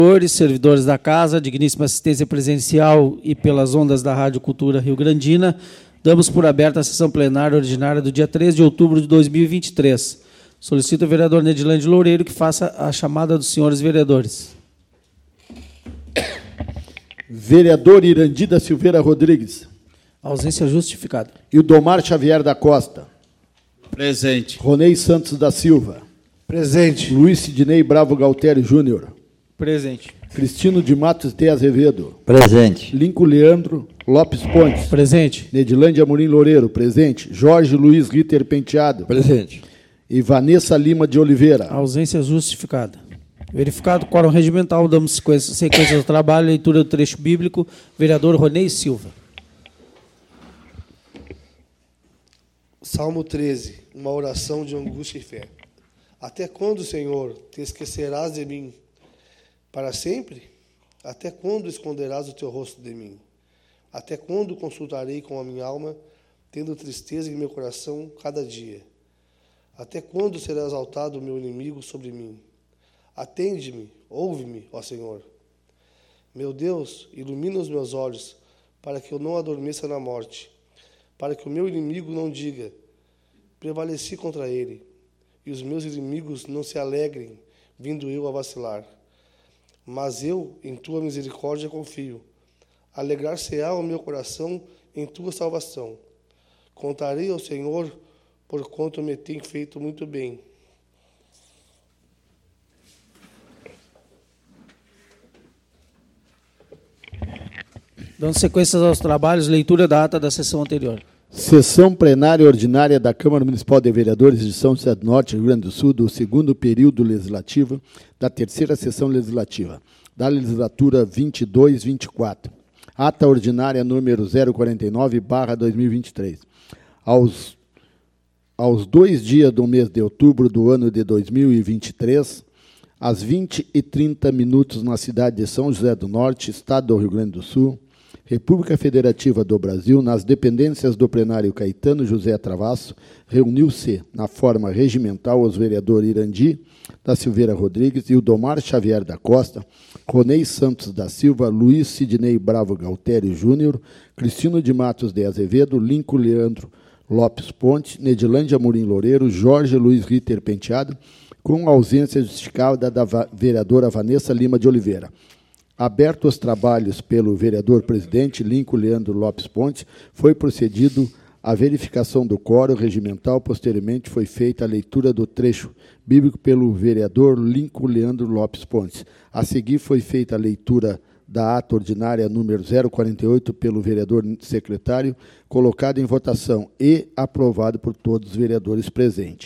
Servidores da Casa, digníssima assistência presencial e pelas ondas da Rádio Cultura Rio Grandina, damos por aberta a sessão plenária ordinária do dia 13 de outubro de 2023. Solicito ao vereador Nedilande Loureiro que faça a chamada dos senhores vereadores. Vereador Irandi da Silveira Rodrigues. Ausência justificada. Ildomar Xavier da Costa. Presente. Ronei Santos da Silva. Presente. Luiz Sidnei Bravo Galtério Júnior. Presente. Cristino de Matos de Azevedo. Presente. Lincoln Leandro Lopes Pontes. Presente. Nedilande Amorim Loureiro. Presente. Jorge Luiz Ritter Penteado. Presente. E Vanessa Lima de Oliveira. Ausência justificada. Verificado o quórum regimental, damos sequência do trabalho, leitura do trecho bíblico. Vereador Ronei Silva. Salmo 13, uma oração de angústia e fé. Até quando, Senhor, te esquecerás de mim? Para sempre? Até quando esconderás o teu rosto de mim? Até quando consultarei com a minha alma, tendo tristeza em meu coração cada dia? Até quando será exaltado o meu inimigo sobre mim? Atende-me, ouve-me, ó Senhor. Meu Deus, ilumina os meus olhos, para que eu não adormeça na morte, para que o meu inimigo não diga, prevaleci contra ele, e os meus inimigos não se alegrem, vindo eu a vacilar. Mas eu, em tua misericórdia, confio. Alegrar-se-á o meu coração em tua salvação. Contarei ao Senhor, porquanto me tem feito muito bem. Dando sequência aos trabalhos, leitura da ata da sessão anterior. Sessão plenária ordinária da Câmara Municipal de Vereadores de São José do Norte, Rio Grande do Sul, do segundo período legislativo, da terceira sessão legislativa, da legislatura 22-24. Ata ordinária número 049/2023. Aos 2 dias do mês de outubro do ano de 2023, às 20h30 na cidade de São José do Norte, estado do Rio Grande do Sul, República Federativa do Brasil, nas dependências do plenário Caetano José Travasso, reuniu-se, na forma regimental, os vereadores Irandi da Silveira Rodrigues, Ildomar Xavier da Costa, Ronei Santos da Silva, Luiz Sidnei Bravo Galtério Júnior, Cristino de Matos de Azevedo, Lincoln Leandro Lopes Pontes, Nedilande Amorim Loureiro, Jorge Luiz Ritter Penteado, com ausência justificada da vereadora Vanessa Lima de Oliveira. Aberto os trabalhos pelo vereador-presidente Lincoln Leandro Lopes Pontes, foi procedido à verificação do quórum regimental. Posteriormente, foi feita a leitura do trecho bíblico pelo vereador Lincoln Leandro Lopes Pontes. A seguir, foi feita a leitura da ata ordinária número 048 pelo vereador secretário, colocada em votação e aprovado por todos os vereadores presentes.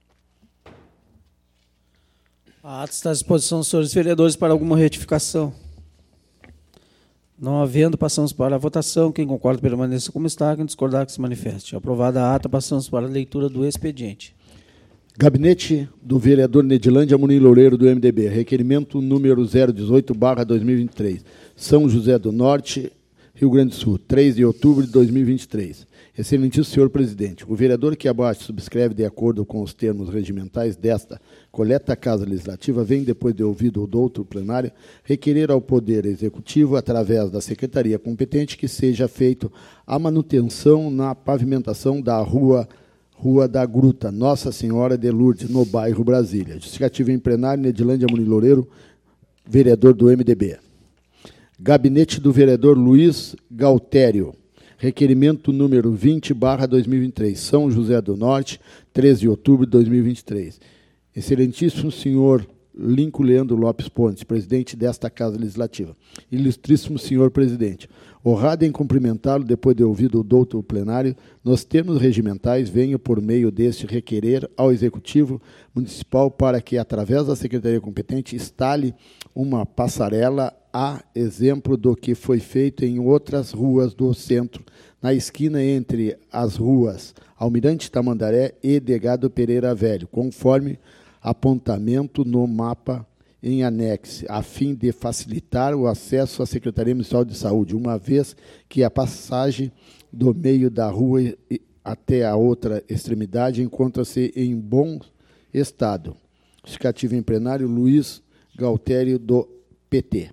A ata está à disposição dos senhores vereadores para alguma retificação. Não havendo, passamos para a votação. Quem concorda, permaneça como está. Quem discordar, que se manifeste. Aprovada a ata, passamos para a leitura do expediente. Gabinete do vereador Nedilande Amorim Loureiro, do MDB. Requerimento número 018/2023. São José do Norte, Rio Grande do Sul, 3 de outubro de 2023. Excelentíssimo senhor presidente, o vereador que abaixo subscreve de acordo com os termos regimentais desta coleta Casa Legislativa vem, depois de ouvido o doutor plenário, requerer ao Poder Executivo, através da Secretaria competente, que seja feito a manutenção na pavimentação da Rua da Gruta, Nossa Senhora de Lourdes, no bairro Brasília. Justificativa em plenário, Nedilande Amorim Loureiro, vereador do MDB. Gabinete do vereador Luiz Galtério. Requerimento número 20/2023, São José do Norte, 13 de outubro de 2023. Excelentíssimo senhor Lincoln Leandro Lopes Pontes, presidente desta Casa Legislativa. Ilustríssimo senhor presidente, honrado em cumprimentá-lo depois de ouvido o doutor plenário, nos termos regimentais, venho por meio deste requerer ao Executivo Municipal para que, através da Secretaria competente, instale uma passarela a exemplo do que foi feito em outras ruas do centro, na esquina entre as ruas Almirante Tamandaré e Degado Pereira Velho, conforme apontamento no mapa em anexo, a fim de facilitar o acesso à Secretaria Municipal de Saúde, uma vez que a passagem do meio da rua até a outra extremidade encontra-se em bom estado. Justificativa em plenário, Luiz Galtério do PT.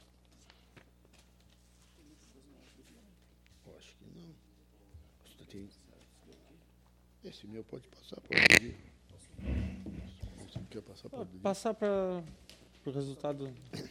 Acho que não. Esse meu pode passar para o quer passar para passar para o resultado.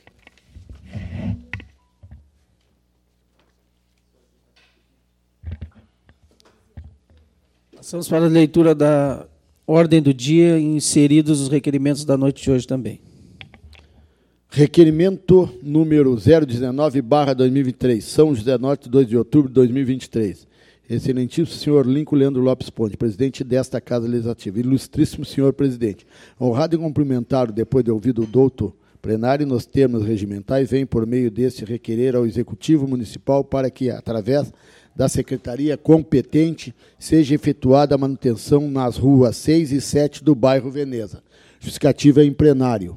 Passamos para a leitura da ordem do dia, inseridos os requerimentos da noite de hoje também. Requerimento número 019/2023, São José do Norte, 2 de outubro de 2023. Excelentíssimo senhor Lincoln Leandro Lopes Ponte, presidente desta Casa Legislativa. Ilustríssimo senhor presidente, honrado e cumprimentado, depois de ouvido o douto plenário, nos termos regimentais, vem por meio deste requerer ao Executivo Municipal para que, através da Secretaria competente, seja efetuada a manutenção nas ruas 6 e 7 do bairro Veneza. Justificativa em plenário.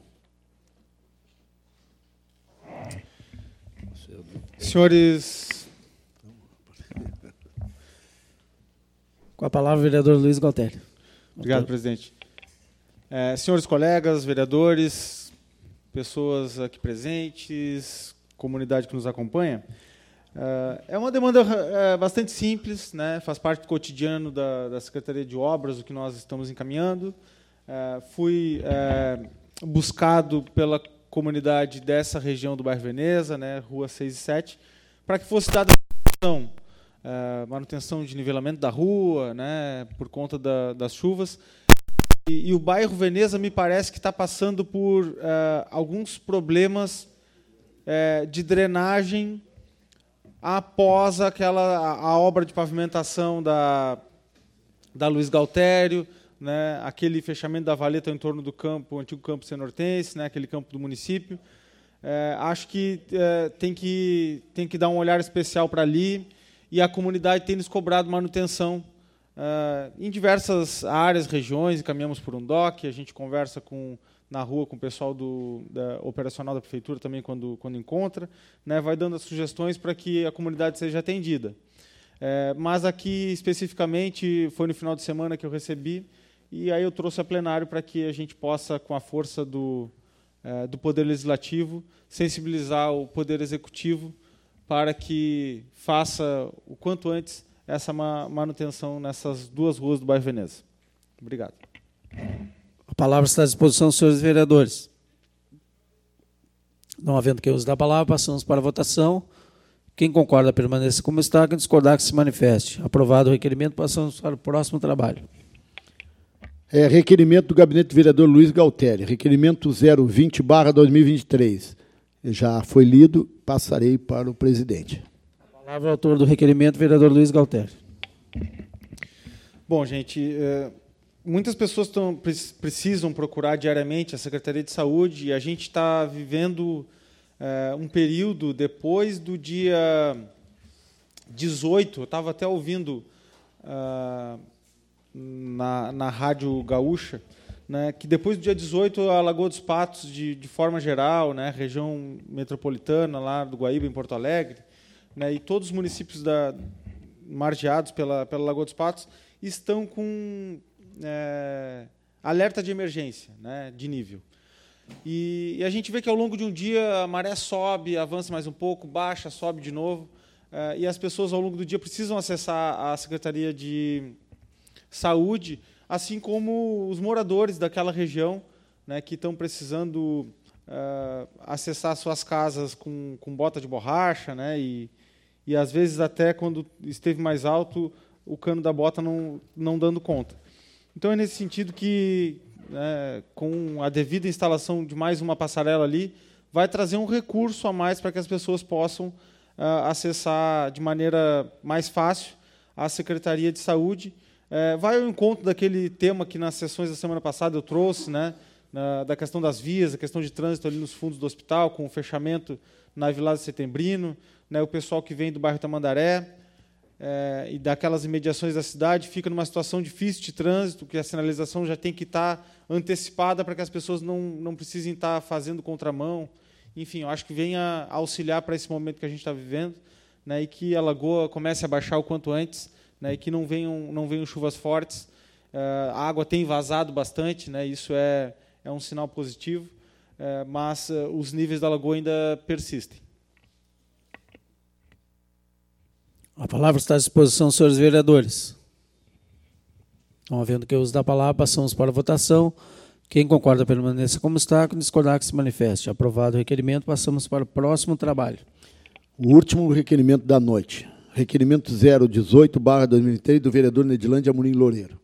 Senhores... Com a palavra, o vereador Luiz Galtério. Obrigado, presidente. Senhores colegas, vereadores, pessoas aqui presentes, comunidade que nos acompanha, é uma demanda bastante simples, né? Faz parte do cotidiano da Secretaria de Obras, o que nós estamos encaminhando. Fui buscado pela comunidade dessa região do bairro Veneza, né? Rua 6 e 7, para que fosse dada manutenção de nivelamento da rua, né, por conta das chuvas. E o bairro Veneza me parece que está passando por alguns problemas de drenagem após a obra de pavimentação da Luiz Galtério, né, aquele fechamento da valeta em torno do campo, o antigo campo Senortense, né, aquele campo do município. Acho que tem que dar um olhar especial para ali. E a comunidade tem nos cobrado manutenção em diversas áreas, regiões, caminhamos por um DOC, a gente conversa na rua com o pessoal operacional da prefeitura também quando encontra, né, vai dando as sugestões para que a comunidade seja atendida. Mas aqui, especificamente, foi no final de semana que eu recebi, e aí eu trouxe a plenário para que a gente possa, com a força do Poder Legislativo, sensibilizar o Poder Executivo para que faça o quanto antes essa manutenção nessas duas ruas do bairro Veneza. Obrigado. A palavra está à disposição dos senhores vereadores. Não havendo quem use da palavra, passamos para a votação. Quem concorda permaneça como está, quem discordar que se manifeste. Aprovado o requerimento, passamos para o próximo trabalho. Requerimento do gabinete do vereador Luiz Galtério, requerimento 020/2023. Já foi lido, passarei para o presidente. A palavra ao autor do requerimento, vereador Luiz Galtério. Bom, gente, muitas pessoas precisam procurar diariamente a Secretaria de Saúde, e a gente está vivendo um período depois do dia 18, eu estava até ouvindo na Rádio Gaúcha, né, que depois do dia 18, a Lagoa dos Patos, de forma geral, né, região metropolitana, lá do Guaíba, em Porto Alegre, né, e todos os municípios margeados pela Lagoa dos Patos estão com alerta de emergência, né, de nível. E a gente vê que, ao longo de um dia, a maré sobe, avança mais um pouco, baixa, sobe de novo, e as pessoas, ao longo do dia, precisam acessar a Secretaria de Saúde, assim como os moradores daquela região, né, que estão precisando acessar suas casas com bota de borracha, né, e às vezes até quando esteve mais alto, o cano da bota não dando conta. Então é nesse sentido que, com a devida instalação de mais uma passarela ali, vai trazer um recurso a mais para que as pessoas possam acessar de maneira mais fácil a Secretaria de Saúde. Vai ao encontro daquele tema que nas sessões da semana passada eu trouxe, né, da questão das vias, a questão de trânsito ali nos fundos do hospital, com o fechamento na Vilaza Setembrino, né, o pessoal que vem do bairro Tamandaré e daquelas imediações da cidade fica numa situação difícil de trânsito, que a sinalização já tem que estar antecipada para que as pessoas não precisem estar fazendo contramão. Enfim, eu acho que vem a auxiliar para esse momento que a gente está vivendo, né, e que a lagoa comece a baixar o quanto antes, né, e que não venham chuvas fortes. A água tem vazado bastante, né, isso é um sinal positivo. mas os níveis da lagoa ainda persistem. A palavra está à disposição dos senhores vereadores. Não havendo que uso da palavra, passamos para a votação. Quem concorda permaneça como está, quem discordar que se manifeste. Aprovado o requerimento, passamos para o próximo trabalho. O último requerimento da noite. Requerimento 018/2003 do vereador Nedilândia Amorim Loureiro.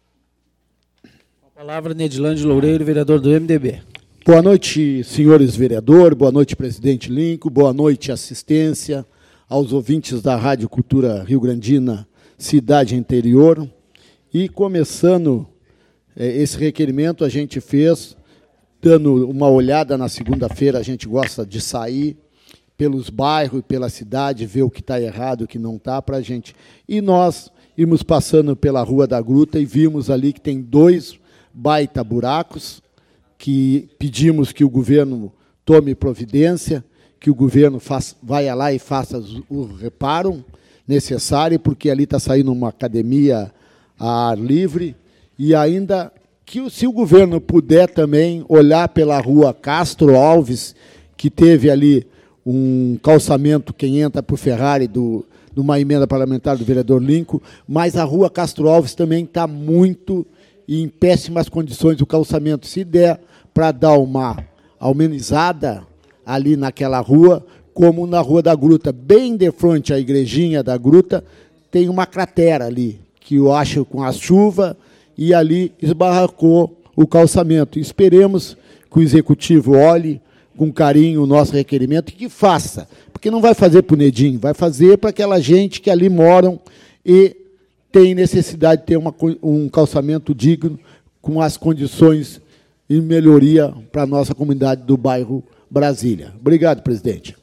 A palavra Nedilândia Loureiro, vereador do MDB. Boa noite, senhores vereadores. Boa noite, presidente Lincoln. Boa noite, assistência aos ouvintes da Rádio Cultura Rio Grandina, Cidade Interior. E começando esse requerimento, a gente fez, dando uma olhada na segunda-feira, a gente gosta de sair pelos bairros e pela cidade, ver o que está errado, o que não está, para a gente. E nós íamos passando pela Rua da Gruta e vimos ali que tem 2 baita buracos, que pedimos que o governo tome providência, que o governo vai lá e faça o reparo necessário, porque ali está saindo uma academia a ar livre, e ainda que se o governo puder também olhar pela Rua Castro Alves, que teve ali um calçamento, quem entra para o Ferrari, de uma emenda parlamentar do vereador Lincoln, mas a Rua Castro Alves também está muito em péssimas condições o calçamento. Se der para dar uma amenizada ali naquela rua, como na Rua da Gruta, bem de frente à igrejinha da Gruta, tem uma cratera ali, que eu acho com a chuva, e ali esbarracou o calçamento. Esperemos que o Executivo olhe com carinho o nosso requerimento e que faça, porque não vai fazer para o Nedinho, vai fazer para aquela gente que ali moram e tem necessidade de ter um calçamento digno, com as condições e melhoria para a nossa comunidade do bairro Brasília. Obrigado, presidente.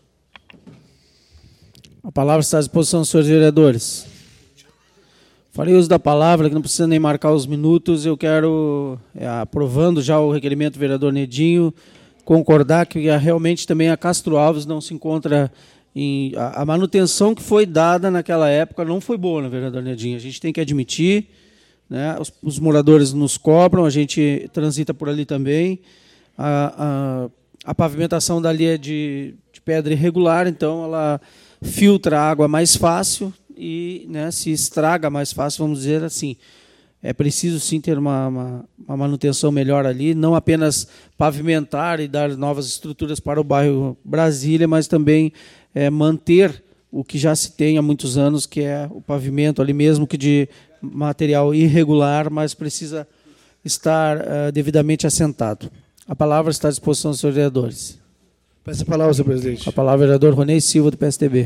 A palavra está à disposição dos senhores vereadores. Farei uso da palavra, que não precisa nem marcar os minutos. Eu quero, aprovando já o requerimento do vereador Nedinho, concordar que realmente também a Castro Alves não se encontra em... A manutenção que foi dada naquela época não foi boa, né, vereador Nedinho? A gente tem que admitir, né? Os moradores nos cobram, a gente transita por ali também. A pavimentação dali é de pedra irregular, então ela filtra a água mais fácil e, né, se estraga mais fácil, vamos dizer assim. É preciso, sim, ter uma manutenção melhor ali, não apenas pavimentar e dar novas estruturas para o bairro Brasília, mas também manter o que já se tem há muitos anos, que é o pavimento ali mesmo, que de material irregular, mas precisa estar devidamente assentado. A palavra está à disposição dos senhores vereadores. Peço a palavra, senhor presidente. A palavra, vereador Ronei Silva, do PSDB.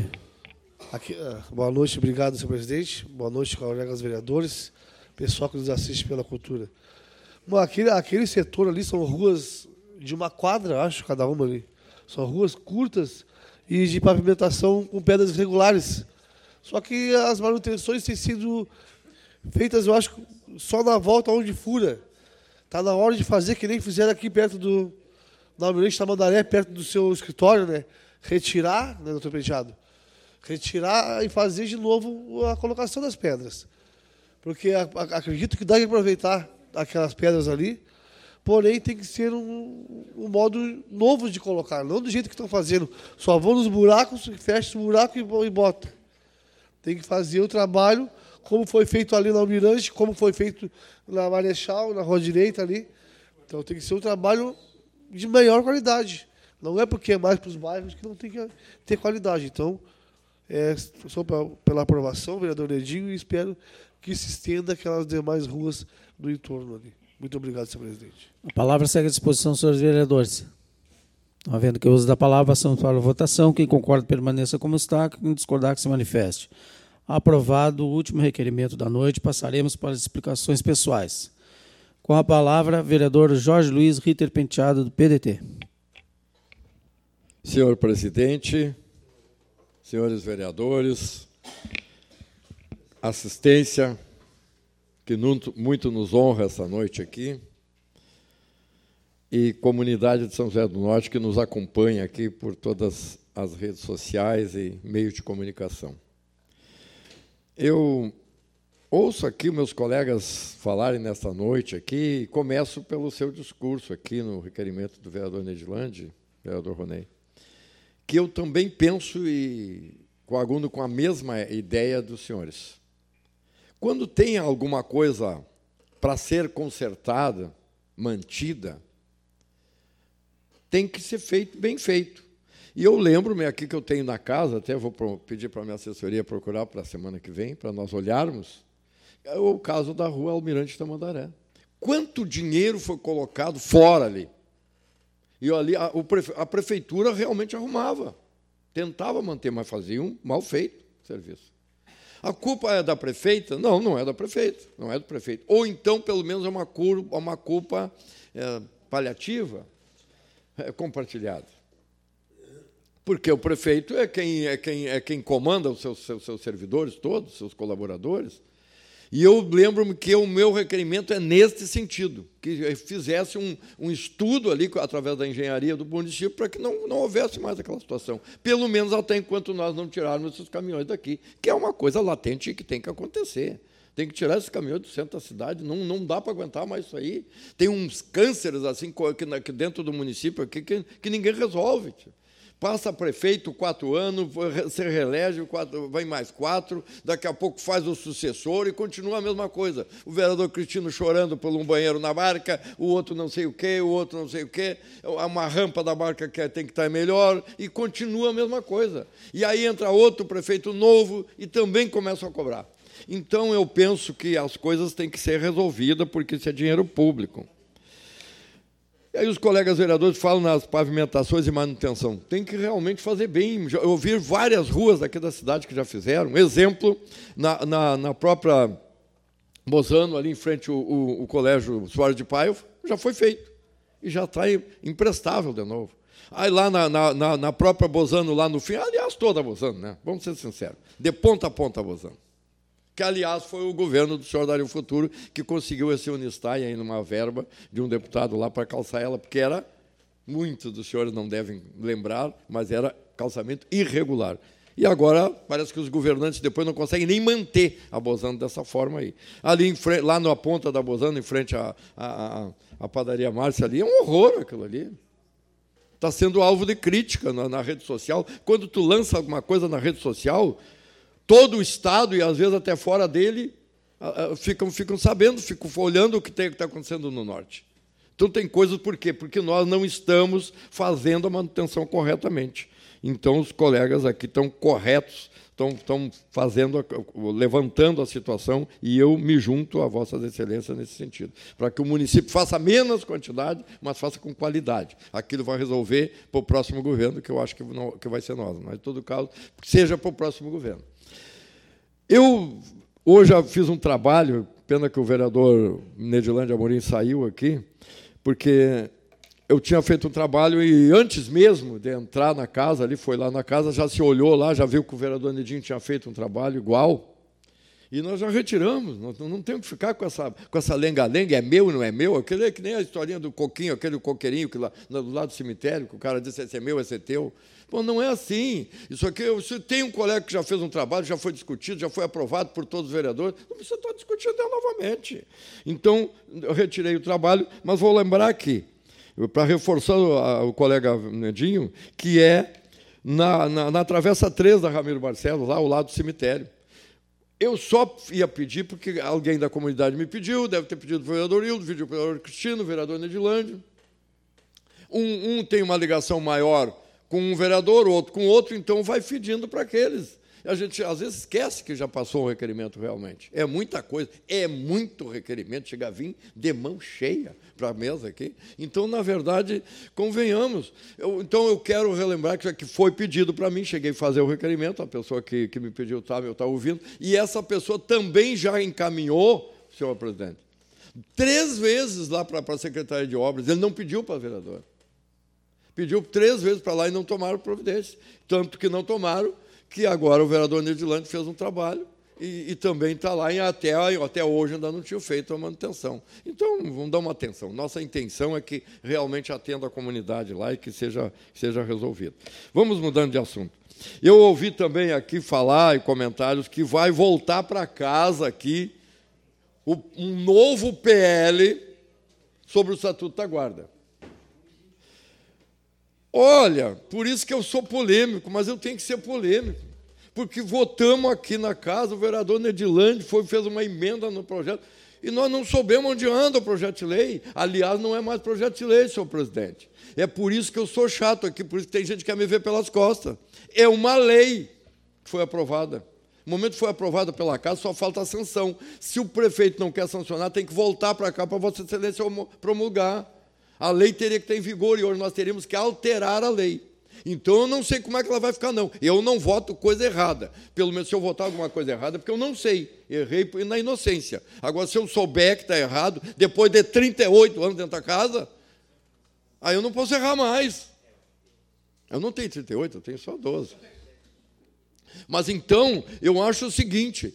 Boa noite, obrigado, senhor presidente. Boa noite, colegas vereadores, pessoal que nos assiste pela cultura. Bom, aquele setor ali são ruas de uma quadra, acho, cada uma ali. São ruas curtas e de pavimentação com pedras irregulares. Só que as manutenções têm sido feitas, eu acho, só na volta onde fura. Está na hora de fazer que nem fizeram aqui perto na Almirante Tamandaré, perto do seu escritório, né? Retirar, né, doutor Penteado? Retirar e fazer de novo a colocação das pedras. Porque acredito que dá para aproveitar aquelas pedras ali, porém tem que ser um modo novo de colocar, não do jeito que estão fazendo. Só vão nos buracos, fecha o buraco e bota. Tem que fazer o trabalho como foi feito ali na Almirante, como foi feito na Marechal, na Rua Direita ali. Então tem que ser um trabalho de melhor qualidade. Não é porque é mais para os bairros que não tem que ter qualidade. Então, sou pela aprovação, vereador Nedinho, e espero que se estenda aquelas demais ruas do entorno ali. Muito obrigado, senhor presidente. A palavra segue à disposição dos senhores vereadores. Não havendo que uso da palavra, passamos para a votação. Quem concorda permaneça como está, quem discordar que se manifeste. Aprovado o último requerimento da noite, passaremos para as explicações pessoais. Com a palavra, vereador Jorge Luiz Ritter Penteado, do PDT. Senhor presidente, senhores vereadores, assistência, que muito nos honra essa noite aqui, e comunidade de São José do Norte, que nos acompanha aqui por todas as redes sociais e meios de comunicação. Eu ouço aqui meus colegas falarem nesta noite aqui, e começo pelo seu discurso aqui no requerimento do vereador Nedilande, vereador Ronei, que eu também penso e coaguno com a mesma ideia dos senhores. Quando tem alguma coisa para ser consertada, mantida, tem que ser feito, bem feito. E eu lembro-me aqui que eu tenho na casa, até vou pedir para a minha assessoria procurar para a semana que vem, para nós olharmos, é o caso da rua Almirante Tamandaré. Quanto dinheiro foi colocado fora ali? E ali a prefeitura realmente arrumava, tentava manter, mas fazia um mal feito serviço. A culpa é da prefeita? Não, não é da prefeita, não é do prefeito. Ou então, pelo menos, é uma culpa paliativa, compartilhada. Porque o prefeito é quem comanda os seus servidores todos, seus colaboradores. E eu lembro-me que o meu requerimento é neste sentido, que fizesse um estudo ali, através da engenharia do município, para que não houvesse mais aquela situação. Pelo menos até enquanto nós não tirarmos esses caminhões daqui, que é uma coisa latente e que tem que acontecer. Tem que tirar esses caminhões do centro da cidade, não dá para aguentar mais isso aí. Tem uns cânceres assim, aqui dentro do município aqui, que ninguém resolve. Passa prefeito 4 anos, se reelege, vai mais 4, daqui a pouco faz o sucessor e continua a mesma coisa. O vereador Cristino chorando por um banheiro na barca, o outro não sei o quê, o outro não sei o quê, uma rampa da barca que tem que estar melhor, e continua a mesma coisa. E aí entra outro prefeito novo e também começa a cobrar. Então, eu penso que as coisas têm que ser resolvidas, porque isso é dinheiro público. E aí os colegas vereadores falam nas pavimentações e manutenção. Tem que realmente fazer bem. Eu vi várias ruas aqui da cidade que já fizeram. Exemplo, na própria Bozano, ali em frente ao Colégio Soares de Paiva, já foi feito. E já está imprestável de novo. Aí lá na própria Bozano, lá no fim, aliás, toda a Bozano, né? Vamos ser sinceros, de ponta a ponta a Bozano. Que, aliás, foi o governo do senhor Dario Futuro que conseguiu esse Unistai aí numa verba de um deputado lá para calçar ela, porque era, muitos dos senhores não devem lembrar, mas era calçamento irregular. E agora parece que os governantes depois não conseguem nem manter a Bozano dessa forma aí. Ali, lá na ponta da Bozano, em frente à padaria Márcia, ali, é um horror aquilo ali. Está sendo alvo de crítica na rede social. Quando tu lança alguma coisa na rede social, todo o Estado, e às vezes até fora dele, ficam sabendo, ficam olhando o que está acontecendo no Norte. Então, tem coisas, por quê? Porque nós não estamos fazendo a manutenção corretamente. Então, os colegas aqui estão corretos, estão levantando a situação, e eu me junto a Vossas Excelências nesse sentido, para que o município faça menos quantidade, mas faça com qualidade. Aquilo vai resolver para o próximo governo, que eu acho que vai ser nós, mas, em todo caso, seja para o próximo governo. Eu hoje já fiz um trabalho, pena que o vereador Nedilande Amorim saiu aqui, porque eu tinha feito um trabalho e, antes mesmo de entrar na casa, ali foi lá na casa, já se olhou lá, já viu que o vereador Nedinho tinha feito um trabalho igual, e nós já retiramos, não temos que ficar com essa lenga-lenga, é meu, não é meu, aquele é que nem a historinha do coquinho, aquele coqueirinho que lá do lado do cemitério, que o cara disse, esse é meu, esse é teu. Pô, não é assim. Isso aqui, se tem um colega que já fez um trabalho, já foi discutido, já foi aprovado por todos os vereadores, não precisa estar discutindo novamente. Então, eu retirei o trabalho, mas vou lembrar aqui, para reforçar o colega Nedinho, que é na Travessa 3 da Ramiro Barcelos, lá ao lado do cemitério. Eu só ia pedir, porque alguém da comunidade me pediu, deve ter pedido o vereador Hildo, pediu o vereador Cristino, o vereador Nedilande. Um tem uma ligação maior com um vereador, outro com outro, então vai pedindo para aqueles. A gente, às vezes, esquece que já passou o requerimento realmente. É muita coisa, é muito requerimento, chega a vir de mão cheia para a mesa aqui. Então, na verdade, convenhamos. Então, eu quero relembrar que foi pedido para mim, cheguei a fazer o requerimento, a pessoa que me pediu eu estava ouvindo, e essa pessoa também já encaminhou, senhor presidente, 3 vezes lá para a Secretaria de Obras, ele não pediu para o vereador. Pediu 3 vezes para lá e não tomaram providência. Tanto que não tomaram, que agora o vereador Nedilande fez um trabalho e também está lá, e até hoje ainda não tinha feito a manutenção. Então, vamos dar uma atenção. Nossa intenção é que realmente atenda a comunidade lá e que seja resolvido. Vamos mudando de assunto. Eu ouvi também aqui falar em comentários que vai voltar para casa aqui um novo PL sobre o Estatuto da Guarda. Olha, por isso que eu sou polêmico, mas eu tenho que ser polêmico, porque votamos aqui na casa, o vereador Nedilande fez uma emenda no projeto, e nós não soubemos onde anda o projeto de lei. Aliás, não é mais projeto de lei, senhor presidente. É por isso que eu sou chato aqui, por isso que tem gente que quer me ver pelas costas. É uma lei que foi aprovada. No momento que foi aprovada pela casa, só falta a sanção. Se o prefeito não quer sancionar, tem que voltar para cá para Vossa Excelência promulgar. A lei teria que estar em vigor e hoje nós teríamos que alterar a lei. Então, eu não sei como é que ela vai ficar, não. Eu não voto coisa errada. Pelo menos, se eu votar alguma coisa errada, é porque eu não sei. Errei na inocência. Agora, se eu souber que está errado, depois de 38 anos dentro da casa, aí eu não posso errar mais. Eu não tenho 38, eu tenho só 12. Mas, então, eu acho o seguinte,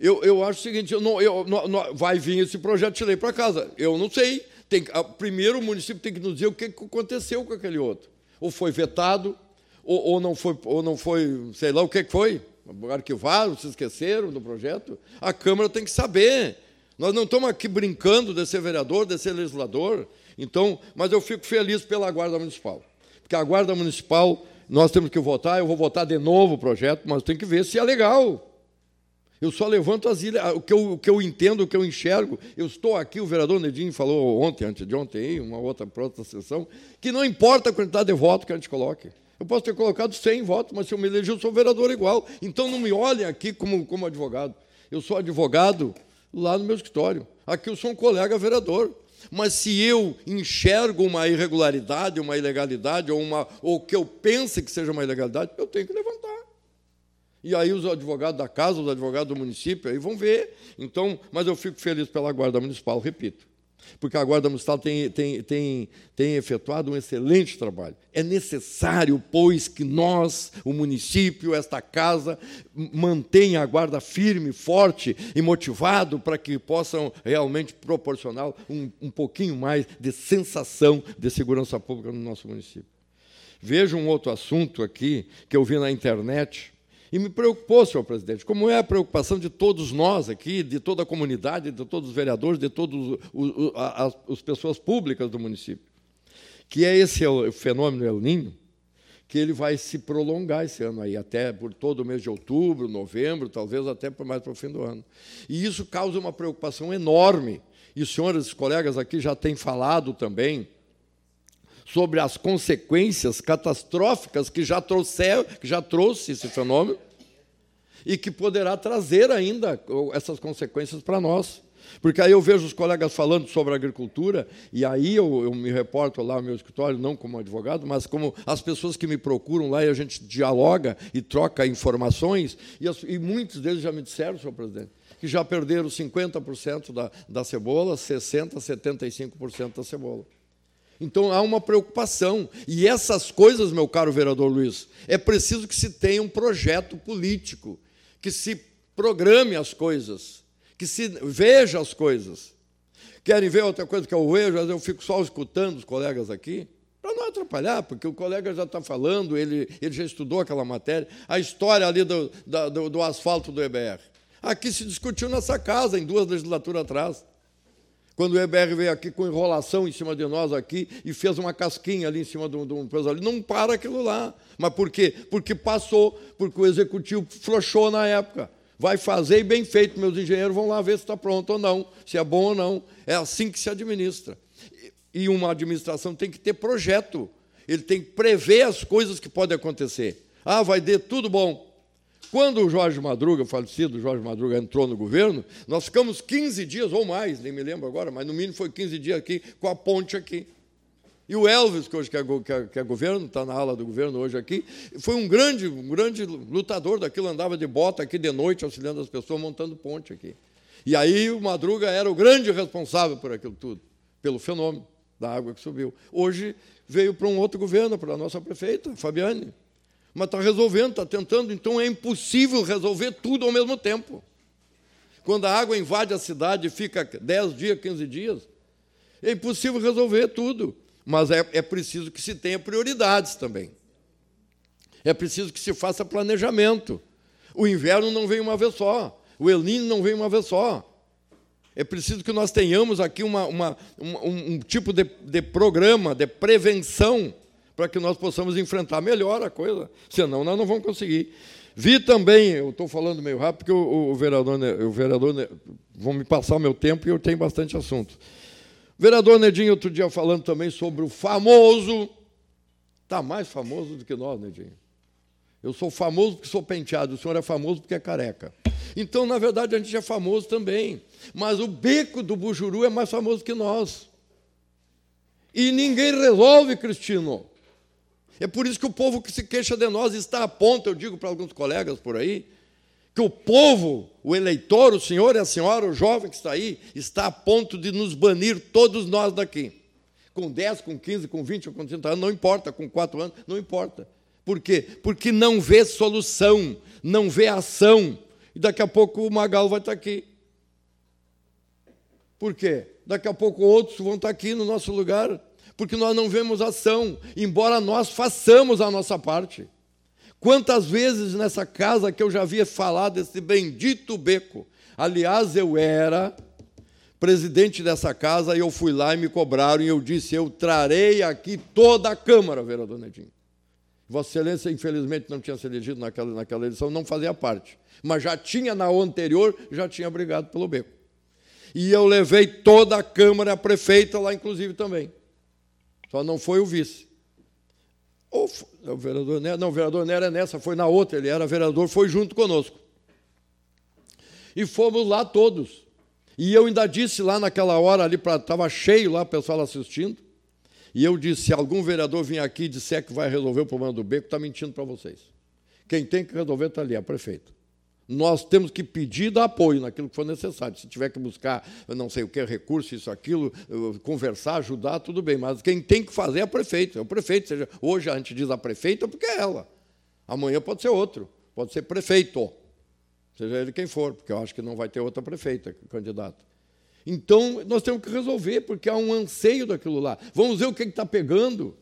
vai vir esse projeto de lei para casa. Eu não sei. Primeiro, o município tem que nos dizer o que aconteceu com aquele outro. Ou foi vetado, ou não foi, sei lá o que foi, arquivaram, se esqueceram do projeto. A Câmara tem que saber. Nós não estamos aqui brincando de ser vereador, de ser legislador. Então, mas eu fico feliz pela Guarda Municipal. Porque a Guarda Municipal, nós temos que votar, eu vou votar de novo o projeto, mas tem que ver se é legal. Eu só levanto as ilhas, o que eu entendo, o que eu enxergo. Eu estou aqui, o vereador Nedinho falou antes de ontem, uma outra sessão, que não importa a quantidade de votos que a gente coloque. Eu posso ter colocado 100 votos, mas se eu me eleger, eu sou vereador igual. Então, não me olhem aqui como advogado. Eu sou advogado lá no meu escritório. Aqui eu sou um colega vereador. Mas se eu enxergo uma irregularidade, uma ilegalidade, ou que eu pense que seja uma ilegalidade, eu tenho que levantar. E aí os advogados da casa, os advogados do município, aí vão ver. Então, mas eu fico feliz pela Guarda Municipal, repito. Porque a Guarda Municipal tem efetuado um excelente trabalho. É necessário, pois, que nós, o município, esta casa, mantenha a guarda firme, forte e motivado para que possam realmente proporcionar um pouquinho mais de sensação de segurança pública no nosso município. Veja um outro assunto aqui que eu vi na internet. E me preocupou, senhor presidente, como é a preocupação de todos nós aqui, de toda a comunidade, de todos os vereadores, de todas as pessoas públicas do município, que é esse fenômeno El Niño, que ele vai se prolongar esse ano aí, até por todo o mês de outubro, novembro, talvez até mais para o fim do ano. E isso causa uma preocupação enorme. E os senhores, os colegas aqui já têm falado também sobre as consequências catastróficas que já trouxe esse fenômeno e que poderá trazer ainda essas consequências para nós. Porque aí eu vejo os colegas falando sobre a agricultura, e aí eu me reporto lá ao meu escritório, não como advogado, mas como as pessoas que me procuram lá, e a gente dialoga e troca informações, e muitos deles já me disseram, senhor presidente, que já perderam 50% da cebola, 60%, 75% da cebola. Então, há uma preocupação. E essas coisas, meu caro vereador Luiz, é preciso que se tenha um projeto político, que se programe as coisas, que se veja as coisas. Querem ver outra coisa que eu vejo? Às vezes eu fico só escutando os colegas aqui, para não atrapalhar, porque o colega já está falando, ele já estudou aquela matéria, a história ali do asfalto do EBR. Aqui se discutiu nessa casa, em 2 legislaturas atrás. Quando o EBR veio aqui com enrolação em cima de nós aqui e fez uma casquinha ali em cima de um coisa ali, não para aquilo lá. Mas por quê? Porque passou, porque o executivo frouxou na época. Vai fazer e bem feito, meus engenheiros vão lá ver se está pronto ou não, se é bom ou não. É assim que se administra. E uma administração tem que ter projeto. Ele tem que prever as coisas que podem acontecer. Ah, vai dar tudo bom. Quando o Jorge Madruga, o falecido Jorge Madruga, entrou no governo, nós ficamos 15 dias ou mais, nem me lembro agora, mas no mínimo foi 15 dias aqui, com a ponte aqui. E o Elvis, que hoje que é governo, está na ala do governo hoje aqui, foi um grande lutador daquilo, andava de bota aqui de noite, auxiliando as pessoas, montando ponte aqui. E aí o Madruga era o grande responsável por aquilo tudo, pelo fenômeno da água que subiu. Hoje veio para um outro governo, para a nossa prefeita, Fabiane. Mas está resolvendo, está tentando, então é impossível resolver tudo ao mesmo tempo. Quando a água invade a cidade e fica 10 dias, 15 dias, é impossível resolver tudo. Mas é preciso que se tenha prioridades também. É preciso que se faça planejamento. O inverno não vem uma vez só, o El Niño não vem uma vez só. É preciso que nós tenhamos aqui um tipo de programa de prevenção para que nós possamos enfrentar melhor a coisa, senão nós não vamos conseguir. Vi também, eu estou falando meio rápido, porque o vereador vão me passar o meu tempo e eu tenho bastante assunto. O vereador Nedinho, outro dia, falando também sobre o famoso, está mais famoso do que nós, Nedinho. Eu sou famoso porque sou penteado, o senhor é famoso porque é careca. Então, na verdade, a gente é famoso também. Mas o beco do Bujuru é mais famoso que nós. E ninguém resolve, Cristino. É por isso que o povo que se queixa de nós está a ponto, eu digo para alguns colegas por aí, que o povo, o eleitor, o senhor e a senhora, o jovem que está aí, está a ponto de nos banir todos nós daqui. Com 10, com 15, com 20 ou com 30 anos, não importa, com 4 anos, não importa. Por quê? Porque não vê solução, não vê ação. E daqui a pouco o Magalhães vai estar aqui. Por quê? Daqui a pouco outros vão estar aqui no nosso lugar, porque nós não vemos ação, embora nós façamos a nossa parte. Quantas vezes nessa casa que eu já havia falado desse bendito beco? Aliás, eu era presidente dessa casa e eu fui lá e me cobraram e eu disse, eu trarei aqui toda a Câmara, vereador Nedinho. Vossa Excelência, infelizmente, não tinha se elegido naquela eleição, não fazia parte. Mas já tinha, na anterior, já tinha brigado pelo beco. E eu levei toda a Câmara, a prefeita lá, inclusive, também. Só não foi o vice. O vereador Nera, não, o vereador Nera é nessa, foi na outra, ele era vereador, foi junto conosco. E fomos lá todos. E eu ainda disse lá naquela hora, ali estava cheio lá, o pessoal assistindo, e eu disse, se algum vereador vir aqui e disser que vai resolver o problema do beco, está mentindo para vocês. Quem tem que resolver está ali, a prefeita. Nós temos que pedir e dar apoio naquilo que for necessário. Se tiver que buscar, não sei o que, recurso, isso, aquilo, conversar, ajudar, tudo bem. Mas quem tem que fazer é a prefeita. É o prefeito. Seja, hoje a gente diz a prefeita porque é ela. Amanhã pode ser outro. Pode ser prefeito. Seja ele quem for, porque eu acho que não vai ter outra prefeita, candidato. Então, nós temos que resolver, porque há um anseio daquilo lá. Vamos ver o que está pegando.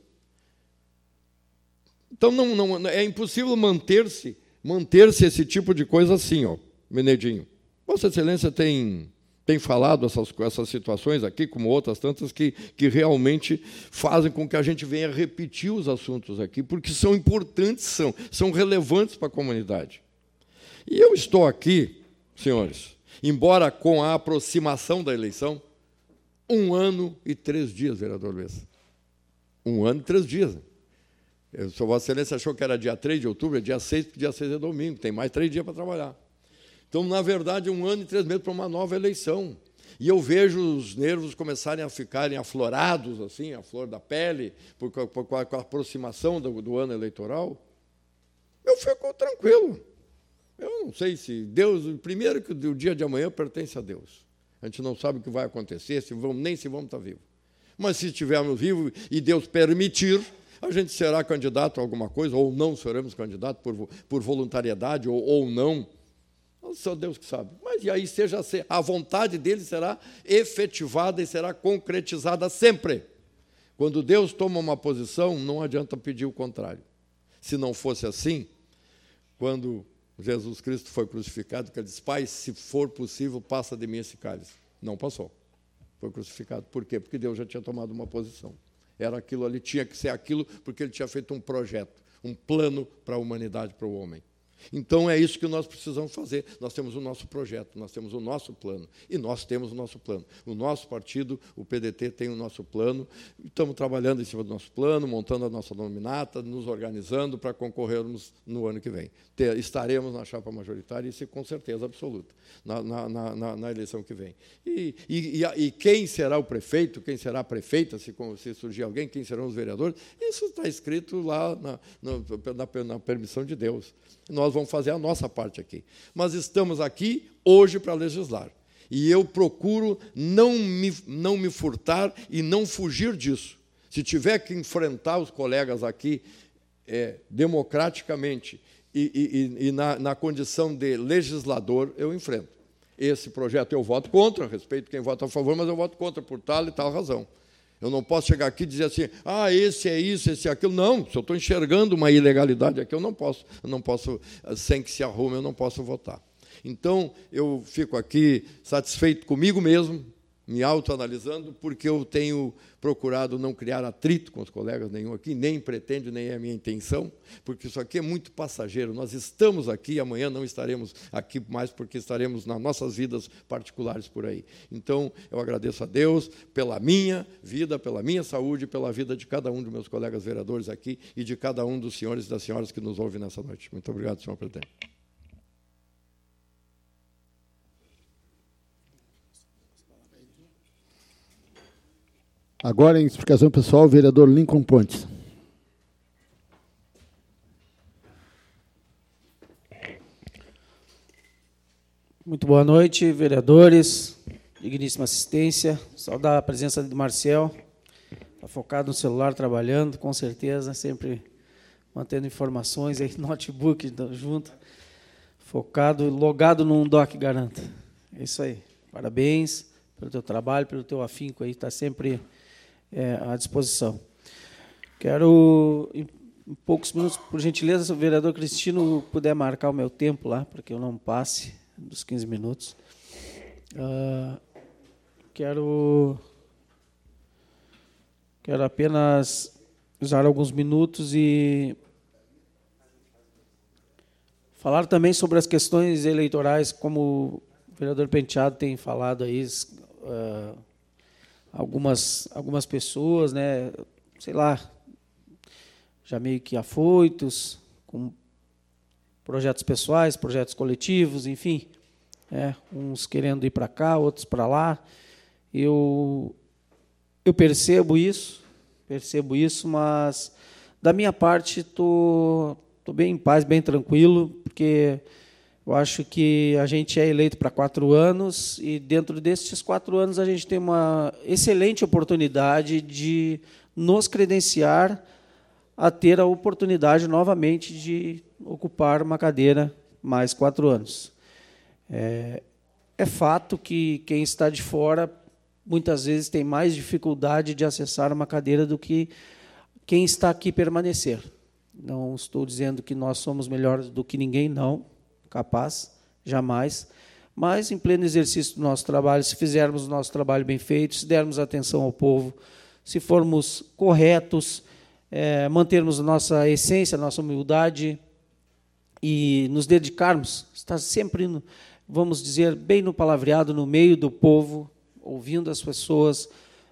Então, não, é impossível manter-se esse tipo de coisa assim, ó, Menedinho. Vossa Excelência tem falado essas situações aqui, como outras tantas, que realmente fazem com que a gente venha repetir os assuntos aqui, porque são importantes, são relevantes para a comunidade. E eu estou aqui, senhores, embora com a aproximação da eleição, 1 ano e 3 dias, vereador Bessa. 1 ano e 3 dias. Vossa Excelência achou que era dia 3 de outubro, é dia 6, porque dia 6 é domingo, tem mais 3 dias para trabalhar. Então, na verdade, 1 ano e 3 meses para uma nova eleição. E eu vejo os nervos começarem a ficarem aflorados, assim, a flor da pele, com a aproximação do ano eleitoral. Eu fico tranquilo. Eu não sei se Deus... Primeiro que o dia de amanhã pertence a Deus. A gente não sabe o que vai acontecer, nem se vamos estar vivos. Mas se estivermos vivos e Deus permitir, a gente será candidato a alguma coisa, ou não seremos candidatos por voluntariedade, ou não. Só Deus que sabe. Mas e aí a vontade dele será efetivada e será concretizada sempre. Quando Deus toma uma posição, não adianta pedir o contrário. Se não fosse assim, quando Jesus Cristo foi crucificado, que ele disse, Pai, se for possível, passa de mim esse cálice. Não passou. Foi crucificado. Por quê? Porque Deus já tinha tomado uma posição. Era aquilo ali, tinha que ser aquilo, porque ele tinha feito um projeto, um plano para a humanidade, para o homem. Então, é isso que nós precisamos fazer. Nós temos o nosso projeto, nós temos o nosso plano. E nós temos o nosso plano. O nosso partido, o PDT, tem o nosso plano. Estamos trabalhando em cima do nosso plano, montando a nossa nominata, nos organizando para concorrermos no ano que vem. Estaremos na chapa majoritária, isso com certeza absoluta, na eleição que vem. E quem será o prefeito, quem será a prefeita, se surgir alguém, quem serão os vereadores, isso está escrito lá na permissão de Deus. Nós vamos fazer a nossa parte aqui. Mas estamos aqui hoje para legislar. E eu procuro não me furtar e não fugir disso. Se tiver que enfrentar os colegas aqui democraticamente e na condição de legislador, eu enfrento. Esse projeto eu voto contra, respeito quem vota a favor, mas eu voto contra por tal e tal razão. Eu não posso chegar aqui e dizer assim, esse é isso, esse é aquilo. Não, se eu estou enxergando uma ilegalidade aqui, eu não posso, sem que se arrume, eu não posso votar. Então, eu fico aqui satisfeito comigo mesmo, me autoanalisando, porque eu tenho procurado não criar atrito com os colegas nenhum aqui, nem pretendo, nem é a minha intenção, porque isso aqui é muito passageiro. Nós estamos aqui, amanhã não estaremos aqui mais, porque estaremos nas nossas vidas particulares por aí. Então, eu agradeço a Deus pela minha vida, pela minha saúde, pela vida de cada um dos meus colegas vereadores aqui e de cada um dos senhores e das senhoras que nos ouvem nessa noite. Muito obrigado, senhor presidente. Agora, em explicação pessoal, o vereador Lincoln Pontes. Muito boa noite, vereadores, digníssima assistência. Saudar a presença do Marcel, está focado no celular, trabalhando, com certeza, sempre mantendo informações, aí, notebook junto, focado, logado num doc, garanto. É isso aí. Parabéns pelo teu trabalho, pelo teu afinco aí, está sempre à disposição. Quero, em poucos minutos, por gentileza, se o vereador Cristino puder marcar o meu tempo lá, para que eu não passe dos 15 minutos. Quero apenas usar alguns minutos e falar também sobre as questões eleitorais, como o vereador Penteado tem falado aí, algumas pessoas, né, sei lá, já meio que afoitos, com projetos pessoais, projetos coletivos, enfim, uns querendo ir para cá, outros para lá. Eu percebo isso, mas da minha parte estou bem em paz, bem tranquilo, porque eu acho que a gente é eleito para 4 anos e, dentro desses 4 anos, a gente tem uma excelente oportunidade de nos credenciar a ter a oportunidade, novamente, de ocupar uma cadeira mais 4 anos. É fato que quem está de fora, muitas vezes, tem mais dificuldade de acessar uma cadeira do que quem está aqui permanecer. Não estou dizendo que nós somos melhores do que ninguém, não. Capaz, jamais, mas em pleno exercício do nosso trabalho, se fizermos o nosso trabalho bem feito, se dermos atenção ao povo, se formos corretos, mantermos a nossa essência, a nossa humildade e nos dedicarmos, estar sempre, vamos dizer, bem no palavreado, no meio do povo, ouvindo as pessoas,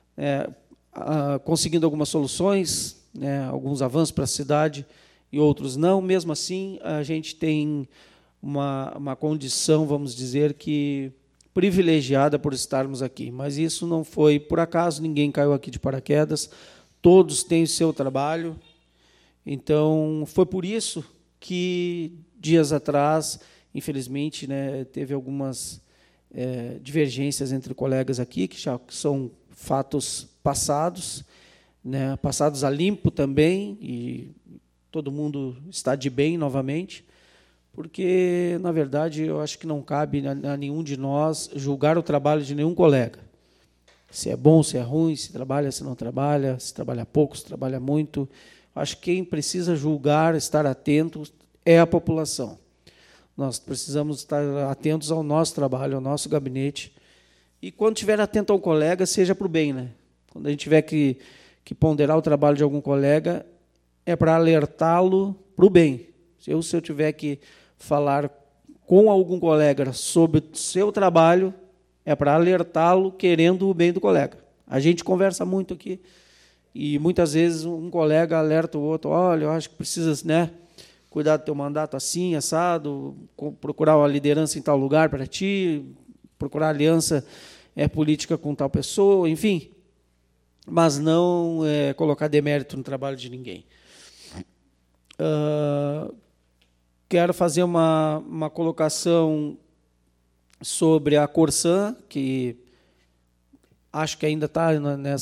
conseguindo algumas soluções, alguns avanços para a cidade e outros não. Mesmo assim, a gente tem uma condição, vamos dizer, que privilegiada por estarmos aqui. Mas isso não foi por acaso, ninguém caiu aqui de paraquedas, todos têm o seu trabalho. Então, foi por isso que, dias atrás, infelizmente, né, teve algumas divergências entre colegas aqui, que já são fatos passados, né, passados a limpo também, e todo mundo está de bem novamente, porque, na verdade, eu acho que não cabe a nenhum de nós julgar o trabalho de nenhum colega. Se é bom, se é ruim, se trabalha, se não trabalha, se trabalha pouco, se trabalha muito. Acho que quem precisa julgar, estar atento, é a população. Nós precisamos estar atentos ao nosso trabalho, ao nosso gabinete. E, quando estiver atento ao colega, seja para o bem, né? Quando a gente tiver que ponderar o trabalho de algum colega, é para alertá-lo para o bem. Se eu tiver que falar com algum colega sobre o seu trabalho, é para alertá-lo querendo o bem do colega. A gente conversa muito aqui e, muitas vezes, um colega alerta o outro: olha, eu acho que precisas, né, cuidar do teu mandato assim, assado, procurar uma liderança em tal lugar para ti, procurar aliança política com tal pessoa, enfim, mas não colocar demérito no trabalho de ninguém. Quero fazer uma colocação sobre a Corsan, que acho que ainda está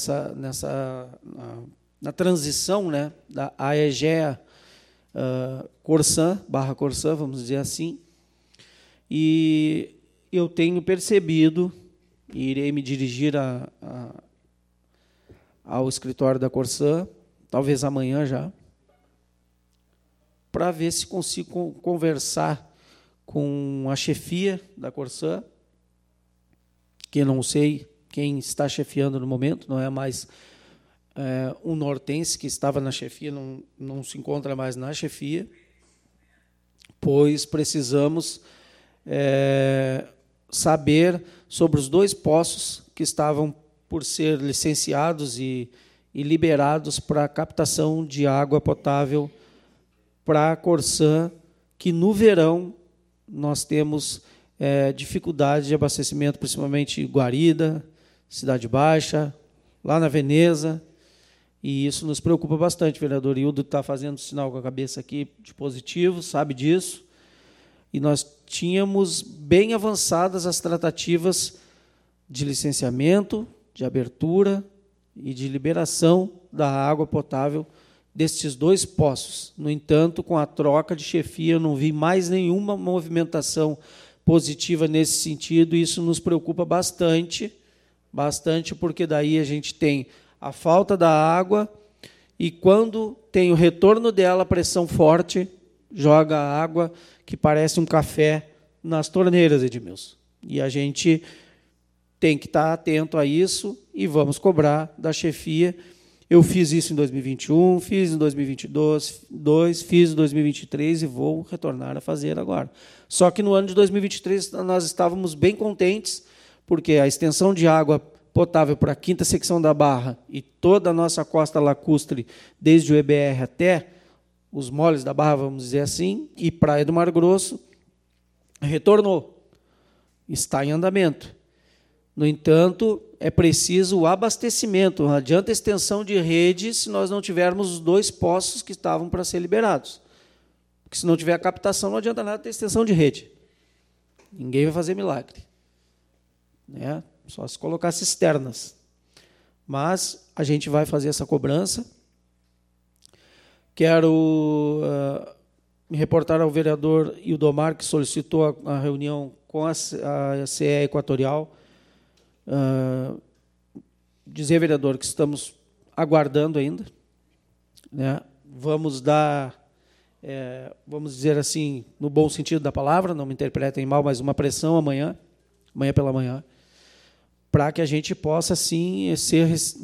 na transição, né, da AEGEA Corsan, /Corsan, vamos dizer assim. E eu tenho percebido, e irei me dirigir ao escritório da Corsan, talvez amanhã já, para ver se consigo conversar com a chefia da Corsã, que eu não sei quem está chefiando no momento, não é mais um nortense que estava na chefia, não se encontra mais na chefia, pois precisamos saber sobre os 2 poços que estavam por ser licenciados e liberados para a captação de água potável para a Corsã, que no verão nós temos dificuldade de abastecimento, principalmente Guarida, Cidade Baixa, lá na Veneza, e isso nos preocupa bastante. O vereador Hildo está fazendo sinal com a cabeça aqui de positivo, sabe disso, e nós tínhamos bem avançadas as tratativas de licenciamento, de abertura e de liberação da água potável destes 2 poços. No entanto, com a troca de chefia, eu não vi mais nenhuma movimentação positiva nesse sentido, e isso nos preocupa bastante, porque daí a gente tem a falta da água, e quando tem o retorno dela, a pressão forte joga a água que parece um café nas torneiras, Edmilson. E a gente tem que estar atento a isso e vamos cobrar da chefia. Eu fiz isso em 2021, fiz em 2022, fiz em 2023 e vou retornar a fazer agora. Só que no ano de 2023 nós estávamos bem contentes, porque a extensão de água potável para a 5ª secção da Barra e toda a nossa costa lacustre, desde o EBR até os moles da Barra, vamos dizer assim, e Praia do Mar Grosso, retornou. Está em andamento. No entanto, é preciso o abastecimento. Não adianta a extensão de rede se nós não tivermos os 2 poços que estavam para ser liberados. Porque se não tiver a captação, não adianta nada ter extensão de rede. Ninguém vai fazer milagre. Né? Só se colocar cisternas. Mas a gente vai fazer essa cobrança. Quero me reportar ao vereador Ildomar, que solicitou a reunião com a CE Equatorial. Dizer, vereador, que estamos aguardando ainda, né? Vamos dar, vamos dizer assim, no bom sentido da palavra, não me interpretem mal, mas uma pressão amanhã pela manhã, para que a gente possa, sim, ser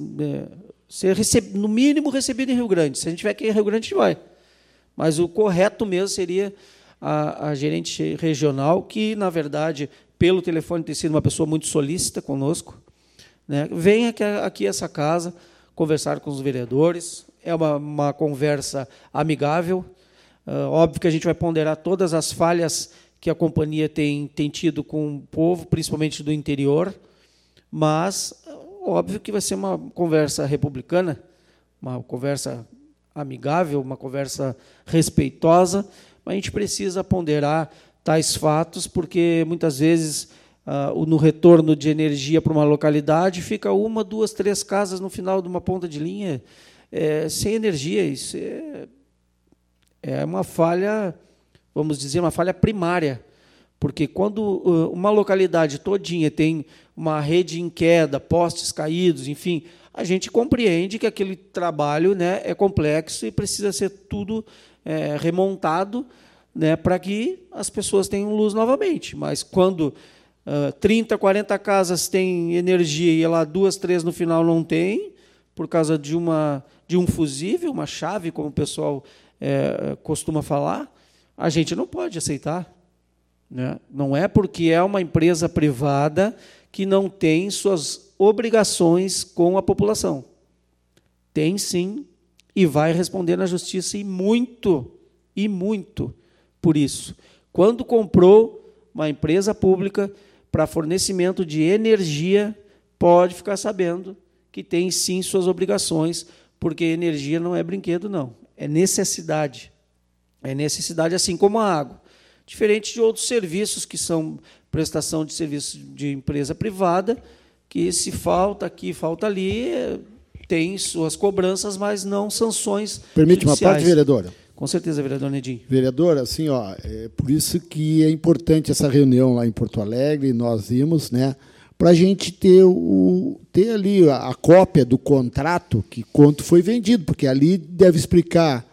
no mínimo recebido em Rio Grande. Se a gente tiver aqui em Rio Grande, a gente vai. Mas o correto mesmo seria a gerente regional, que, na verdade, pelo telefone tem sido uma pessoa muito solícita conosco, né? Venha aqui a essa casa conversar com os vereadores. É uma conversa amigável. Óbvio que a gente vai ponderar todas as falhas que a companhia tem tido com o povo, principalmente do interior, mas óbvio que vai ser uma conversa republicana, uma conversa amigável, uma conversa respeitosa, mas a gente precisa ponderar tais fatos, porque muitas vezes no retorno de energia para uma localidade fica 1, 2, 3 casas no final de uma ponta de linha sem energia. Isso é uma falha, vamos dizer, uma falha primária, porque quando uma localidade todinha tem uma rede em queda, postes caídos, enfim, a gente compreende que aquele trabalho, né, é complexo e precisa ser tudo remontado, né, para que as pessoas tenham luz novamente. Mas quando 30, 40 casas têm energia e lá 2, 3 no final não tem, por causa de um fusível, uma chave, como o pessoal costuma falar, a gente não pode aceitar. Né? Não é porque é uma empresa privada que não tem suas obrigações com a população. Tem sim, e vai responder na justiça, e muito por isso. Quando comprou uma empresa pública para fornecimento de energia, pode ficar sabendo que tem sim suas obrigações, porque energia não é brinquedo, não. É necessidade. É necessidade, assim como a água. Diferente de outros serviços que são prestação de serviço de empresa privada, que se falta aqui, falta ali, tem suas cobranças, mas não sanções Permite judiciais. Uma parte, vereadora? Com certeza, vereador Nedim. Vereador, assim, é por isso que é importante essa reunião lá em Porto Alegre, nós vimos, né, para a gente ter ali a cópia do contrato, que quanto foi vendido, porque ali deve explicar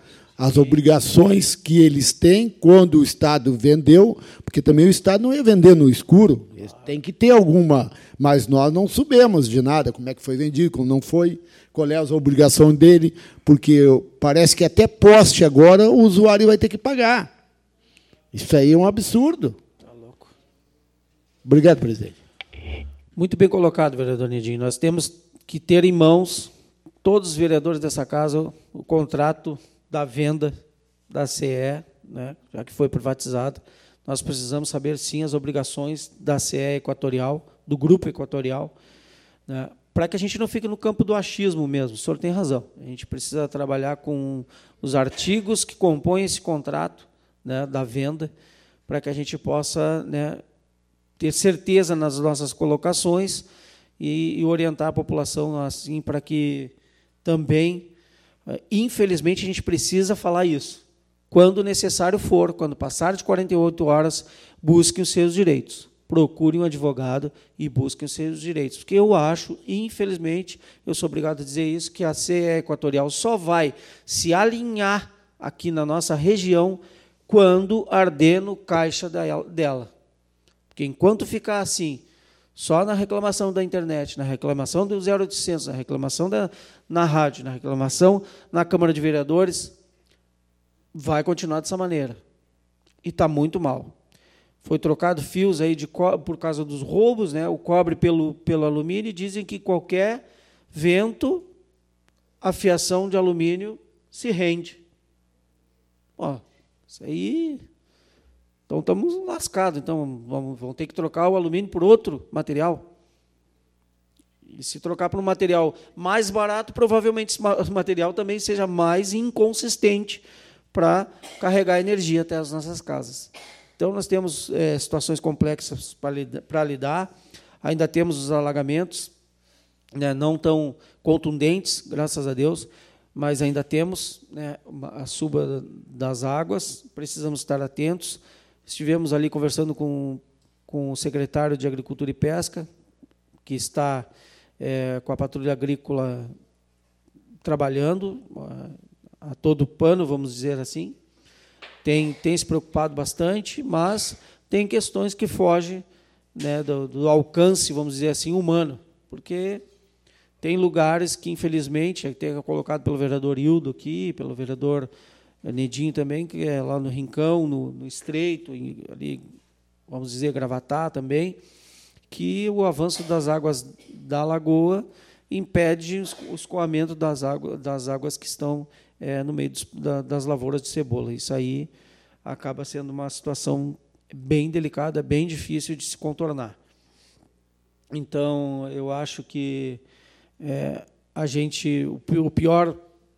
as obrigações que eles têm quando o Estado vendeu, porque também o Estado não ia vender no escuro, tem que ter alguma, mas nós não sabemos de nada, como é que foi vendido, como não foi, qual é a obrigação dele, porque parece que até poste agora o usuário vai ter que pagar. Isso aí é um absurdo. Tá louco. Obrigado, presidente. Muito bem colocado, vereador Nidinho. Nós temos que ter em mãos, todos os vereadores dessa casa, o contrato da venda da CE, né, já que foi privatizado. Nós precisamos saber, sim, as obrigações da CE Equatorial, do Grupo Equatorial, né, para que a gente não fique no campo do achismo mesmo. O senhor tem razão. A gente precisa trabalhar com os artigos que compõem esse contrato, né, da venda, para que a gente possa, né, ter certeza nas nossas colocações e orientar a população assim para que também, infelizmente, a gente precisa falar isso. Quando necessário for, quando passar de 48 horas, busquem os seus direitos. Procurem um advogado e busquem os seus direitos. Porque eu acho, infelizmente, eu sou obrigado a dizer isso, que a CE Equatorial só vai se alinhar aqui na nossa região quando arder no caixa dela. Porque enquanto ficar assim, só na reclamação da internet, na reclamação do 0800, na reclamação na rádio, na reclamação na Câmara de Vereadores, vai continuar dessa maneira. E está muito mal. Foi trocado fios aí por causa dos roubos, né, o cobre pelo alumínio, e dizem que qualquer vento, a fiação de alumínio se rende. Ó, isso aí... Então, estamos lascados. Então, vamos ter que trocar o alumínio por outro material. E se trocar por um material mais barato, provavelmente esse material também seja mais inconsistente para carregar energia até as nossas casas. Então, nós temos situações complexas para lidar. Ainda temos os alagamentos, né, não tão contundentes, graças a Deus, mas ainda temos, né, a suba das águas. Precisamos estar atentos. Estivemos ali conversando com o secretário de Agricultura e Pesca, que está com a patrulha agrícola trabalhando a todo pano, vamos dizer assim. Tem se preocupado bastante, mas tem questões que fogem, né, do alcance, vamos dizer assim, humano, porque tem lugares que, infelizmente, tem colocado pelo vereador Hildo aqui, pelo vereador Nedinho também, que é lá no Rincão, no Estreito, ali, vamos dizer, Gravatá também, que o avanço das águas da lagoa impede o escoamento das águas que estão no meio das lavouras de cebola. Isso aí acaba sendo uma situação bem delicada, bem difícil de se contornar. Então, eu acho que o pior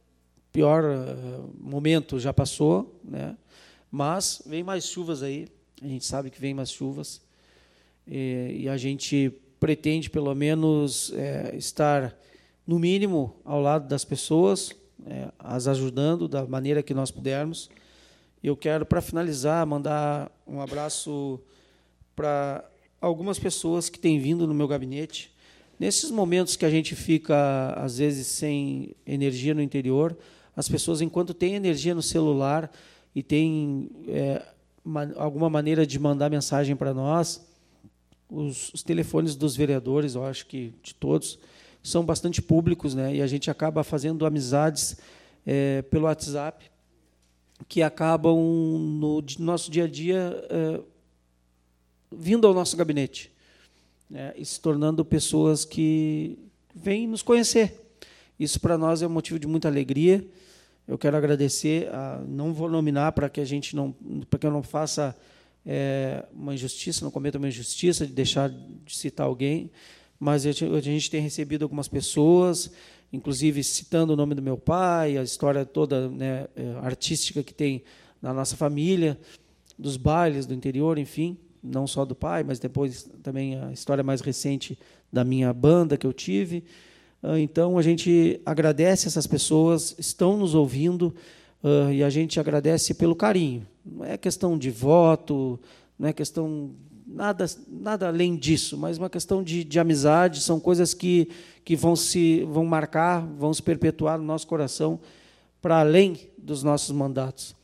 momento já passou, né? Mas vem mais chuvas aí, a gente sabe que vem mais chuvas, e a gente pretende, pelo menos, estar, no mínimo, ao lado das pessoas, as ajudando da maneira que nós pudermos. Eu quero, para finalizar, mandar um abraço para algumas pessoas que têm vindo no meu gabinete. Nesses momentos que a gente fica, às vezes, sem energia no interior, as pessoas, enquanto têm energia no celular e têm alguma maneira de mandar mensagem para nós, os telefones dos vereadores, eu acho que de todos, são bastante públicos, né? E a gente acaba fazendo amizades pelo WhatsApp, que acabam, no nosso dia a dia, vindo ao nosso gabinete, né? E se tornando pessoas que vêm nos conhecer. Isso, para nós, é um motivo de muita alegria. Eu quero agradecer, não vou nominar para que eu não faça uma injustiça, não cometa uma injustiça de deixar de citar alguém, mas a gente tem recebido algumas pessoas, inclusive citando o nome do meu pai, a história toda, né, artística que tem na nossa família, dos bailes do interior, enfim, não só do pai, mas depois também a história mais recente da minha banda que eu tive. Então, a gente agradece essas pessoas, estão nos ouvindo, e a gente agradece pelo carinho. Não é questão de voto, não é questão nada além disso, mas uma questão de amizade, são coisas que vão marcar, vão se perpetuar no nosso coração para além dos nossos mandatos.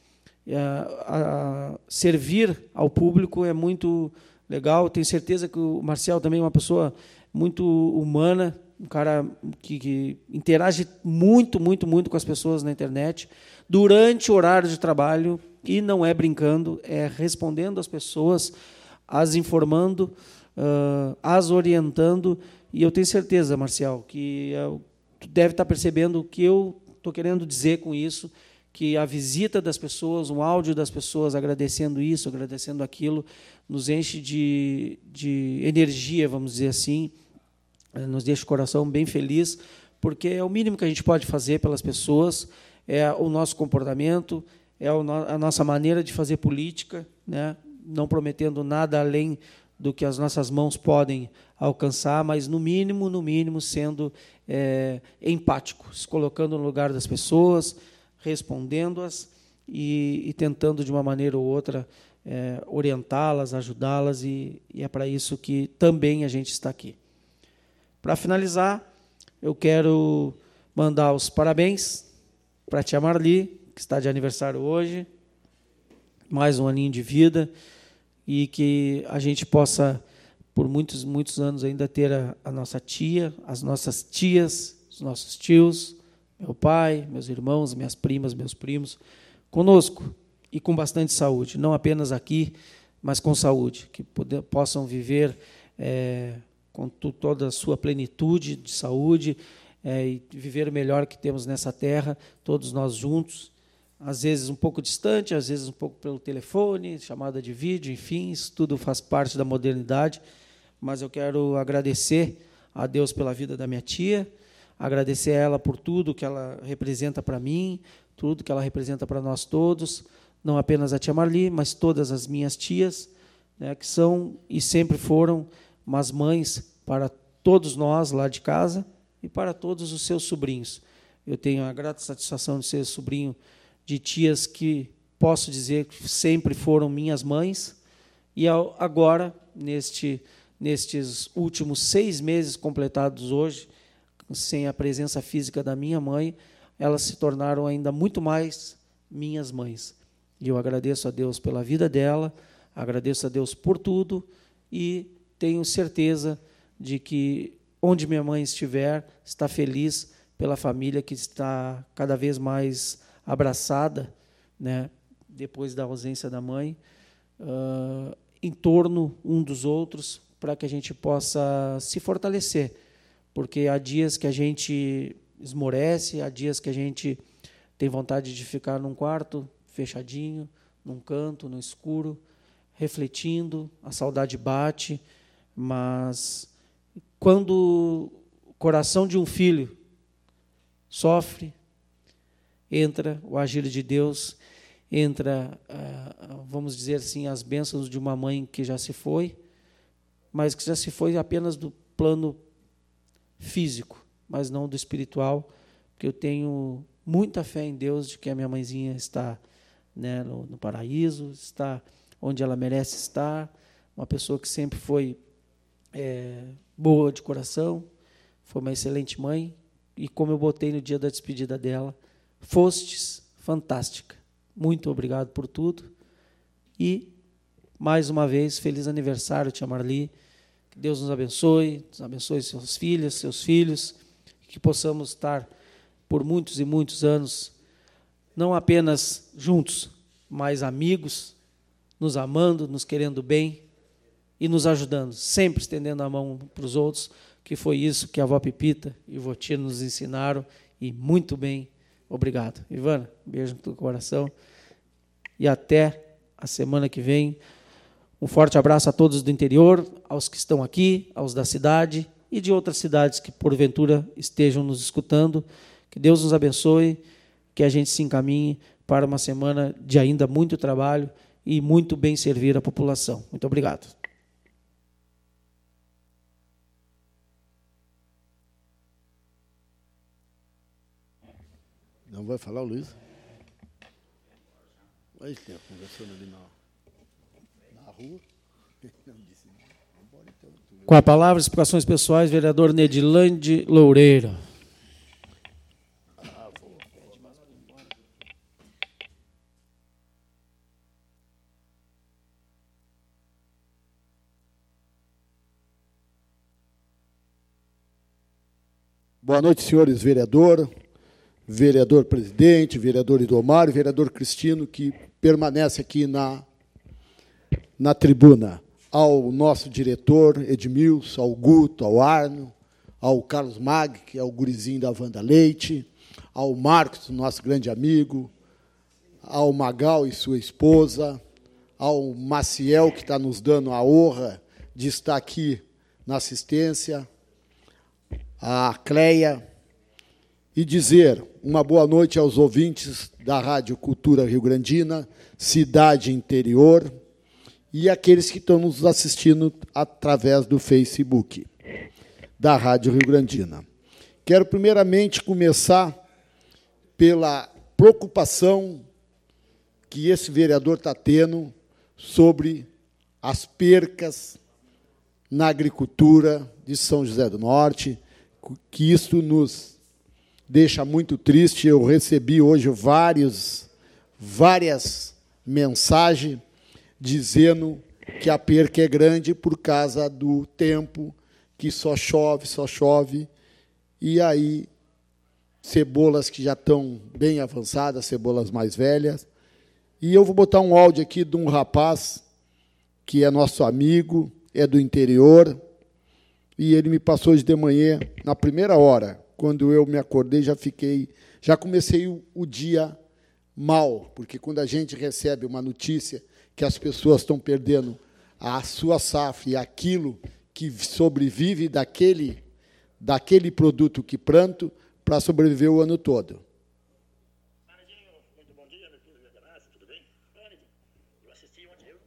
Servir ao público é muito legal. Tenho certeza que o Marcel também é uma pessoa muito humana, um cara que interage muito, muito, muito com as pessoas na internet, durante o horário de trabalho, e não é brincando, é respondendo às pessoas, as informando, as orientando. E eu tenho certeza, Marcel, que tu deve estar percebendo o que eu estou querendo dizer com isso, que a visita das pessoas, um áudio das pessoas agradecendo isso, agradecendo aquilo, nos enche de energia, vamos dizer assim, nos deixa o coração bem feliz, porque é o mínimo que a gente pode fazer pelas pessoas, é o nosso comportamento, é a nossa maneira de fazer política, né? Não prometendo nada além do que as nossas mãos podem alcançar, mas, no mínimo, sendo empáticos, colocando no lugar das pessoas, respondendo-as e tentando, de uma maneira ou outra, orientá-las, ajudá-las, e é para isso que também a gente está aqui. Para finalizar, eu quero mandar os parabéns para a tia Marli, que está de aniversário hoje, mais um aninho de vida, e que a gente possa, por muitos, muitos anos, ainda ter a nossa tia, as nossas tias, os nossos tios, meu pai, meus irmãos, minhas primas, meus primos, conosco e com bastante saúde, não apenas aqui, mas com saúde, que possam viver com toda a sua plenitude de saúde, e viver o melhor que temos nessa terra, todos nós juntos, às vezes um pouco distante, às vezes um pouco pelo telefone, chamada de vídeo, enfim, isso tudo faz parte da modernidade, mas eu quero agradecer a Deus pela vida da minha tia, agradecer a ela por tudo que ela representa para mim, tudo que ela representa para nós todos, não apenas a tia Marli, mas todas as minhas tias, né, que são e sempre foram umas mães para todos nós lá de casa e para todos os seus sobrinhos. Eu tenho a grata satisfação de ser sobrinho de tias que posso dizer que sempre foram minhas mães, e agora, nestes últimos 6 meses completados hoje, sem a presença física da minha mãe, elas se tornaram ainda muito mais minhas mães. E eu agradeço a Deus pela vida dela, agradeço a Deus por tudo, e tenho certeza de que, onde minha mãe estiver, está feliz pela família que está cada vez mais abraçada, né, depois da ausência da mãe, em torno um dos outros, para que a gente possa se fortalecer, porque há dias que a gente esmorece, há dias que a gente tem vontade de ficar num quarto fechadinho, num canto, no escuro, refletindo, a saudade bate, mas quando o coração de um filho sofre, entra o agir de Deus, entra, vamos dizer assim, as bênçãos de uma mãe que já se foi, mas que já se foi apenas do plano físico, mas não do espiritual, porque eu tenho muita fé em Deus de que a minha mãezinha está, né, no paraíso, está onde ela merece estar, uma pessoa que sempre foi boa de coração, foi uma excelente mãe, e como eu botei no dia da despedida dela, fostes fantástica. Muito obrigado por tudo. E, mais uma vez, feliz aniversário, tia Marli. Que Deus nos abençoe seus filhos, que possamos estar por muitos e muitos anos, não apenas juntos, mas amigos, nos amando, nos querendo bem e nos ajudando, sempre estendendo a mão para os outros, que foi isso que a avó Pepita e o vô Tino nos ensinaram, e muito bem. Obrigado. Ivana, beijo no teu coração. E até a semana que vem. Um forte abraço a todos do interior, aos que estão aqui, aos da cidade e de outras cidades que, porventura, estejam nos escutando. Que Deus nos abençoe, que a gente se encaminhe para uma semana de ainda muito trabalho e muito bem servir a população. Muito obrigado. Não vai falar o Luiz? Olha que conversando ali na rua. Com a palavra, explicações pessoais, vereador Nedilande Loureiro. Boa noite, senhores vereador presidente, vereador Idomar e vereador Cristino, que permanece aqui na tribuna. Ao nosso diretor, Edmilson, ao Guto, ao Arno, ao Carlos Mag, que é o gurizinho da Wanda Leite, ao Marcos, nosso grande amigo, ao Magal e sua esposa, ao Maciel, que está nos dando a honra de estar aqui na assistência, à Cleia, e dizer uma boa noite aos ouvintes da Rádio Cultura Rio Grandina, Cidade Interior, e aqueles que estão nos assistindo através do Facebook da Rádio Rio Grandina. Quero, primeiramente, começar pela preocupação que esse vereador está tendo sobre as percas na agricultura de São José do Norte, que isso nos deixa muito triste. Eu recebi hoje várias mensagens dizendo que a perca é grande por causa do tempo, que só chove, e aí cebolas que já estão bem avançadas, cebolas mais velhas. E eu vou botar um áudio aqui de um rapaz que é nosso amigo, é do interior, e ele me passou hoje de manhã, na primeira hora, quando eu me acordei, já comecei o dia mal, porque quando a gente recebe uma notícia que as pessoas estão perdendo a sua safra e aquilo que sobrevive daquele produto que plantam para sobreviver o ano todo. Muito bom dia, meu filho Ganassi, tudo bem? Eu assisti ontem, eu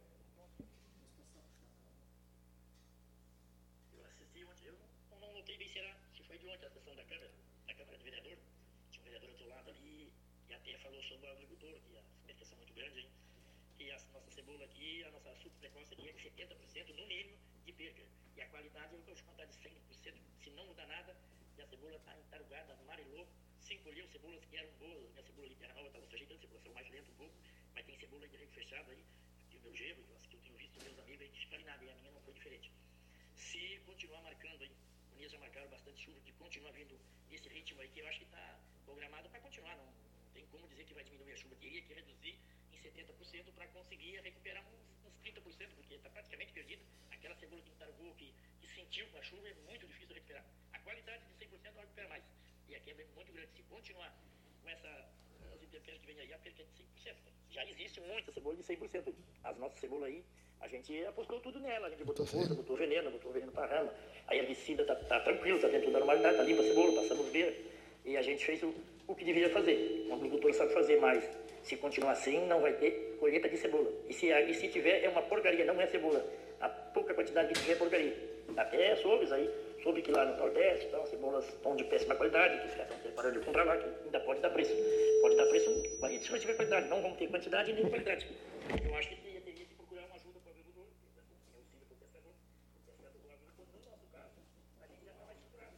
não notei bem se foi de ontem a sessão da Câmara de Vereador. Tinha um vereador do outro lado ali e até falou sobre o agricultor, que as perdas são muito grandes, hein? E a nossa cebola aqui, a nossa super precoce aqui é de 70% no mínimo de perca. E a qualidade, eu vou contar de 100%, se não mudar nada, e a cebola está entarugada, amarelou, se encolheu cebolas que eram boas. Minha cebola ali, terra nova, estava se ajeitando, cebola foi mais lento um pouco, mas tem cebola aí de rego fechado aí, aqui o meu gelo, que eu tenho visto meus amigos aí desfarinado, e a minha não foi diferente. Se continuar marcando aí, o Nia já marcaram bastante chuva, que continua vindo nesse ritmo aí, que eu acho que está programado para continuar, não tem como dizer que vai diminuir a chuva, teria que reduzir em 70% para conseguir recuperar uns 30%, porque está praticamente perdido. Aquela cebola que entarugou, que sentiu com a chuva, é muito difícil de recuperar. A qualidade de 100% não recupera mais. E a quebra é muito grande. Se continuar com as intempéries que vem aí, a perca é de 100%. Já existe muita cebola de 100%. As nossas cebolas aí, a gente apostou tudo nela. A gente botou força, botou veneno para rama. A herbicida tá tranquilo, está dentro da normalidade, está limpa a cebola, passamos beira. E a gente fez o que devia fazer. O agricultor sabe fazer, mas se continuar assim, não vai ter colheita de cebola. E se tiver, é uma porcaria, não é cebola. A pouca quantidade que tiver é porcaria. Até soube que lá no Nordeste, então, as cebolas estão de péssima qualidade, que estão preparando de comprar lá, que ainda pode dar preço. Pode dar preço, se não tiver qualidade. Não vamos ter quantidade nem qualidade. Eu acho que teria que procurar uma ajuda para o agricultor, que é auxílio para o pescador do agricultor. No nosso caso, a gente já está mais segurado.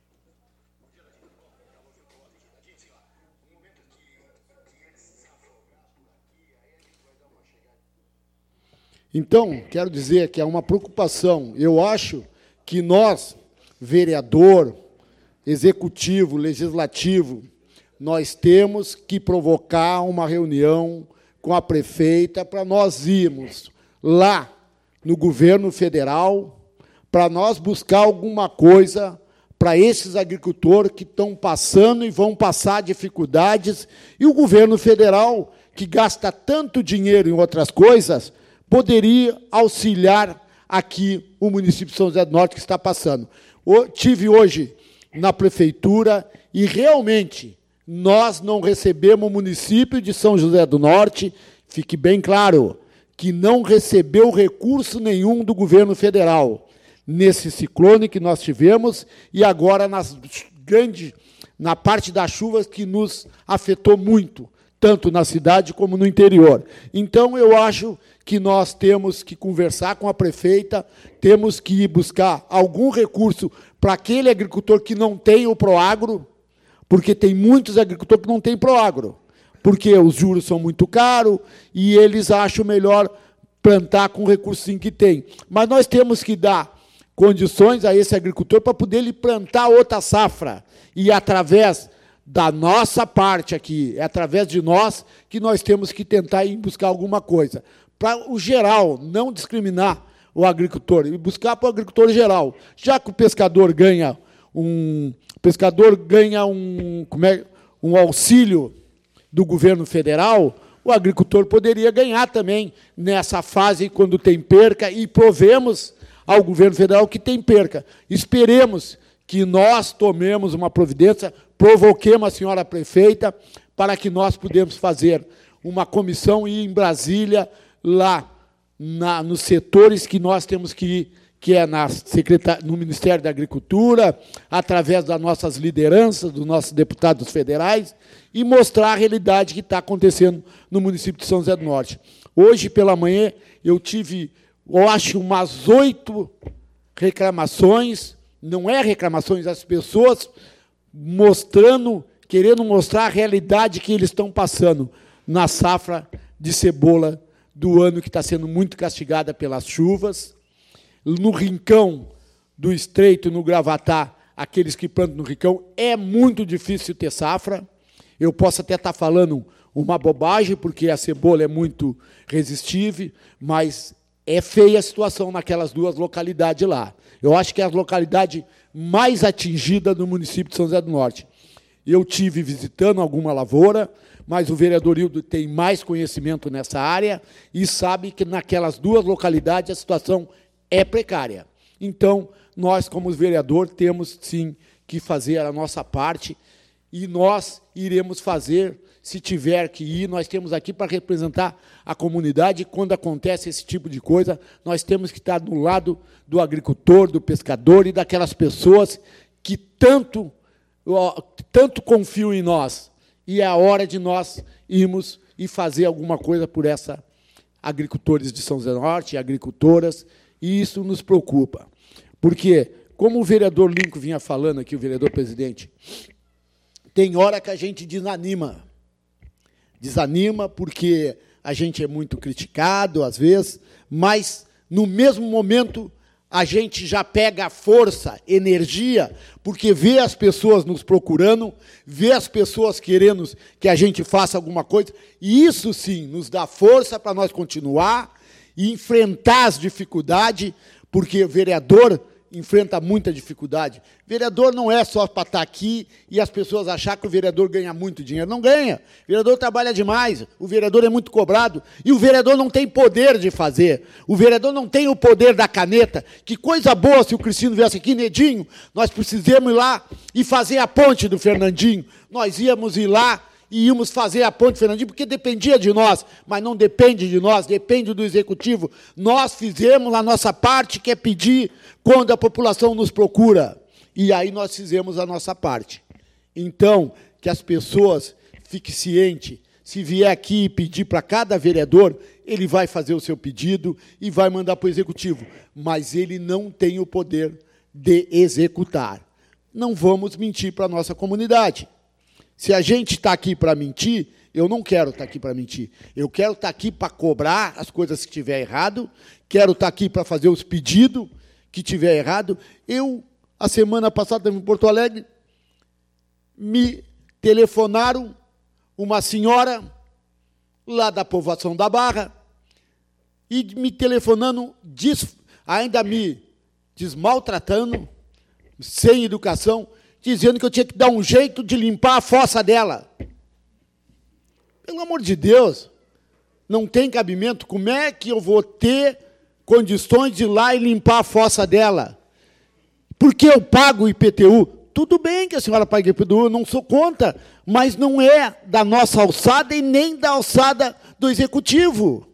Então, quero dizer que é uma preocupação. Eu acho que nós, vereador, executivo, legislativo, nós temos que provocar uma reunião com a prefeita para nós irmos lá no governo federal, para nós buscar alguma coisa para esses agricultores que estão passando e vão passar dificuldades, e o governo federal, que gasta tanto dinheiro em outras coisas, poderia auxiliar aqui o município de São José do Norte, que está passando. Tive hoje na prefeitura e, realmente, nós não recebemos o município de São José do Norte, fique bem claro, que não recebeu recurso nenhum do governo federal nesse ciclone que nós tivemos e agora na parte das chuvas que nos afetou muito, tanto na cidade como no interior. Então, eu acho que nós temos que conversar com a prefeita, temos que ir buscar algum recurso para aquele agricultor que não tem o Proagro, porque tem muitos agricultores que não têm Proagro, porque os juros são muito caros e eles acham melhor plantar com o recursinho que tem. Mas nós temos que dar condições a esse agricultor para poder ele plantar outra safra. E através da nossa parte aqui, é através de nós que nós temos que tentar ir buscar alguma coisa. Para o geral, não discriminar o agricultor, e buscar para o agricultor geral. Já que o pescador ganha um auxílio do governo federal, o agricultor poderia ganhar também nessa fase quando tem perca, e provemos ao governo federal que tem perca. Esperemos que nós tomemos uma providência, provoquemos a senhora prefeita para que nós pudemos fazer uma comissão e ir em Brasília, lá nos setores que nós temos que ir, que é no Ministério da Agricultura, através das nossas lideranças, dos nossos deputados federais, e mostrar a realidade que está acontecendo no município de São José do Norte. Hoje, pela manhã, eu tive, eu acho, umas 8 reclamações, não é reclamações, as pessoas querendo mostrar a realidade que eles estão passando na safra de cebola do ano, que está sendo muito castigada pelas chuvas. No Rincão do Estreito, no Gravatá, aqueles que plantam no Rincão, é muito difícil ter safra. Eu posso até estar falando uma bobagem, porque a cebola é muito resistível, mas é feia a situação naquelas 2 localidades lá. Eu acho que é a localidade mais atingida do município de São José do Norte. Eu tive visitando alguma lavoura, mas o vereador Hildo tem mais conhecimento nessa área e sabe que naquelas 2 localidades a situação é precária. Então, nós, como vereador, temos, sim, que fazer a nossa parte, e nós iremos fazer, se tiver que ir, nós temos aqui para representar a comunidade, e quando acontece esse tipo de coisa, nós temos que estar do lado do agricultor, do pescador e daquelas pessoas que tanto confiam em nós. E é a hora de nós irmos e fazer alguma coisa por essa agricultores de São José do Norte, agricultoras, e isso nos preocupa. Porque, como o vereador Lincoln vinha falando aqui, o vereador presidente, tem hora que a gente desanima. Desanima porque a gente é muito criticado, às vezes, mas, no mesmo momento, a gente já pega força, energia, porque vê as pessoas nos procurando, vê as pessoas querendo que a gente faça alguma coisa, e isso, sim, nos dá força para nós continuar e enfrentar as dificuldades, porque o vereador enfrenta muita dificuldade. Vereador não é só para estar aqui e as pessoas achar que o vereador ganha muito dinheiro. Não ganha. O vereador trabalha demais, o vereador é muito cobrado, e o vereador não tem poder de fazer. O vereador não tem o poder da caneta. Que coisa boa se o Cristino viesse aqui, Nedinho, nós precisamos ir lá e fazer a ponte do Fernandinho. Nós íamos ir lá e íamos fazer a ponte do Fernandinho, porque dependia de nós, mas não depende de nós, depende do Executivo. Nós fizemos a nossa parte, que é pedir quando a população nos procura. E aí nós fizemos a nossa parte. Então, que as pessoas fiquem cientes, se vier aqui e pedir para cada vereador, ele vai fazer o seu pedido e vai mandar para o Executivo, mas ele não tem o poder de executar. Não vamos mentir para a nossa comunidade. Se a gente está aqui para mentir, eu não quero estar aqui para mentir. Eu quero estar aqui para cobrar as coisas que estiver errado, quero estar aqui para fazer os pedidos que estiver errado. A semana passada, em Porto Alegre, me telefonaram uma senhora lá da povoação da Barra, e me telefonando, ainda me desmaltratando, sem educação, dizendo que eu tinha que dar um jeito de limpar a fossa dela. Pelo amor de Deus, não tem cabimento. Como é que eu vou ter condições de ir lá e limpar a fossa dela? Porque eu pago o IPTU. Tudo bem que a senhora pague o IPTU, eu não sou contra, mas não é da nossa alçada e nem da alçada do Executivo.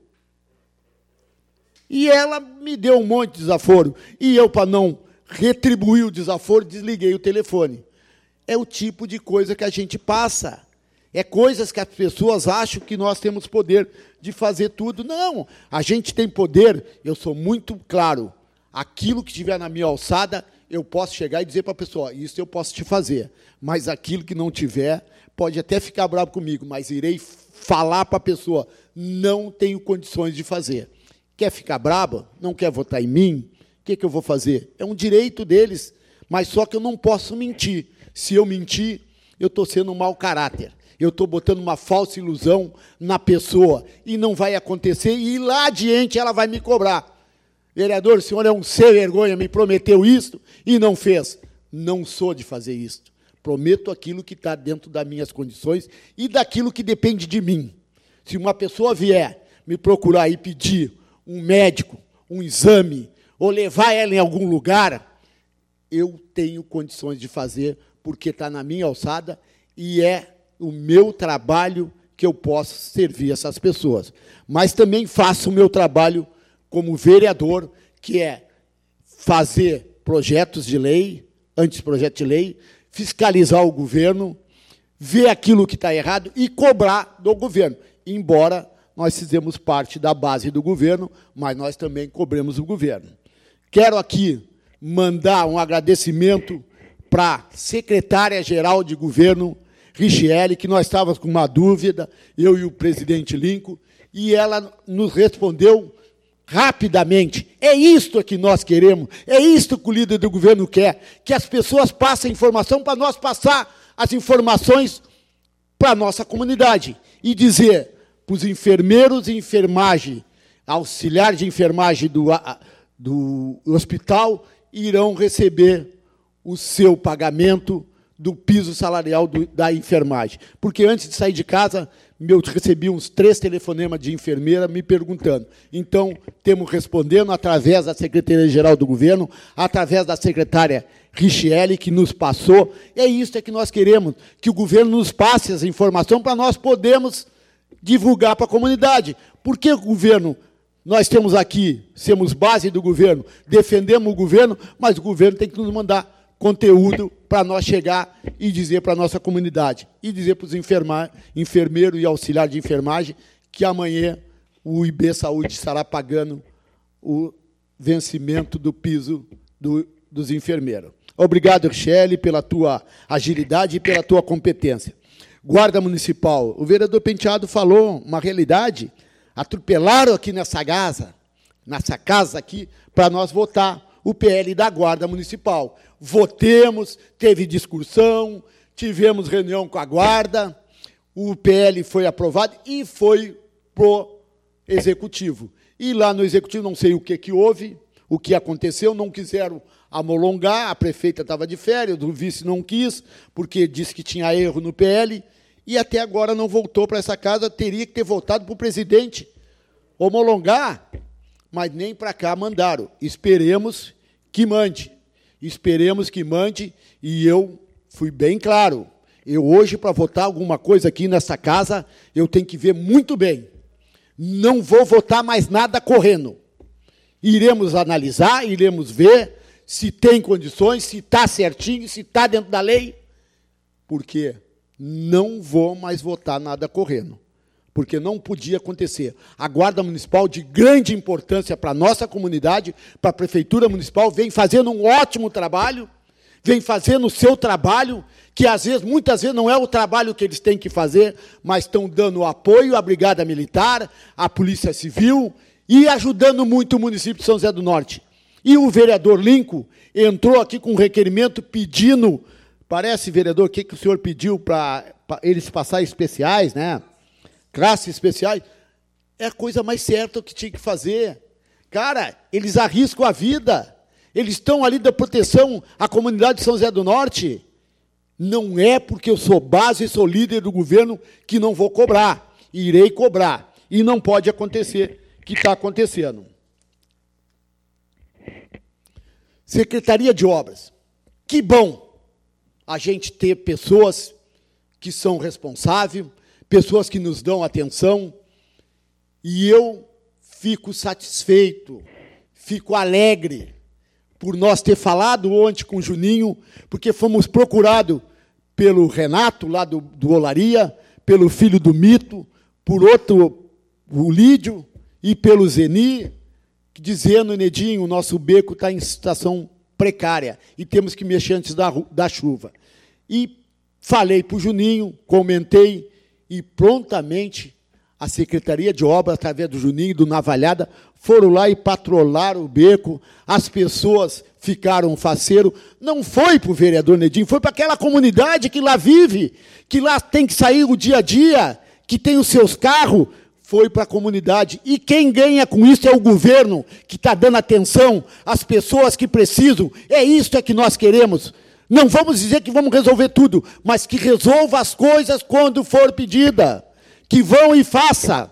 E ela me deu um monte de desaforo. E eu, para não retribuir o desaforo, desliguei o telefone. É o tipo de coisa que a gente passa. É coisas que as pessoas acham que nós temos poder de fazer tudo. Não, a gente tem poder, eu sou muito claro. Aquilo que estiver na minha alçada, eu posso chegar e dizer para a pessoa, isso eu posso te fazer. Mas aquilo que não tiver, pode até ficar bravo comigo, mas irei falar para a pessoa, não tenho condições de fazer. Quer ficar brava? Não quer votar em mim? O que eu vou fazer? É um direito deles, mas só que eu não posso mentir. Se eu mentir, eu estou sendo um mau caráter. Eu estou botando uma falsa ilusão na pessoa, e não vai acontecer, e lá adiante ela vai me cobrar. Vereador, o senhor é um sem vergonha, me prometeu isso e não fez. Não sou de fazer isso. Prometo aquilo que está dentro das minhas condições e daquilo que depende de mim. Se uma pessoa vier me procurar e pedir um médico, um exame, ou levar ela em algum lugar, eu tenho condições de fazer, porque está na minha alçada e é o meu trabalho que eu posso servir essas pessoas. Mas também faço o meu trabalho como vereador, que é fazer projetos de lei, anteprojeto de lei, fiscalizar o governo, ver aquilo que está errado e cobrar do governo. Embora nós fizemos parte da base do governo, mas nós também cobramos o governo. Quero aqui mandar um agradecimento para a secretária-geral de governo, Richiele, que nós estávamos com uma dúvida, eu e o presidente Lincoln, e ela nos respondeu rapidamente. É isto que nós queremos, é isto que o líder do governo quer, que as pessoas passem informação para nós passar as informações para a nossa comunidade e dizer para os enfermeiros e enfermagem, auxiliar de enfermagem do hospital, irão receber o seu pagamento do piso salarial da enfermagem. Porque antes de sair de casa, eu recebi uns 3 telefonemas de enfermeira me perguntando. Então, temos respondendo através da Secretaria-Geral do Governo, através da secretária Richiele, que nos passou. É isso que nós queremos, que o governo nos passe essa informação para nós podermos divulgar para a comunidade. Porque o governo, nós temos aqui, somos base do governo, defendemos o governo, mas o governo tem que nos mandar conteúdo para nós chegar e dizer para a nossa comunidade, e dizer para os enfermeiros e auxiliar de enfermagem que amanhã o IB Saúde estará pagando o vencimento do piso dos enfermeiros. Obrigado, Richelle, pela tua agilidade e pela tua competência. Guarda Municipal, o vereador Penteado falou uma realidade, atropelaram aqui nessa casa aqui, para nós votar o PL da Guarda Municipal. Votemos, teve discussão, tivemos reunião com a Guarda, o PL foi aprovado e foi para o Executivo. E lá no Executivo, não sei o que houve, o que aconteceu, não quiseram amolongar, a prefeita estava de férias, o vice não quis, porque disse que tinha erro no PL, e até agora não voltou para essa casa, teria que ter voltado para o presidente homologar, mas nem para cá mandaram. Esperemos que mande. Esperemos que mande, e eu fui bem claro. Eu hoje, para votar alguma coisa aqui nessa casa, eu tenho que ver muito bem. Não vou votar mais nada correndo. Iremos analisar, iremos ver se tem condições, se está certinho, se está dentro da lei, porque não vou mais votar nada correndo. Porque não podia acontecer. A Guarda Municipal, de grande importância para a nossa comunidade, para a Prefeitura Municipal, vem fazendo um ótimo trabalho, vem fazendo o seu trabalho, que às vezes, muitas vezes, não é o trabalho que eles têm que fazer, mas estão dando apoio à Brigada Militar, à Polícia Civil, e ajudando muito o município de São José do Norte. E o vereador Lincoln entrou aqui com um requerimento pedindo, parece, vereador, o que o senhor pediu para eles passarem especiais, né? Classes especiais, é a coisa mais certa que tinha que fazer. Cara, eles arriscam a vida, eles estão ali da proteção à comunidade de São José do Norte. Não é porque eu sou base e sou líder do governo que não vou cobrar, irei cobrar. E não pode acontecer o que está acontecendo. Secretaria de Obras. Que bom a gente ter pessoas que são responsáveis, pessoas que nos dão atenção, e eu fico satisfeito, fico alegre por nós ter falado ontem com o Juninho, porque fomos procurados pelo Renato, lá do Olaria, pelo filho do Mito, por outro, o Lídio, e pelo Zeni, dizendo, Nedinho, o nosso beco está em situação precária, e temos que mexer antes da chuva. E falei para o Juninho, comentei, e prontamente a Secretaria de Obras, através do Juninho e do Navalhada, foram lá e patrolaram o beco, as pessoas ficaram faceiro. Não foi para o vereador Nedinho, foi para aquela comunidade que lá vive, que lá tem que sair o dia a dia, que tem os seus carros, foi para a comunidade. E quem ganha com isso é o governo, que está dando atenção às pessoas que precisam. É isso que nós queremos. Não vamos dizer que vamos resolver tudo, mas que resolva as coisas quando for pedida. Que vão e faça.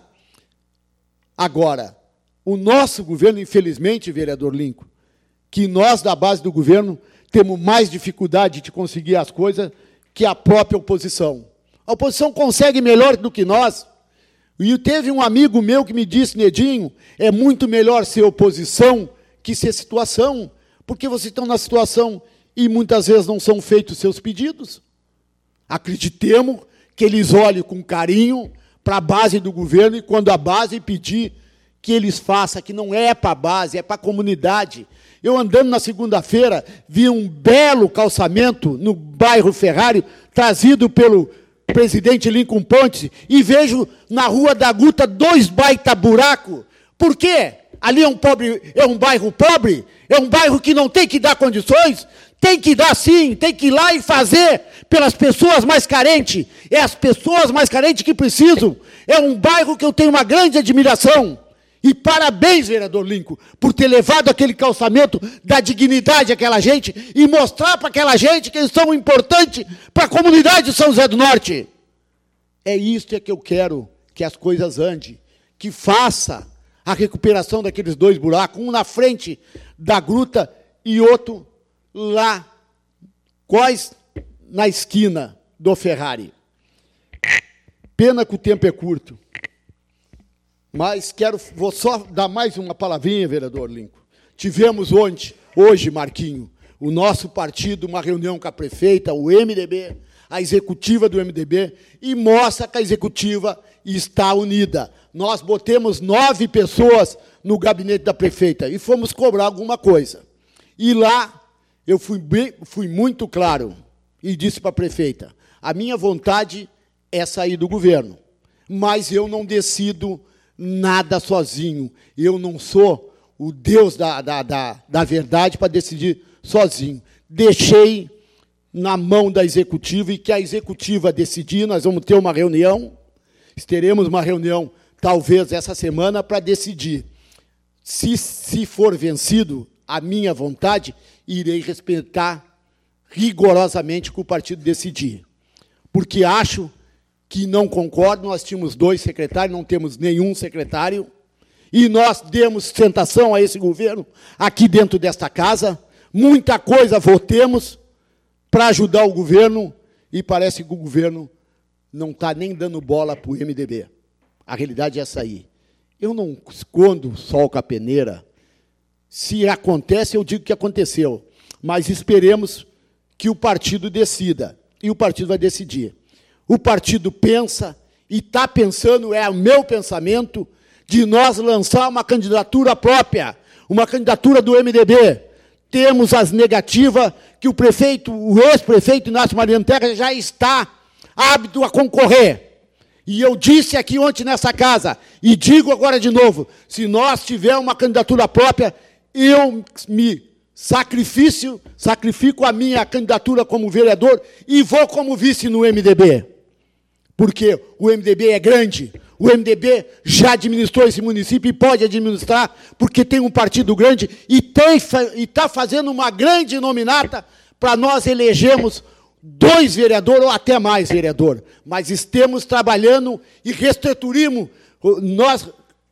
Agora, o nosso governo, infelizmente, vereador Lincoln, que nós, da base do governo, temos mais dificuldade de conseguir as coisas que a própria oposição. A oposição consegue melhor do que nós. E teve um amigo meu que me disse, Nedinho, é muito melhor ser oposição que ser situação, porque vocês estão na situação e muitas vezes não são feitos seus pedidos. Acreditemos que eles olhem com carinho para a base do governo e quando a base pedir que eles façam, que não é para a base, é para a comunidade. Eu andando na segunda-feira, vi um belo calçamento no bairro Ferrari, trazido pelo presidente Lincoln Pontes, e vejo na Rua da Guta 2 baita buraco. Por quê? Ali é um bairro pobre? É um bairro que não tem que dar condições? Tem que dar sim, tem que ir lá e fazer pelas pessoas mais carentes. É as pessoas mais carentes que precisam. É um bairro que eu tenho uma grande admiração. E parabéns, vereador Lincoln, por ter levado aquele calçamento da dignidade àquela gente e mostrar para aquela gente que eles são importantes para a comunidade de São José do Norte. É isso que eu quero, que as coisas andem, que faça a recuperação daqueles 2 buracos, um na frente da gruta e outro lá, quase na esquina do Ferrari. Pena que o tempo é curto. Mas vou só dar mais uma palavrinha, vereador Lincoln. Tivemos hoje, Marquinho, o nosso partido, uma reunião com a prefeita, o MDB, a executiva do MDB, e mostra que a executiva está unida. Nós botemos 9 pessoas no gabinete da prefeita e fomos cobrar alguma coisa. E lá eu fui muito claro e disse para a prefeita, a minha vontade é sair do governo, mas eu não decido nada sozinho. Eu não sou o Deus da verdade para decidir sozinho. Deixei na mão da executiva e que a executiva decidir, nós vamos ter uma reunião, teremos uma reunião talvez essa semana para decidir. Se for vencido a minha vontade, irei respeitar rigorosamente o que o partido decidir. Porque acho que não concordo, nós tínhamos 2 secretários, não temos nenhum secretário, e nós demos sustentação a esse governo aqui dentro desta casa, muita coisa votemos para ajudar o governo, e parece que o governo não está nem dando bola para o MDB. A realidade é essa aí. Eu não escondo o sol com a peneira. Se acontece, eu digo que aconteceu. Mas esperemos que o partido decida, e o partido vai decidir. O partido pensa, e está pensando, é o meu pensamento, de nós lançar uma candidatura própria, uma candidatura do MDB. Temos as negativas que o ex-prefeito Inácio Mariano Terra já está apto a concorrer. E eu disse aqui ontem nessa casa, e digo agora de novo, se nós tivermos uma candidatura própria, eu me sacrifico a minha candidatura como vereador e vou como vice no MDB. Porque o MDB é grande, o MDB já administrou esse município e pode administrar, porque tem um partido grande e está fazendo uma grande nominata para nós elegermos 2 vereadores ou até mais vereador. Mas estamos trabalhando e reestruturamos, nós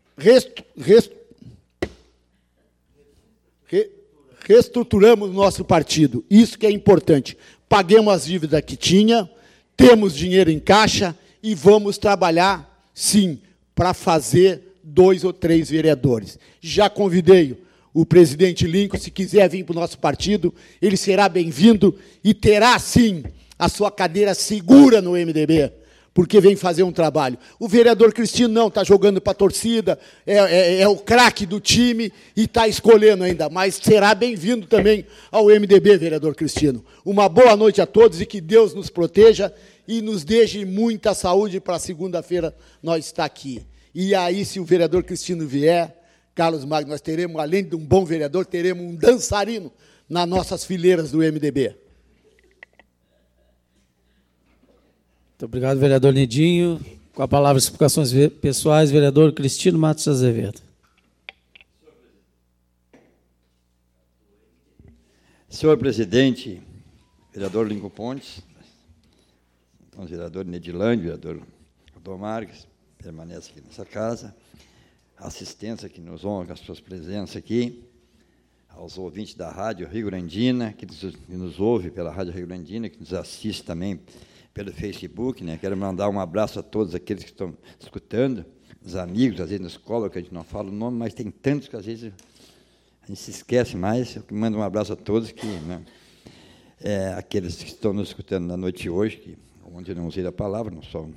reestruturamos o nosso partido. Isso que é importante. Paguemos as dívidas que tinha, temos dinheiro em caixa e vamos trabalhar, sim, para fazer 2 ou 3 vereadores. Já convidei o presidente Lincoln, se quiser vir para o nosso partido, ele será bem-vindo e terá, sim, a sua cadeira segura no MDB, porque vem fazer um trabalho. O vereador Cristino não, está jogando para a torcida, é o craque do time e está escolhendo ainda, mas será bem-vindo também ao MDB, vereador Cristino. Uma boa noite a todos e que Deus nos proteja e nos deixe muita saúde para segunda-feira nós estar aqui. E aí, se o vereador Cristino vier, Carlos Magno, nós teremos, além de um bom vereador, teremos um dançarino nas nossas fileiras do MDB. Muito obrigado, vereador Nedinho. Com a palavra, explicações pessoais, vereador Cristino Matos Azevedo. Senhor presidente, vereador Lincoln Pontes, vereador Nedilândia, vereador Dom Marques, permanece aqui nessa casa, a assistência que nos honra com as suas presenças aqui, aos ouvintes da Rádio Rio Grandina, que nos ouve pela Rádio Rio Grandina, que nos assiste também pelo Facebook, né? Quero mandar um abraço a todos aqueles que estão escutando, os amigos, às vezes na escola, que a gente não fala o nome, mas tem tantos que às vezes a gente se esquece mais. Eu mando um abraço a todos, que, né, aqueles que estão nos escutando na noite de hoje, que, onde eu não usei a palavra, não só,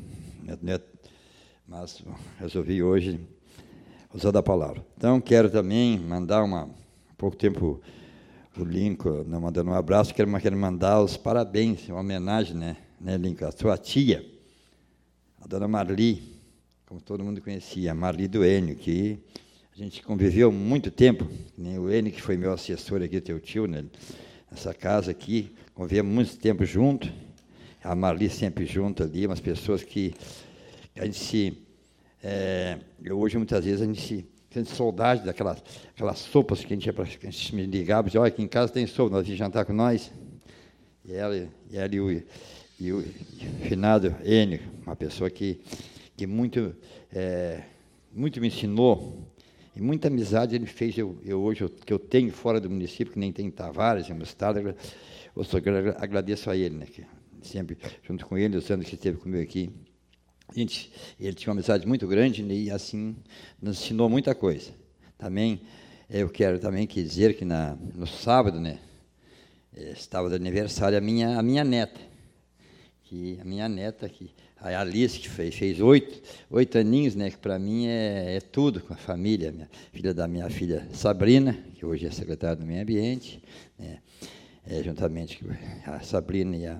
mas resolvi hoje usar a palavra. Então, quero também mandar há pouco tempo o Lincoln, não mandando um abraço, quero mandar os parabéns, uma homenagem, né, Lincoln, a sua tia, a dona Marli, como todo mundo conhecia, a Marli do Enio, que a gente conviveu muito tempo, nem o Enio, que foi meu assessor aqui, teu tio, né, nessa casa aqui, convivemos muito tempo junto, a Marli sempre junto ali, umas pessoas que a gente se... hoje, muitas vezes, a gente se sente saudade daquelas sopas que a gente me ligava, dizia, olha, aqui em casa tem sopa, nós vamos jantar com nós. E ela e o finado Enio, uma pessoa que muito me ensinou, e muita amizade ele fez hoje, que eu tenho fora do município, que nem tem em Tavares, em Mostado, eu só agradeço a ele, né, que sempre, junto com ele, o Sandro que esteve comigo aqui, ele tinha uma amizade muito grande, né, e assim nos ensinou muita coisa. Também eu quero também dizer que no sábado, né, estava de aniversário a minha neta, a Alice, que fez 8 aninhos, né, que para mim é tudo com a família, filha da minha filha Sabrina, que hoje é secretária do Meio Ambiente, né, juntamente com a Sabrina e a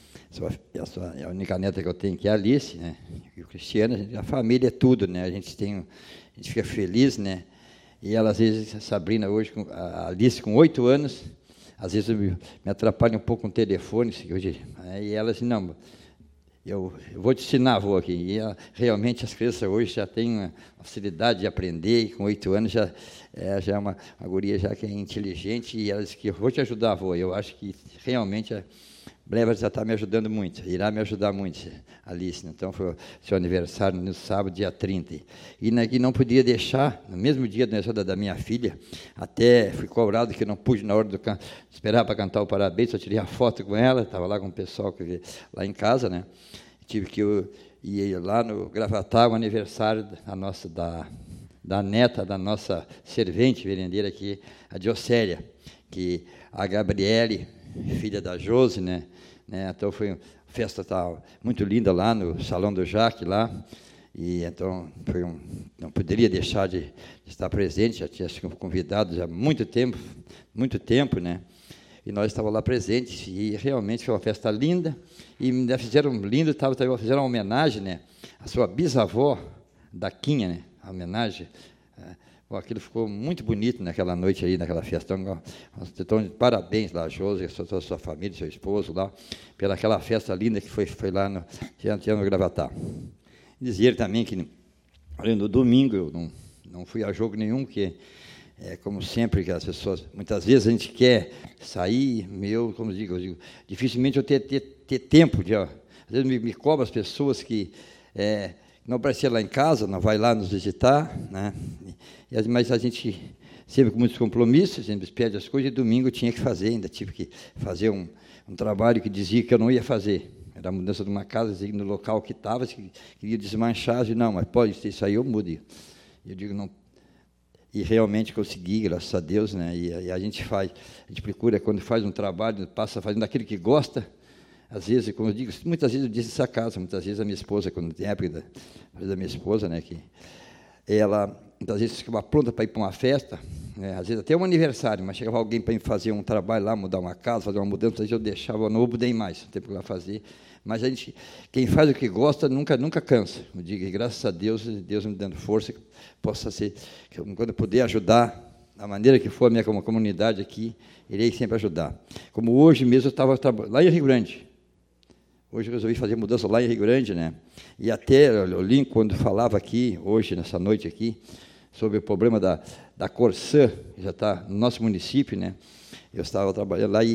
única neta que eu tenho, que é a Alice, né, e o Cristiano, a família é tudo, né, a gente fica feliz, né, e ela, às vezes, a Sabrina hoje, a Alice com 8 anos, às vezes me atrapalha um pouco com o telefone, e ela assim, não, eu vou te ensinar, avô, aqui. E realmente as crianças hoje já têm uma facilidade de aprender, e com 8 anos já é uma guria já que é inteligente, e ela disse que eu vou te ajudar, avô. Eu acho que realmente Breva já está me ajudando muito, irá me ajudar muito, Alice. Então, foi o seu aniversário no sábado, dia 30. E não podia deixar, no mesmo dia do aniversário da minha filha, até fui cobrado que não pude, na hora do esperar para cantar o parabéns, só tirei a foto com ela, estava lá com o pessoal que veio lá em casa, né? Tive que ir lá no Gravatá, o aniversário da neta da nossa servente verendeira aqui, a Diocélia, que a Gabriele, filha da Josi, né? Então foi uma festa muito linda lá no Salão do Jaque, lá, e então não poderia deixar de estar presente, já tinha sido convidado já há muito tempo, né? E nós estávamos lá presentes, e realmente foi uma festa linda, e ainda fizeram fizeram uma homenagem, né, à sua bisavó, Daquinha, né, a homenagem. Aquilo ficou muito bonito naquela noite aí, naquela festa. Então, parabéns lá, Josi, a sua família, seu esposo lá, pela aquela festa linda que foi lá no Gravatá. Dizer também que, no domingo, eu não fui a jogo nenhum, porque, como sempre, que as pessoas, muitas vezes a gente quer sair, como eu digo, dificilmente eu ter tempo de... Às vezes me cobram as pessoas que... não aparecia lá em casa, não vai lá nos visitar, né? Mas a gente, sempre com muitos compromissos, a gente pede as coisas, e domingo eu tinha que fazer, ainda tive que fazer um trabalho que dizia que eu não ia fazer. Era a mudança de uma casa, no local que estava, queria desmanchar, eu disse, não, mas pode, isso aí eu mudo. Eu digo, não. E realmente consegui, graças a Deus, né? E a gente procura, quando faz um trabalho, passa fazendo aquilo que gosta. Às vezes, como eu digo, muitas vezes eu disse essa casa, muitas vezes a minha esposa, quando tem época da minha esposa, né, que ela, muitas vezes, ficava pronta para ir para uma festa, né, às vezes até um aniversário, mas chegava alguém para fazer um trabalho lá, mudar uma casa, fazer uma mudança, às vezes eu deixava, não mudei mais, não tem o que lá fazer. Mas a gente, quem faz o que gosta, nunca cansa. Eu digo, e graças a Deus, Deus me dando força, que possa ser, que eu, quando eu puder ajudar, da maneira que for a minha comunidade aqui, irei sempre ajudar. Como hoje mesmo eu estava lá em Rio Grande. Hoje eu resolvi fazer mudança lá em Rio Grande, né? E até o Lincoln, quando falava aqui, hoje, nessa noite aqui, sobre o problema da Corsã, que já está no nosso município, né? Eu estava trabalhando lá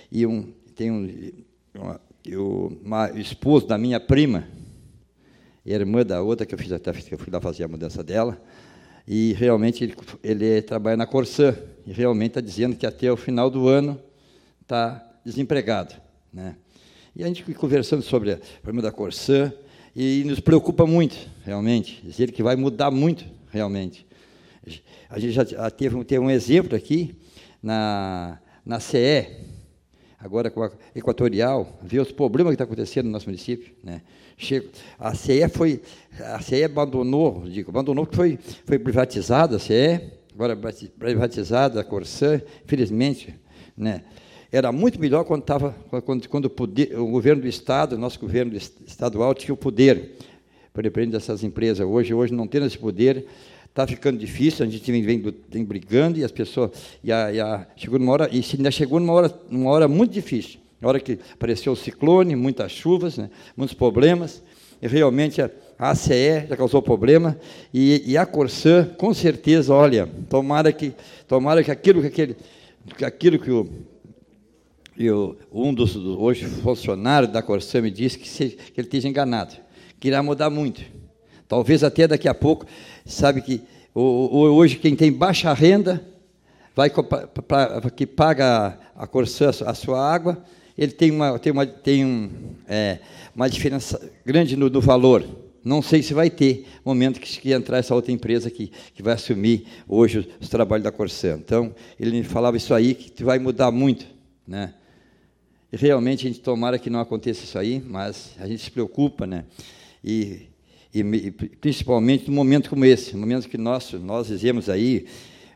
o esposo da minha prima, irmã da outra, que eu fui lá fazer a mudança dela, e realmente ele trabalha na Corsã, e realmente está dizendo que até o final do ano está desempregado, né? E a gente conversando sobre o problema da Corsã, e nos preocupa muito, realmente, dizer que vai mudar muito, realmente. A gente já teve um exemplo aqui, na CE, agora com a Equatorial, ver os problemas que estão acontecendo no nosso município, né? A CE abandonou, porque foi privatizada a CE, agora privatizada a Corsã, infelizmente, né? Era muito melhor quando o governo do Estado, nosso governo estadual, tinha o poder para depender dessas empresas. Hoje não tendo esse poder, está ficando difícil, a gente vem brigando, e as pessoas... chegou numa hora, e ainda chegou numa hora muito difícil, na hora que apareceu o ciclone, muitas chuvas, né, muitos problemas, e realmente a ACE já causou problema, e a Corsã, com certeza, olha, tomara que um dos hoje funcionários da Corsã me disse que ele esteja enganado, que irá mudar muito. Talvez até daqui a pouco, sabe que hoje quem tem baixa renda, que paga a Corsã a sua água, ele tem uma diferença grande no valor. Não sei se vai ter momento que entrar essa outra empresa que vai assumir hoje os trabalhos da Corsã. Então, ele me falava isso aí, que vai mudar muito, né? E realmente a gente tomara que não aconteça isso aí, mas a gente se preocupa, né? E principalmente num momento como esse, no momento que nós dizemos aí,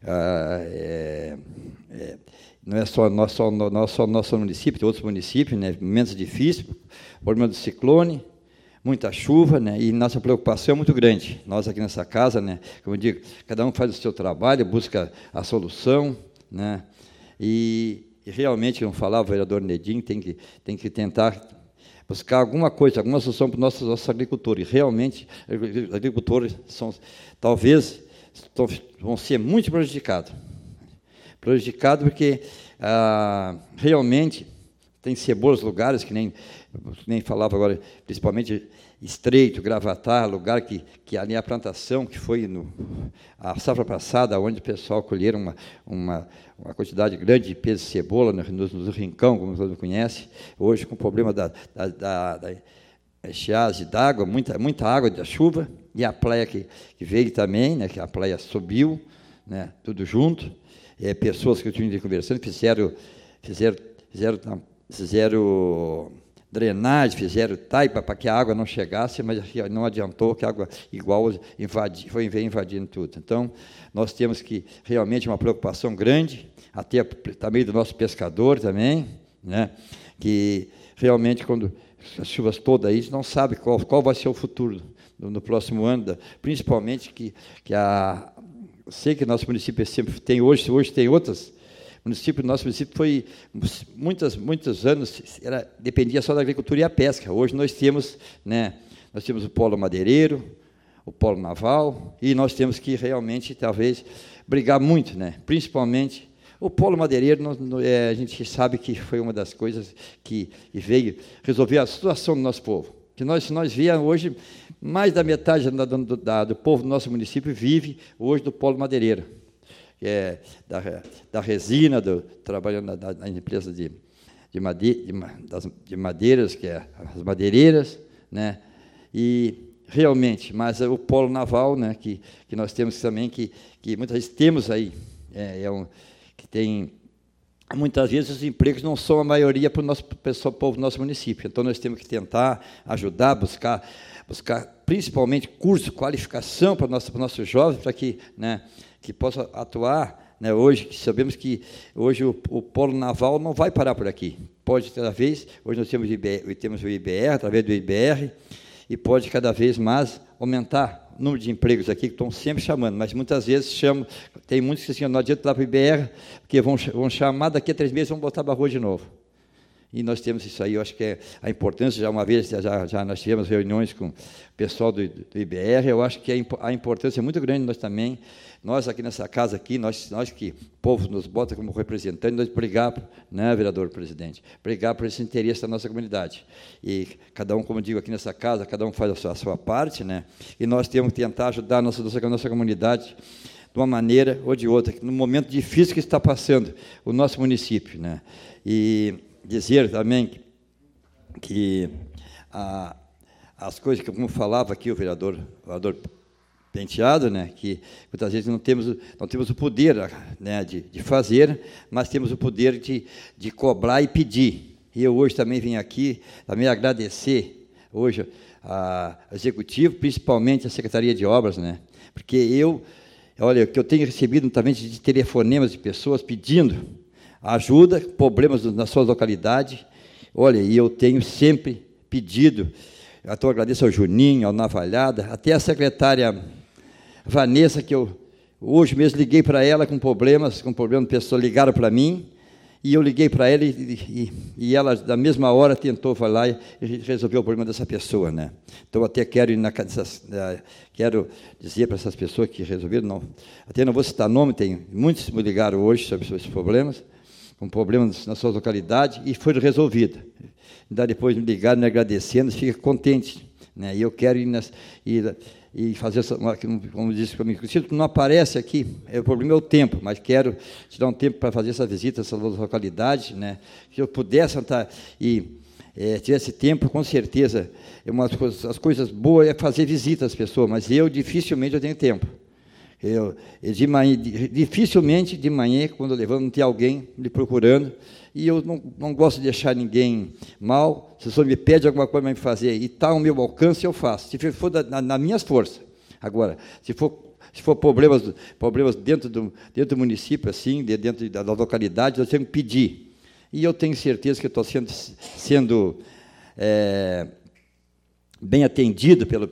não é só nosso município, tem outros municípios, né? Momentos difíceis, problema do ciclone, muita chuva, né? E nossa preocupação é muito grande. Nós aqui nessa casa, né? Como eu digo, cada um faz o seu trabalho, busca a solução, né? E realmente, como falava o vereador Nedim, tem que tentar buscar alguma coisa, alguma solução para os nossos agricultores. Realmente, os agricultores talvez vão ser muito prejudicados. Prejudicados porque realmente tem cebolas, lugares que nem falava agora, principalmente Estreito, Gravatar, lugar que ali a plantação, que foi a safra passada, onde o pessoal colheram uma quantidade grande de peso de cebola no rincão, como todo mundo conhece, hoje com o problema da estiagem d'água, muita água da chuva, e a praia que veio também, né, que a praia subiu, né, tudo junto, pessoas que eu tive conversando fizeram drenagem, fizeram taipa para que a água não chegasse, mas não adiantou, que a água igual foi invadindo tudo. Então, nós temos que realmente uma preocupação grande, até também do nosso pescador também, né, que realmente, quando as chuvas todas aí, não sabe qual vai ser o futuro no próximo ano, principalmente sei que nosso município sempre tem, hoje tem outras. Nosso município foi, muitos anos, dependia só da agricultura e a pesca. Hoje nós temos o polo madeireiro, o polo naval, e nós temos que realmente, talvez, brigar muito, né? Principalmente o polo madeireiro, a gente sabe que foi uma das coisas que veio resolver a situação do nosso povo. Se nós viemos hoje, mais da metade do povo do nosso município vive hoje do polo madeireiro, da resina, trabalhando na empresa de madeiras, que é as madeireiras, né? E realmente, mas o polo naval, né, que nós temos também, que muitas vezes temos aí, que tem muitas vezes os empregos não são a maioria para o nosso povo do nosso município. Então, nós temos que tentar ajudar, buscar principalmente curso, qualificação para os nossos jovens, para que, né, que possam atuar, né, hoje, que sabemos que hoje o polo naval não vai parar por aqui. Pode, cada vez, hoje nós temos o IBR, através do IBR, e pode cada vez mais aumentar o número de empregos aqui, que estão sempre chamando, mas muitas vezes chamam, tem muitos que assim, não adianta ir lá para o IBR, porque vão chamar, daqui a 3 meses vão botar para a rua de novo. E nós temos isso aí, eu acho que é a importância, já uma vez, já nós tivemos reuniões com o pessoal do IBR, eu acho que a importância é muito grande, nós também, nós aqui nessa casa, aqui, nós que o povo nos bota como representante, nós brigar, né, vereador presidente, brigar por esse interesse da nossa comunidade. E cada um, como digo, aqui nessa casa, cada um faz a sua parte, né, e nós temos que tentar ajudar a nossa comunidade de uma maneira ou de outra, no momento difícil que está passando o nosso município, né, e dizer também que as coisas que, como falava aqui o vereador Penteado, né, que muitas vezes não temos o poder, né, de fazer, mas temos o poder de cobrar e pedir. E eu hoje também vim aqui também agradecer hoje ao Executivo, principalmente a Secretaria de Obras, né, porque olha, que eu tenho recebido também de telefonemas de pessoas pedindo ajuda, problemas na sua localidade. Olha, e eu tenho sempre pedido, eu agradeço ao Juninho, ao Navalhada, até a secretária Vanessa, que eu hoje mesmo liguei para ela com problemas, pessoas ligaram para mim, e eu liguei para ela e ela, da mesma hora, tentou falar e resolver o problema dessa pessoa, né? Então, até quero dizer para essas pessoas que resolveram, até não vou citar nome, tem muitos que me ligaram hoje sobre esses problemas, com problemas na sua localidade, e foi resolvido. Ainda depois me ligaram, me agradecendo, fica contente, né? E eu quero ir fazer essa, como disse para mim, não aparece aqui, o problema é o tempo, mas quero tirar um tempo para fazer essa visita, essa localidade, né? Se eu pudesse entrar e tivesse tempo, com certeza, as coisas boas é fazer visita às pessoas, mas dificilmente eu tenho tempo. Dificilmente de manhã, quando eu levanto, não tem alguém me procurando, e eu não gosto de deixar ninguém mal. Se o senhor me pede alguma coisa para me fazer e está ao meu alcance, eu faço, se for nas minhas forças. Agora, se for problemas dentro do município, assim, dentro da localidade, eu tenho que pedir. E eu tenho certeza que eu estou sendo bem atendido pelo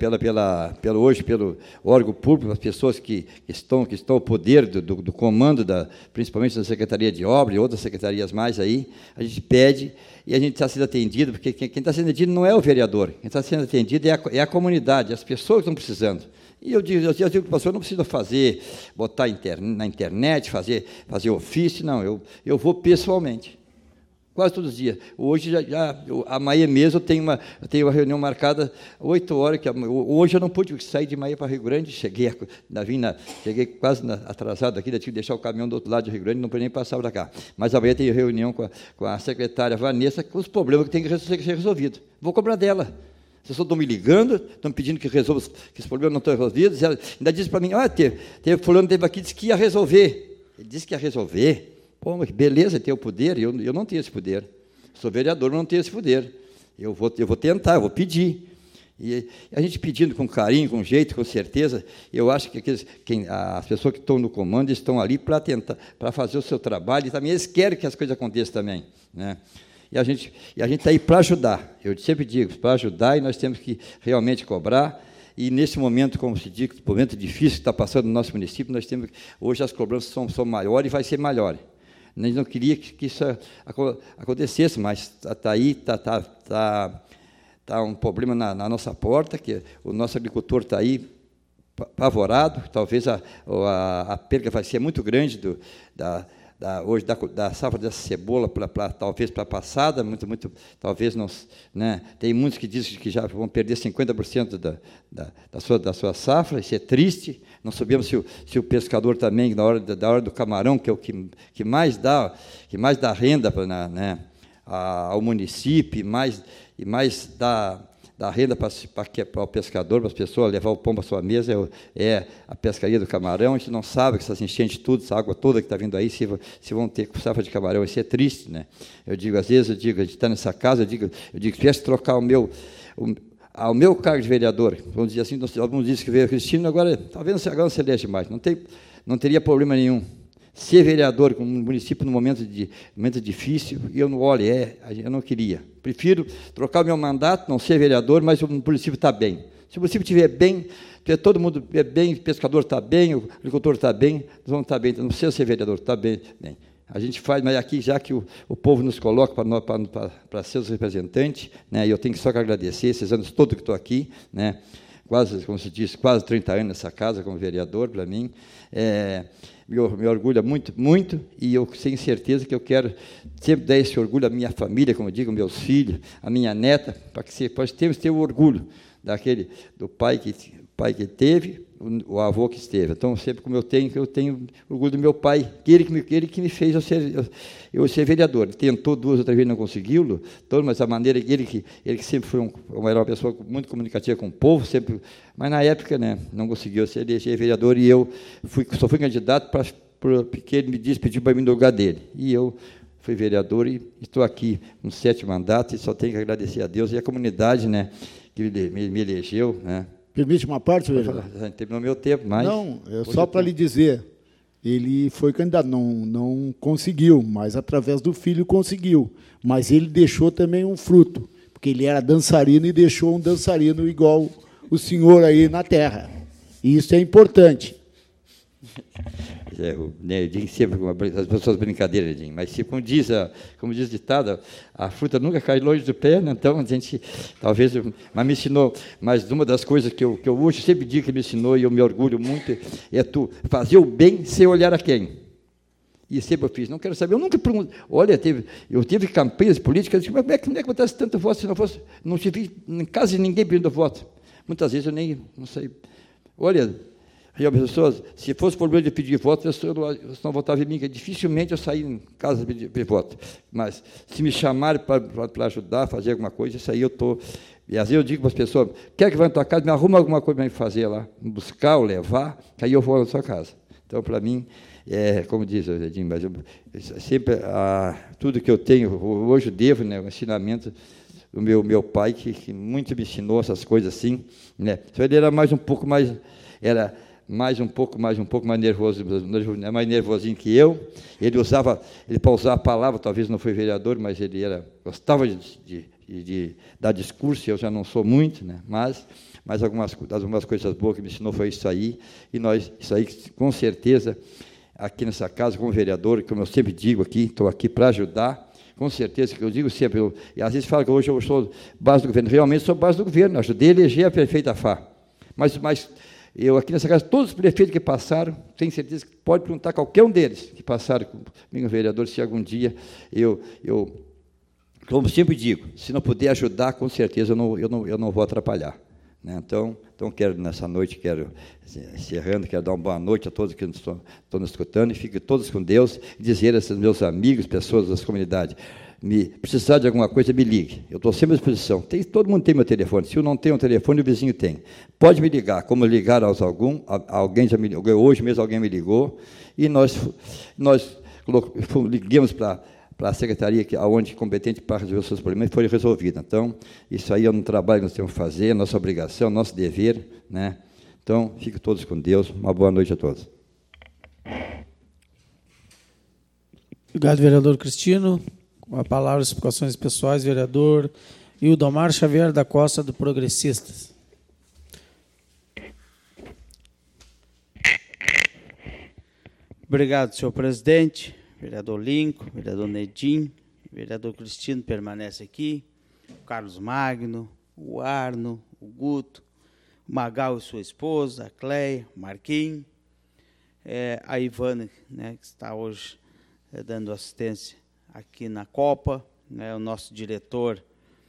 órgão público, as pessoas que estão ao poder do comando, principalmente da Secretaria de Obras e outras secretarias mais aí. A gente pede e a gente está sendo atendido, porque quem está sendo atendido não é o vereador, quem está sendo atendido é a comunidade, as pessoas que estão precisando. E eu digo para o pastor, não precisa botar na internet, fazer ofício, não, eu vou pessoalmente. Quase todos os dias. Hoje, amanhã mesmo, eu tenho uma reunião marcada 8 horas. Hoje eu não pude sair de Maia para Rio Grande, cheguei quase atrasado aqui, tive que deixar o caminhão do outro lado de Rio Grande, não pude nem passar para cá. Mas amanhã tem reunião com a secretária Vanessa, com os problemas que tem que ser resolvidos. Vou cobrar dela. As pessoas estão me ligando, estão pedindo que resolva, que os problemas não estão resolvidos. Ela ainda disse para mim, fulano teve aqui, disse que ia resolver. Ele disse que ia resolver. Pô, mas beleza, tem o poder, eu não tenho esse poder. Sou vereador, mas não tenho esse poder. Eu vou tentar, eu vou pedir. E a gente pedindo com carinho, com jeito, com certeza, eu acho que as pessoas que estão no comando estão ali para tentar, para fazer o seu trabalho, e também eles querem que as coisas aconteçam também, né? E a gente está aí para ajudar. Eu sempre digo, para ajudar, e nós temos que realmente cobrar. E, nesse momento, como se diz, momento difícil que está passando no nosso município, nós temos, hoje as cobranças são maiores e vai ser maior. A gente não queria que isso acontecesse, mas está aí, está um problema na nossa porta, que o nosso agricultor está aí apavorado, talvez a perda vai ser muito grande hoje da safra dessa cebola, talvez para a passada, muito, talvez não, né? Tem muitos que dizem que já vão perder 50% da sua safra, isso é triste. Não sabemos se o pescador também, da hora do camarão, que é o que mais dá renda ao município, e mais dá dar renda para o pescador, para as pessoas, levar o pão para a sua mesa, é a pescaria do camarão. A gente não sabe que essas enchentes, tudo, essa água toda que está vindo aí, se vão ter safra de camarão. Isso é triste, né? Eu digo, às vezes, a gente está nessa casa, eu digo, se tivesse trocar o meu cargo de vereador, vamos dizer assim, alguns dizem que veio Cristino, agora talvez agora não se elege mais, não teria problema nenhum. Ser vereador com um município num momento difícil, eu não olho, eu não queria. Prefiro trocar o meu mandato, não ser vereador, mas o município está bem. Se o município estiver bem, todo mundo é bem, o pescador está bem, o agricultor está bem, nós vamos estar bem. Não precisa ser vereador, está bem. A gente faz, mas aqui, já que o povo nos coloca para ser os representantes, né, eu tenho só que agradecer esses anos todos que estou aqui, né, quase, como se diz, quase 30 anos nessa casa como vereador, para mim. Me orgulha muito, muito, e eu tenho certeza que eu quero sempre dar esse orgulho à minha família, como eu digo, meus filhos, à minha neta, para que possamos ter o orgulho do pai que teve, o avô que esteve. Então, sempre como eu tenho orgulho do meu pai, ele que me fez eu ser vereador. Ele tentou 2 ou 3 vezes, não conseguiu, mas a maneira que ele que sempre foi era uma pessoa muito comunicativa com o povo, sempre, mas na época, né, não conseguiu ser vereador, e eu só fui candidato porque ele pediu para mim no lugar dele. E eu fui vereador e estou aqui com 7 mandatos, e só tenho que agradecer a Deus e a comunidade, né, que me elegeu, né. Permite uma parte, vereador? Terminou meu tempo, mas... Não, só para lhe dizer, ele foi candidato, não conseguiu, mas através do filho conseguiu. Mas ele deixou também um fruto, porque ele era dançarino e deixou um dançarino igual o senhor aí na terra. E isso é importante. Eu digo sempre as pessoas brincadeiras, mas como diz o ditado, a fruta nunca cai longe do pé, né? Então a gente talvez, mas me ensinou, mas uma das coisas que eu hoje sempre digo que me ensinou, e eu me orgulho muito, é fazer o bem sem olhar a quem. E sempre eu fiz, não quero saber, eu nunca pergunto, olha, eu tive campanhas políticas, eu disse, mas como é que botasse tanto voto se não tive em casa de ninguém pedindo voto? Muitas vezes eu nem, não sei, olha, e as pessoas, se fosse problema de pedir voto, as pessoas não votavam em mim, que dificilmente eu saí em casa de pedir voto. Mas, se me chamarem para ajudar, fazer alguma coisa, isso aí eu estou... E às vezes eu digo para as pessoas, quer que vá na tua casa, me arruma alguma coisa para me fazer lá, buscar ou levar, que aí eu vou na sua casa. Então, para mim, como diz o Edinho, mas sempre tudo que eu tenho, hoje eu devo, né, o ensinamento do meu pai, que muito me ensinou essas coisas assim, né. Então, ele era mais um pouco mais nervoso, mais nervosinho que eu. Ele para usar a palavra, talvez não foi vereador, mas ele gostava de dar discurso, eu já não sou muito, né? Mas algumas coisas boas que me ensinou foi isso aí, isso aí, com certeza, aqui nessa casa, como vereador, como eu sempre digo aqui, estou aqui para ajudar, com certeza, que eu digo sempre, e às vezes falo que hoje eu sou base do governo, realmente sou base do governo, ajudei a eleger a prefeita Fá, mas eu aqui nessa casa, todos os prefeitos que passaram, tenho certeza que pode perguntar a qualquer um deles que passaram comigo, vereador, se algum dia eu como sempre digo, se não puder ajudar, com certeza eu não vou atrapalhar, né? Então quero, nessa noite, encerrando, quero dar uma boa noite a todos que estão nos escutando, e fiquem todos com Deus, e dizer a esses meus amigos, pessoas das comunidades, precisar de alguma coisa, me ligue. Eu estou sempre à disposição. Todo mundo tem meu telefone. Se eu não tenho um telefone, o vizinho tem. Pode me ligar. Como ligar alguém já me ligou. Hoje mesmo alguém me ligou. E nós ligamos para a secretaria onde competente para resolver os seus problemas, e foi resolvido. Então, isso aí é um trabalho que nós temos que fazer, é nossa obrigação, nosso dever, né? Então, fiquem todos com Deus. Uma boa noite a todos. Obrigado, vereador Cristino. Com a palavra, explicações pessoais, vereador Ildomar Xavier da Costa, do Progressistas. Obrigado, senhor presidente, vereador Lincoln, vereador Nedim, vereador Cristino permanece aqui, o Carlos Magno, o Arno, o Guto, o Magal e sua esposa, a Cleia, o Marquinhos, a Ivana, né, que está hoje dando assistência aqui na Copa, né, o nosso diretor,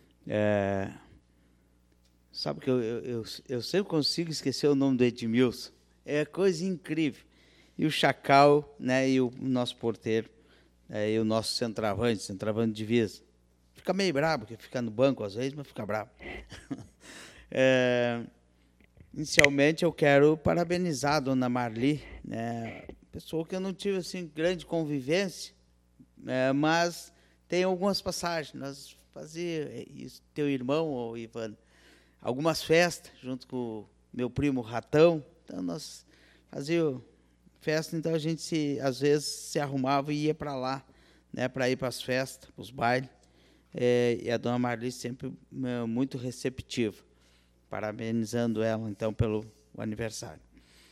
sabe que eu sempre consigo esquecer o nome do Edmilson, é coisa incrível, e o Chacal, né, e o nosso porteiro, e o nosso centroavante de divisa, fica meio bravo, porque fica no banco às vezes, mas fica bravo, Inicialmente, eu quero parabenizar a dona Marli, né, pessoa que eu não tive assim, grande convivência, mas tem algumas passagens. Nós fazíamos, teu irmão, o Ivan, algumas festas, junto com o meu primo Ratão. Então, nós fazíamos festa, então a gente, às vezes, se arrumava e ia para lá, né, para ir para as festas, para os bailes. E a dona Marli sempre muito receptiva, parabenizando ela, então, pelo aniversário.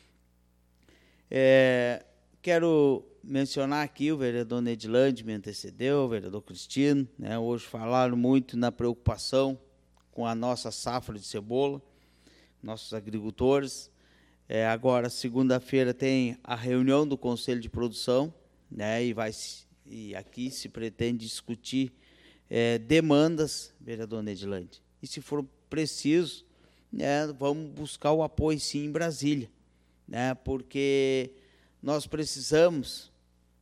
Quero mencionar aqui, o vereador Nedilande me antecedeu, o vereador Cristino, né, hoje falaram muito na preocupação com a nossa safra de cebola, nossos agricultores. Agora, segunda-feira, tem a reunião do Conselho de Produção, né, e aqui se pretende discutir demandas, vereador Nedilande. E, se for preciso, né, vamos buscar o apoio, sim, em Brasília, né, porque nós precisamos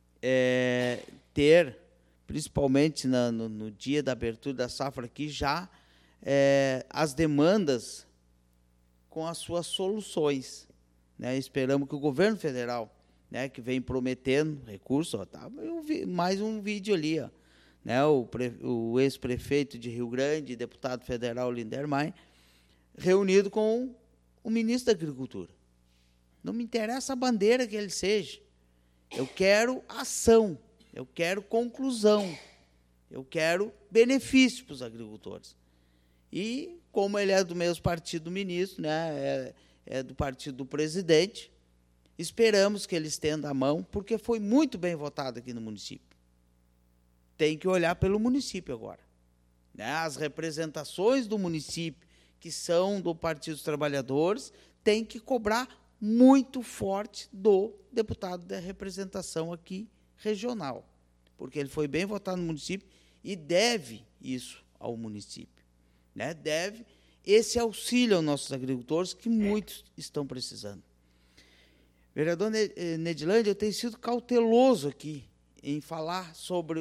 ter, principalmente no dia da abertura da safra aqui, já as demandas com as suas soluções, né? Esperamos que o governo federal, né, que vem prometendo recursos, eu vi mais um vídeo ali, ó, né, o ex-prefeito de Rio Grande, deputado federal Lindermayer, reunido com o ministro da Agricultura. Não me interessa a bandeira que ele seja, eu quero ação, eu quero conclusão, eu quero benefício para os agricultores. E, como ele é do mesmo partido do ministro, né, é do partido do presidente, esperamos que ele estenda a mão, porque foi muito bem votado aqui no município. Tem que olhar pelo município agora, né? As representações do município, que são do Partido dos Trabalhadores, tem que cobrar muito forte do deputado da representação aqui regional, porque ele foi bem votado no município e deve isso ao município, né? Deve esse auxílio aos nossos agricultores, que muitos estão precisando. Vereador Nedilande, eu tenho sido cauteloso aqui em falar sobre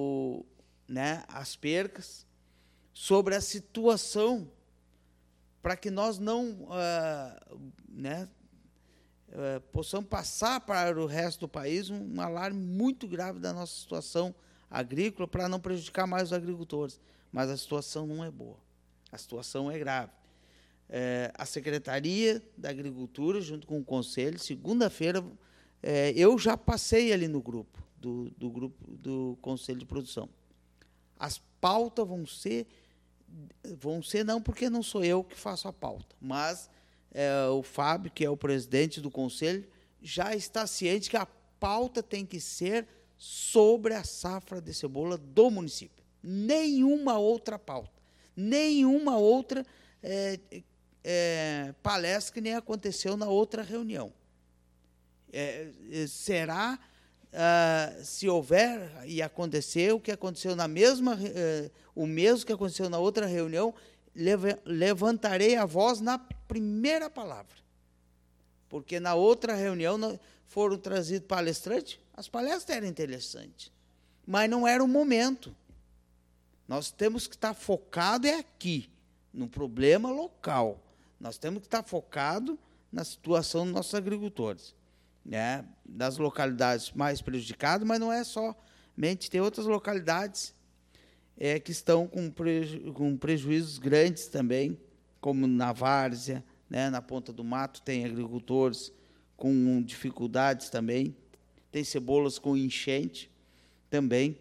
as percas, sobre a situação, para que nós não possamos passar para o resto do país um alarme muito grave da nossa situação agrícola, para não prejudicar mais os agricultores. Mas a situação não é boa, a situação é grave. A Secretaria da Agricultura, junto com o Conselho, segunda-feira, eu já passei ali no grupo, do grupo do Conselho de Produção. As pautas vão ser não, porque não sou eu que faço a pauta, mas o Fábio, que é o presidente do Conselho, já está ciente que a pauta tem que ser sobre a safra de cebola do município. Nenhuma outra pauta, nenhuma outra palestra, que nem aconteceu na outra reunião. Será, se houver e acontecer o que aconteceu o mesmo que aconteceu na outra reunião, levantarei a voz na primeira palavra. Porque na outra reunião foram trazidos palestrantes, as palestras eram interessantes, mas não era o momento. Nós temos que estar focado aqui, no problema local. Nós temos que estar focado na situação dos nossos agricultores, né, das localidades mais prejudicadas, mas não é somente, tem outras localidades que estão com prejuízos grandes também, como na Várzea, né, na Ponta do Mato, tem agricultores com dificuldades também, tem cebolas com enchente também.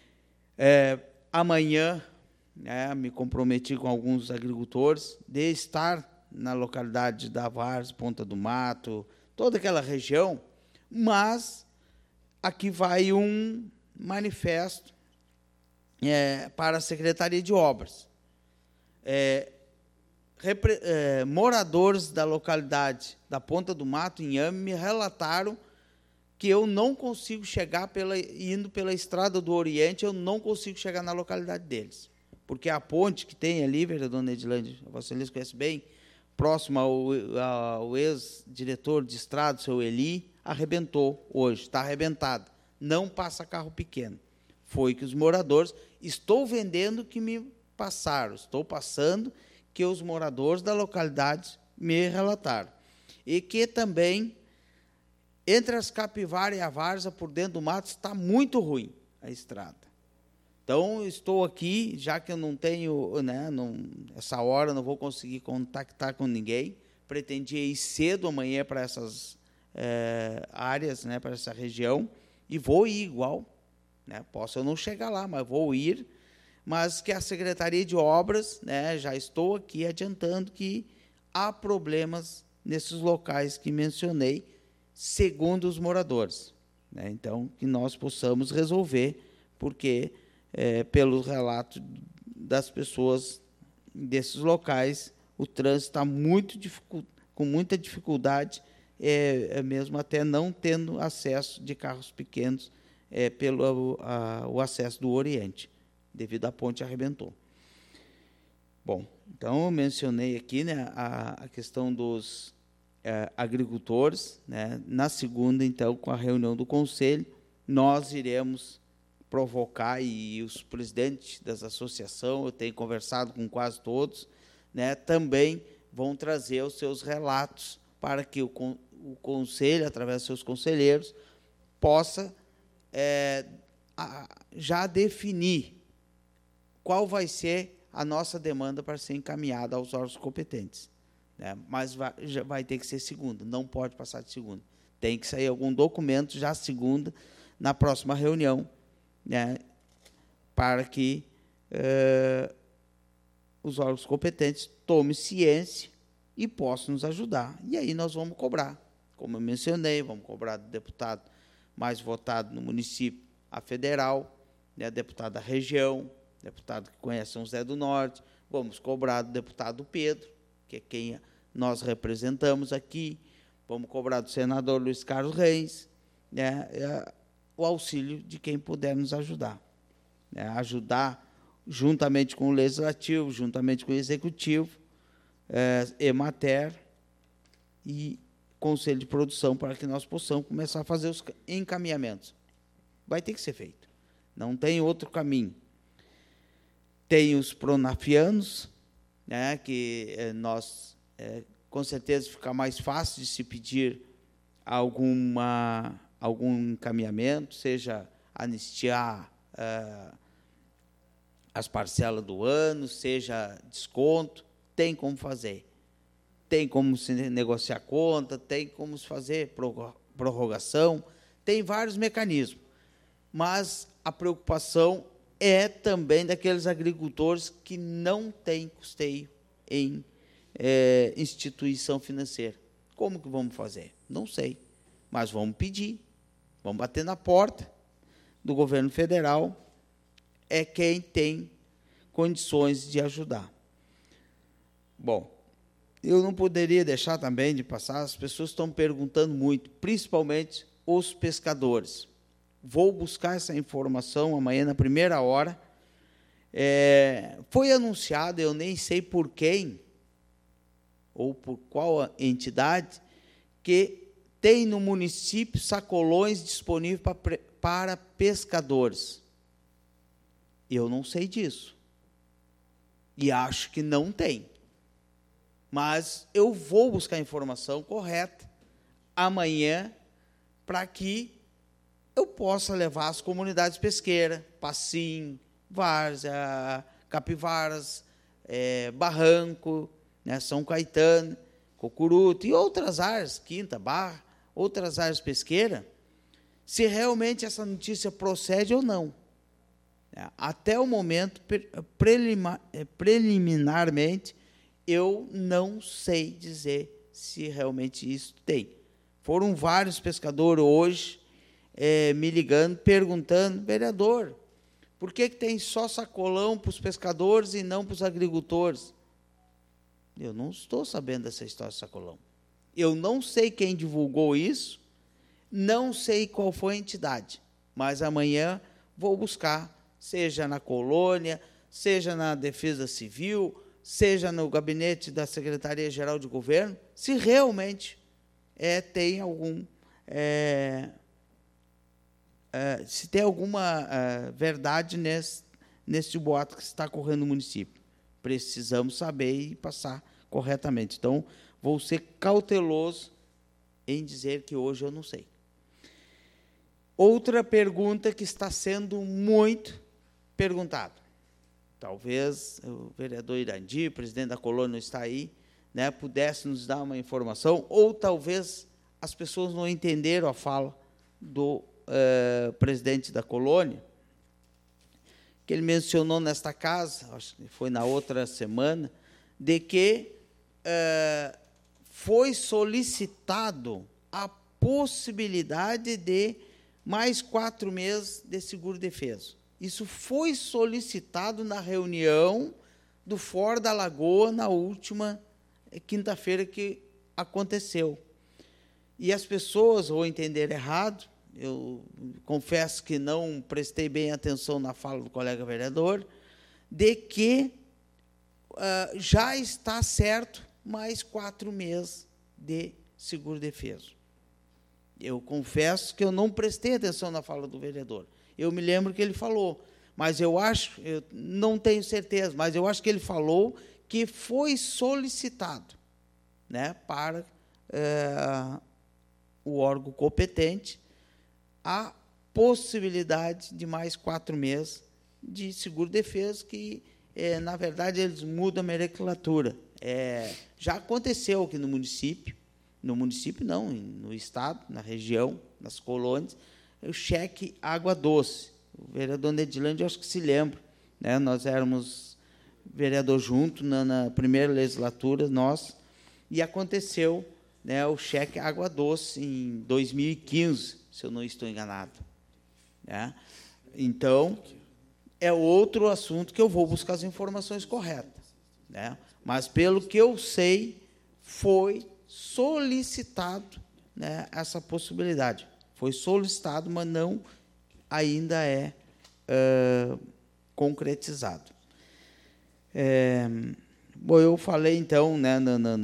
Amanhã, me comprometi com alguns agricultores de estar na localidade da Várzea, Ponta do Mato, toda aquela região, mas aqui vai um manifesto para a Secretaria de Obras. Moradores da localidade da Ponta do Mato, em Inhame, me relataram que eu não consigo chegar indo pela Estrada do Oriente, eu não consigo chegar na localidade deles, porque a ponte que tem ali, vereador Nedilande, vocês conhecem bem, próximo ao ex-diretor de estrada, o seu Eli, arrebentou hoje, está arrebentada, não passa carro pequeno. Foi que os moradores, estou vendendo que me passaram, estou passando, que os moradores da localidade me relataram. E que também, entre as Capivaras e a Várzea, por dentro do mato, está muito ruim a estrada. Então, estou aqui, já que eu não tenho, né, essa hora não vou conseguir contactar com ninguém, pretendia ir cedo amanhã para essas áreas, né, para essa região, e vou ir igual. Né, posso eu não chegar lá, mas vou ir, mas que a Secretaria de Obras, né, já estou aqui adiantando que há problemas nesses locais que mencionei, segundo os moradores. Né, então, que nós possamos resolver, porque, pelo relato das pessoas desses locais, o trânsito está com muita dificuldade, mesmo até não tendo acesso de carros pequenos pelo o acesso do Oriente, devido à ponte arrebentou. Bom, então eu mencionei aqui, né, a questão dos agricultores, né. Na segunda, então, com a reunião do Conselho, nós iremos provocar, e os presidentes das associações, eu tenho conversado com quase todos, né, também vão trazer os seus relatos para que o Conselho, através dos seus conselheiros, possa já definir qual vai ser a nossa demanda para ser encaminhada aos órgãos competentes. Né? Mas já vai ter que ser segunda, não pode passar de segunda. Tem que sair algum documento já segunda, na próxima reunião, né, para que os órgãos competentes tomem ciência e possam nos ajudar. E aí nós vamos cobrar. Como eu mencionei, vamos cobrar do deputado mais votado no município, a federal, né, deputado da região, deputado que conhece São José do Norte, vamos cobrar do deputado Pedro, que é quem nós representamos aqui, vamos cobrar do senador Luiz Carlos Reis, né, o auxílio de quem puder nos ajudar. Né, ajudar juntamente com o Legislativo, juntamente com o Executivo, Emater e Conselho de Produção, para que nós possamos começar a fazer os encaminhamentos. Vai ter que ser feito. Não tem outro caminho. Tem os pronafianos, né, que nós, com certeza, fica mais fácil de se pedir algum encaminhamento, seja anistiar as parcelas do ano, seja desconto, tem como fazer. Tem como se negociar conta, tem como se fazer prorrogação, tem vários mecanismos. Mas a preocupação é também daqueles agricultores que não têm custeio em instituição financeira. Como que vamos fazer? Não sei, mas vamos pedir, vamos bater na porta do governo federal, é quem tem condições de ajudar. Bom, eu não poderia deixar também de passar, as pessoas estão perguntando muito, principalmente os pescadores. Vou buscar essa informação amanhã na primeira hora. Foi anunciado, eu nem sei por quem, ou por qual entidade, que tem no município sacolões disponíveis para pescadores. Eu não sei disso. E acho que não tem. Mas eu vou buscar a informação correta amanhã para que eu possa levar às comunidades pesqueiras, Passim, Várzea, Capivaras, Barranco, né, São Caetano, Cocuruto e outras áreas, Quinta, Barra, outras áreas pesqueiras, se realmente essa notícia procede ou não. Até o momento, preliminarmente, eu não sei dizer se realmente isso tem. Foram vários pescadores hoje me ligando, perguntando, vereador, por que tem só sacolão para os pescadores e não para os agricultores? Eu não estou sabendo dessa história de sacolão. Eu não sei quem divulgou isso, não sei qual foi a entidade, mas amanhã vou buscar, seja na colônia, seja na Defesa Civil, seja no gabinete da Secretaria-Geral de Governo, se realmente tem algum... se tem alguma verdade nesse boato que está correndo no município. precisamos saber e passar corretamente. Então, vou ser cauteloso em dizer que hoje eu não sei. Outra pergunta que está sendo muito perguntada. Talvez o vereador Irandi, presidente da colônia, não está aí, né, pudesse nos dar uma informação, ou talvez as pessoas não entenderam a fala do presidente da colônia, que ele mencionou nesta casa, acho que foi na outra semana, de que foi solicitado a possibilidade de mais 4 meses de seguro-defeso. Isso foi solicitado na reunião do Fórum da Lagoa na última quinta-feira que aconteceu. E as pessoas ou entenderam errado, eu confesso que não prestei bem atenção na fala do colega vereador, de que já está certo mais 4 meses de seguro-defeso. Eu confesso que eu não prestei atenção na fala do vereador. Eu me lembro que ele falou, mas eu não tenho certeza, mas eu acho que ele falou que foi solicitado, né, para o órgão competente a possibilidade de mais 4 meses de seguro-defeso, que, na verdade, eles mudam a nomenclatura. Já aconteceu aqui no município não, no estado, na região, nas colônias, o cheque água doce. O vereador Nedilândia, eu acho que se lembra, né? Nós éramos vereador junto na primeira legislatura, nós, e aconteceu, né, o cheque água doce em 2015, se eu não estou enganado, né? Então, é outro assunto que eu vou buscar as informações corretas, né? Mas, pelo que eu sei, foi solicitado, né, essa possibilidade. Foi solicitado, mas não ainda é concretizado. Bom, eu falei, então, né,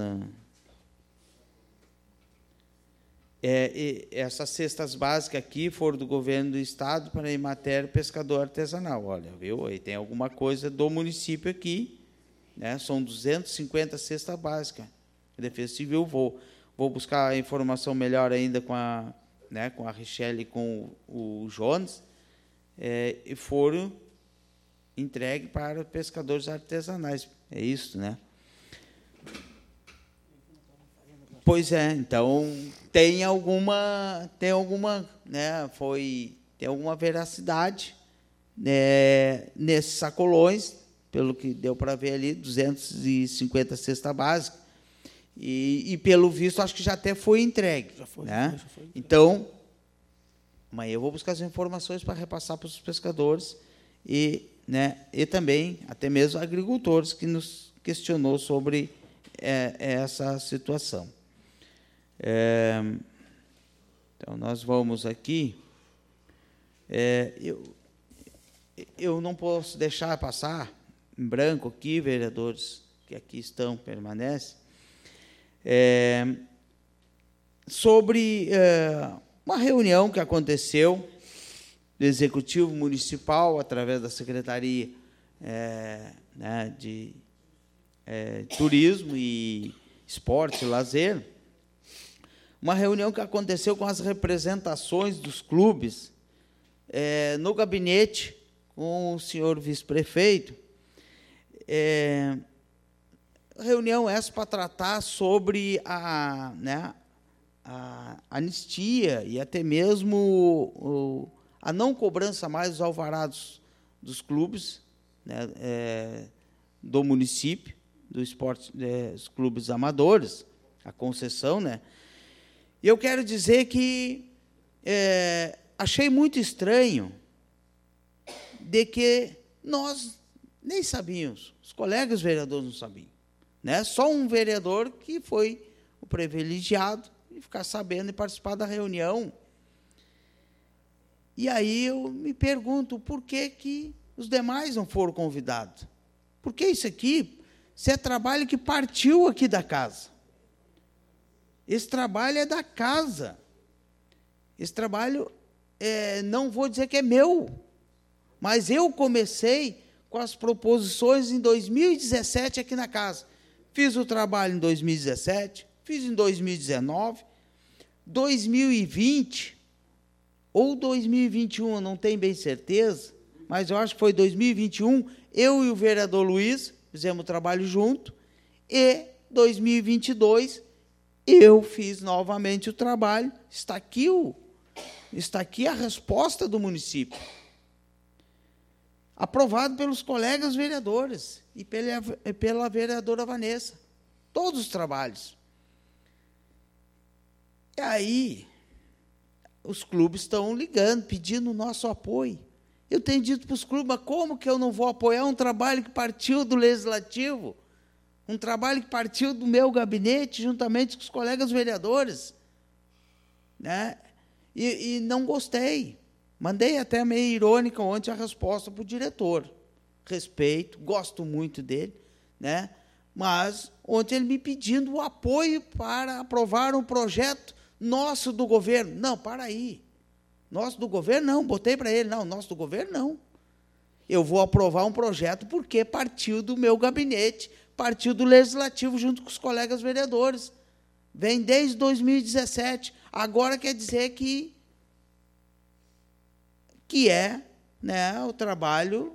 essas cestas básicas aqui foram do governo do estado para Emater pescador artesanal. Olha, viu? Aí tem alguma coisa do município aqui, né? São 250 cestas básicas. Defesa Civil, vou buscar a informação melhor ainda com a Richelle e com o Jones, e foram entregues para pescadores artesanais. É isso, né? Pois é, então tem alguma, né, tem alguma veracidade, né, nesses sacolões, pelo que deu para ver ali, 250 cestas básicas. E, pelo visto, acho que já até foi entregue. Já foi, né? Já foi. Então, amanhã eu vou buscar as informações para repassar para os pescadores e, né, e também, até mesmo, agricultores, que nos questionou sobre essa situação. Então, nós vamos aqui. Eu não posso deixar passar em branco aqui, vereadores que aqui estão, permanecem, sobre uma reunião que aconteceu do Executivo Municipal, através da Secretaria né, de Turismo e Esporte e Lazer, uma reunião que aconteceu com as representações dos clubes no gabinete com o senhor vice-prefeito, reunião essa para tratar sobre a anistia e até mesmo a não cobrança mais dos alvarados dos clubes, né, do município, do esporte, dos clubes amadores, a concessão, né? E eu quero dizer que achei muito estranho de que nós nem sabíamos, os colegas vereadores não sabiam, né? Só um vereador que foi o privilegiado de ficar sabendo e participar da reunião. E aí eu me pergunto por que os demais não foram convidados. Porque isso aqui é trabalho que partiu aqui da casa. Esse trabalho é da casa. Esse trabalho, não vou dizer que é meu, mas eu comecei com as proposições em 2017 aqui na casa. Fiz o trabalho em 2017, fiz em 2019, 2020 ou 2021, eu não tenho bem certeza, mas eu acho que foi 2021, eu e o vereador Luiz fizemos o trabalho junto, e 2022 eu fiz novamente o trabalho. Está aqui a resposta do município. Aprovado pelos colegas vereadores e pela vereadora Vanessa. Todos os trabalhos. E aí, os clubes estão ligando, pedindo o nosso apoio. Eu tenho dito para os clubes, mas como que eu não vou apoiar um trabalho que partiu do Legislativo? Um trabalho que partiu do meu gabinete, juntamente com os colegas vereadores. Né? E não gostei. Mandei até meio irônica ontem a resposta para o diretor. Respeito, gosto muito dele, né? Mas ontem ele me pedindo o apoio para aprovar um projeto nosso do governo. Não, para aí. Nosso do governo, não. Botei para ele, não, nosso do governo, não. Eu vou aprovar um projeto porque partiu do meu gabinete, partiu do Legislativo junto com os colegas vereadores. Vem desde 2017. Agora quer dizer que é, né, o trabalho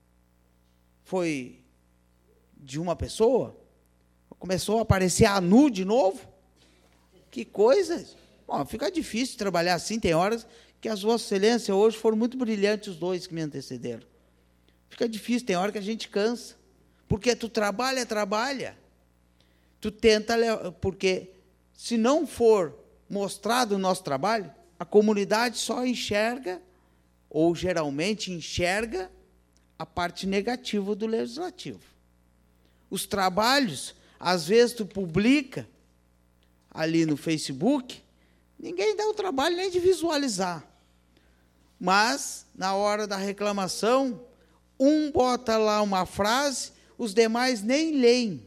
foi de uma pessoa, começou a aparecer a nu de novo. Que coisa! Bom, fica difícil trabalhar assim, tem horas que as Vossas Excelências hoje foram muito brilhantes, os dois que me antecederam. Fica difícil, tem hora que a gente cansa, porque tu trabalha, tu tenta, porque se não for mostrado o nosso trabalho, a comunidade só enxerga, ou geralmente enxerga, a parte negativa do Legislativo. Os trabalhos, às vezes tu publica ali no Facebook, ninguém dá o trabalho nem de visualizar. Mas, na hora da reclamação, um bota lá uma frase, os demais nem leem.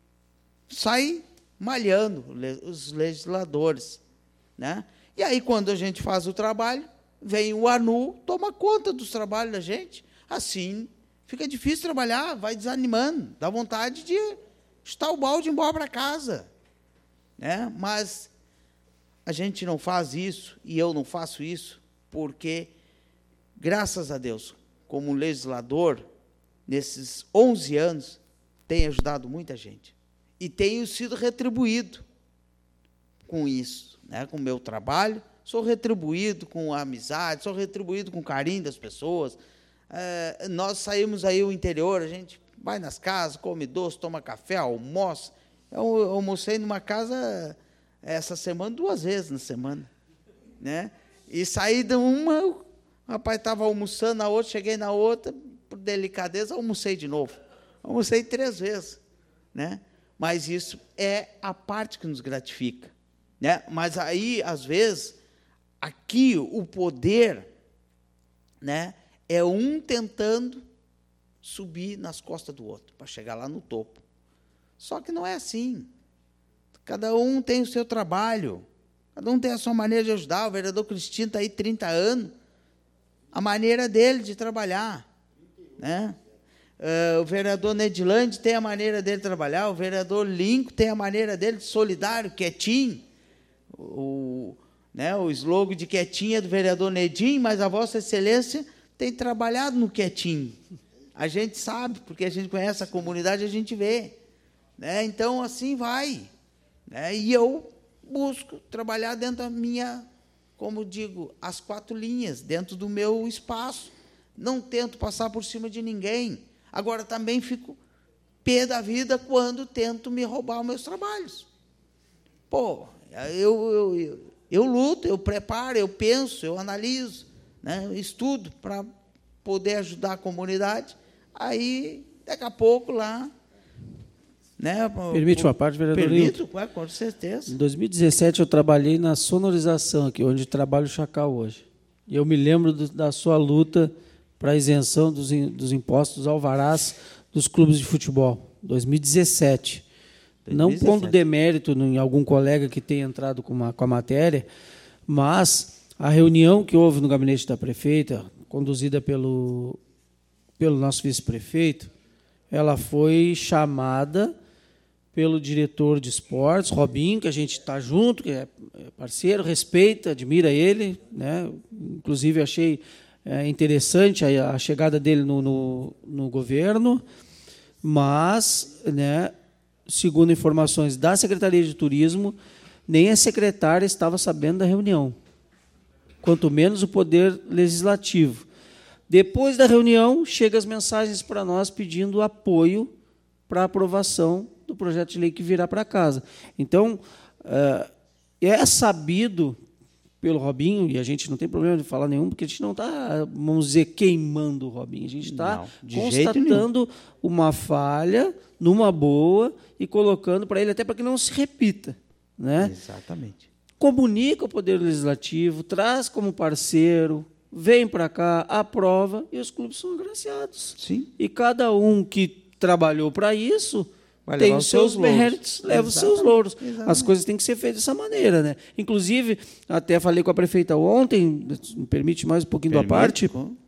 Saem malhando os legisladores. Né? E aí, quando a gente faz o trabalho, vem o ANU, toma conta dos trabalhos da gente. Assim, fica difícil trabalhar, vai desanimando, dá vontade de chutar o balde e ir embora para casa. Né? Mas a gente não faz isso, e eu não faço isso, porque, graças a Deus, como legislador, nesses 11 anos, tenho ajudado muita gente. E tenho sido retribuído com isso, né? Com o meu trabalho. Sou retribuído com a amizade, sou retribuído com o carinho das pessoas. Nós saímos aí ao interior, a gente vai nas casas, come doce, toma café, almoça. Eu almocei numa casa essa semana 2 vezes na semana. Né? E saí de uma, o rapaz estava almoçando na outra, cheguei na outra, por delicadeza, almocei de novo. Almocei 3 vezes. Né? Mas isso é a parte que nos gratifica. Né? Mas aí, às vezes, aqui o poder, né, é um tentando subir nas costas do outro, para chegar lá no topo. Só que não é assim. Cada um tem o seu trabalho, cada um tem a sua maneira de ajudar. O vereador Cristino está aí 30 anos, a maneira dele de trabalhar. Né? O vereador Nedilande tem a maneira dele de trabalhar, o vereador Lincoln tem a maneira dele de solidário, quietinho. O slogan de quietinho é do vereador Nedim, mas a Vossa Excelência tem trabalhado no quietinho. A gente sabe, porque a gente conhece a comunidade, a gente vê. Né? Então, assim vai. Né? E eu busco trabalhar dentro da minha, como digo, as 4 linhas, dentro do meu espaço. Não tento passar por cima de ninguém. Agora, também fico pé da vida quando tento me roubar os meus trabalhos. Pô, eu luto, eu preparo, eu penso, eu analiso, né, eu estudo para poder ajudar a comunidade. Aí, daqui a pouco, lá... Né, Permite uma parte, vereador Nilton? Permito, com certeza. Em 2017, eu trabalhei na sonorização aqui, onde trabalho o Chacal hoje. E eu me lembro da sua luta para a isenção dos impostos alvarás dos clubes de futebol. 2017. Não pondo demérito em algum colega que tenha entrado com a matéria, mas a reunião que houve no gabinete da prefeita, conduzida pelo pelo nosso vice-prefeito, ela foi chamada pelo diretor de esportes, Robinho, que a gente está junto, que é parceiro, respeita, admira ele, né? Inclusive achei interessante a chegada dele no governo, mas, né, segundo informações da Secretaria de Turismo, nem a secretária estava sabendo da reunião, quanto menos o Poder Legislativo. Depois da reunião, chegam as mensagens para nós pedindo apoio para a aprovação do projeto de lei que virá para casa. Então, é sabido pelo Robinho, e a gente não tem problema de falar nenhum, porque a gente não está, vamos dizer, queimando o Robinho, a gente está constatando uma falha numa boa e colocando para ele, até para que não se repita. Né? Exatamente. Comunica o Poder Legislativo, traz como parceiro, vem para cá, aprova, e os clubes são agraciados. Sim. E cada um que trabalhou para isso vai tem os seus méritos, leva os seus louros. Exatamente. As coisas têm que ser feitas dessa maneira. Né? Inclusive, até falei com a prefeita ontem, me permite mais um pouquinho da parte,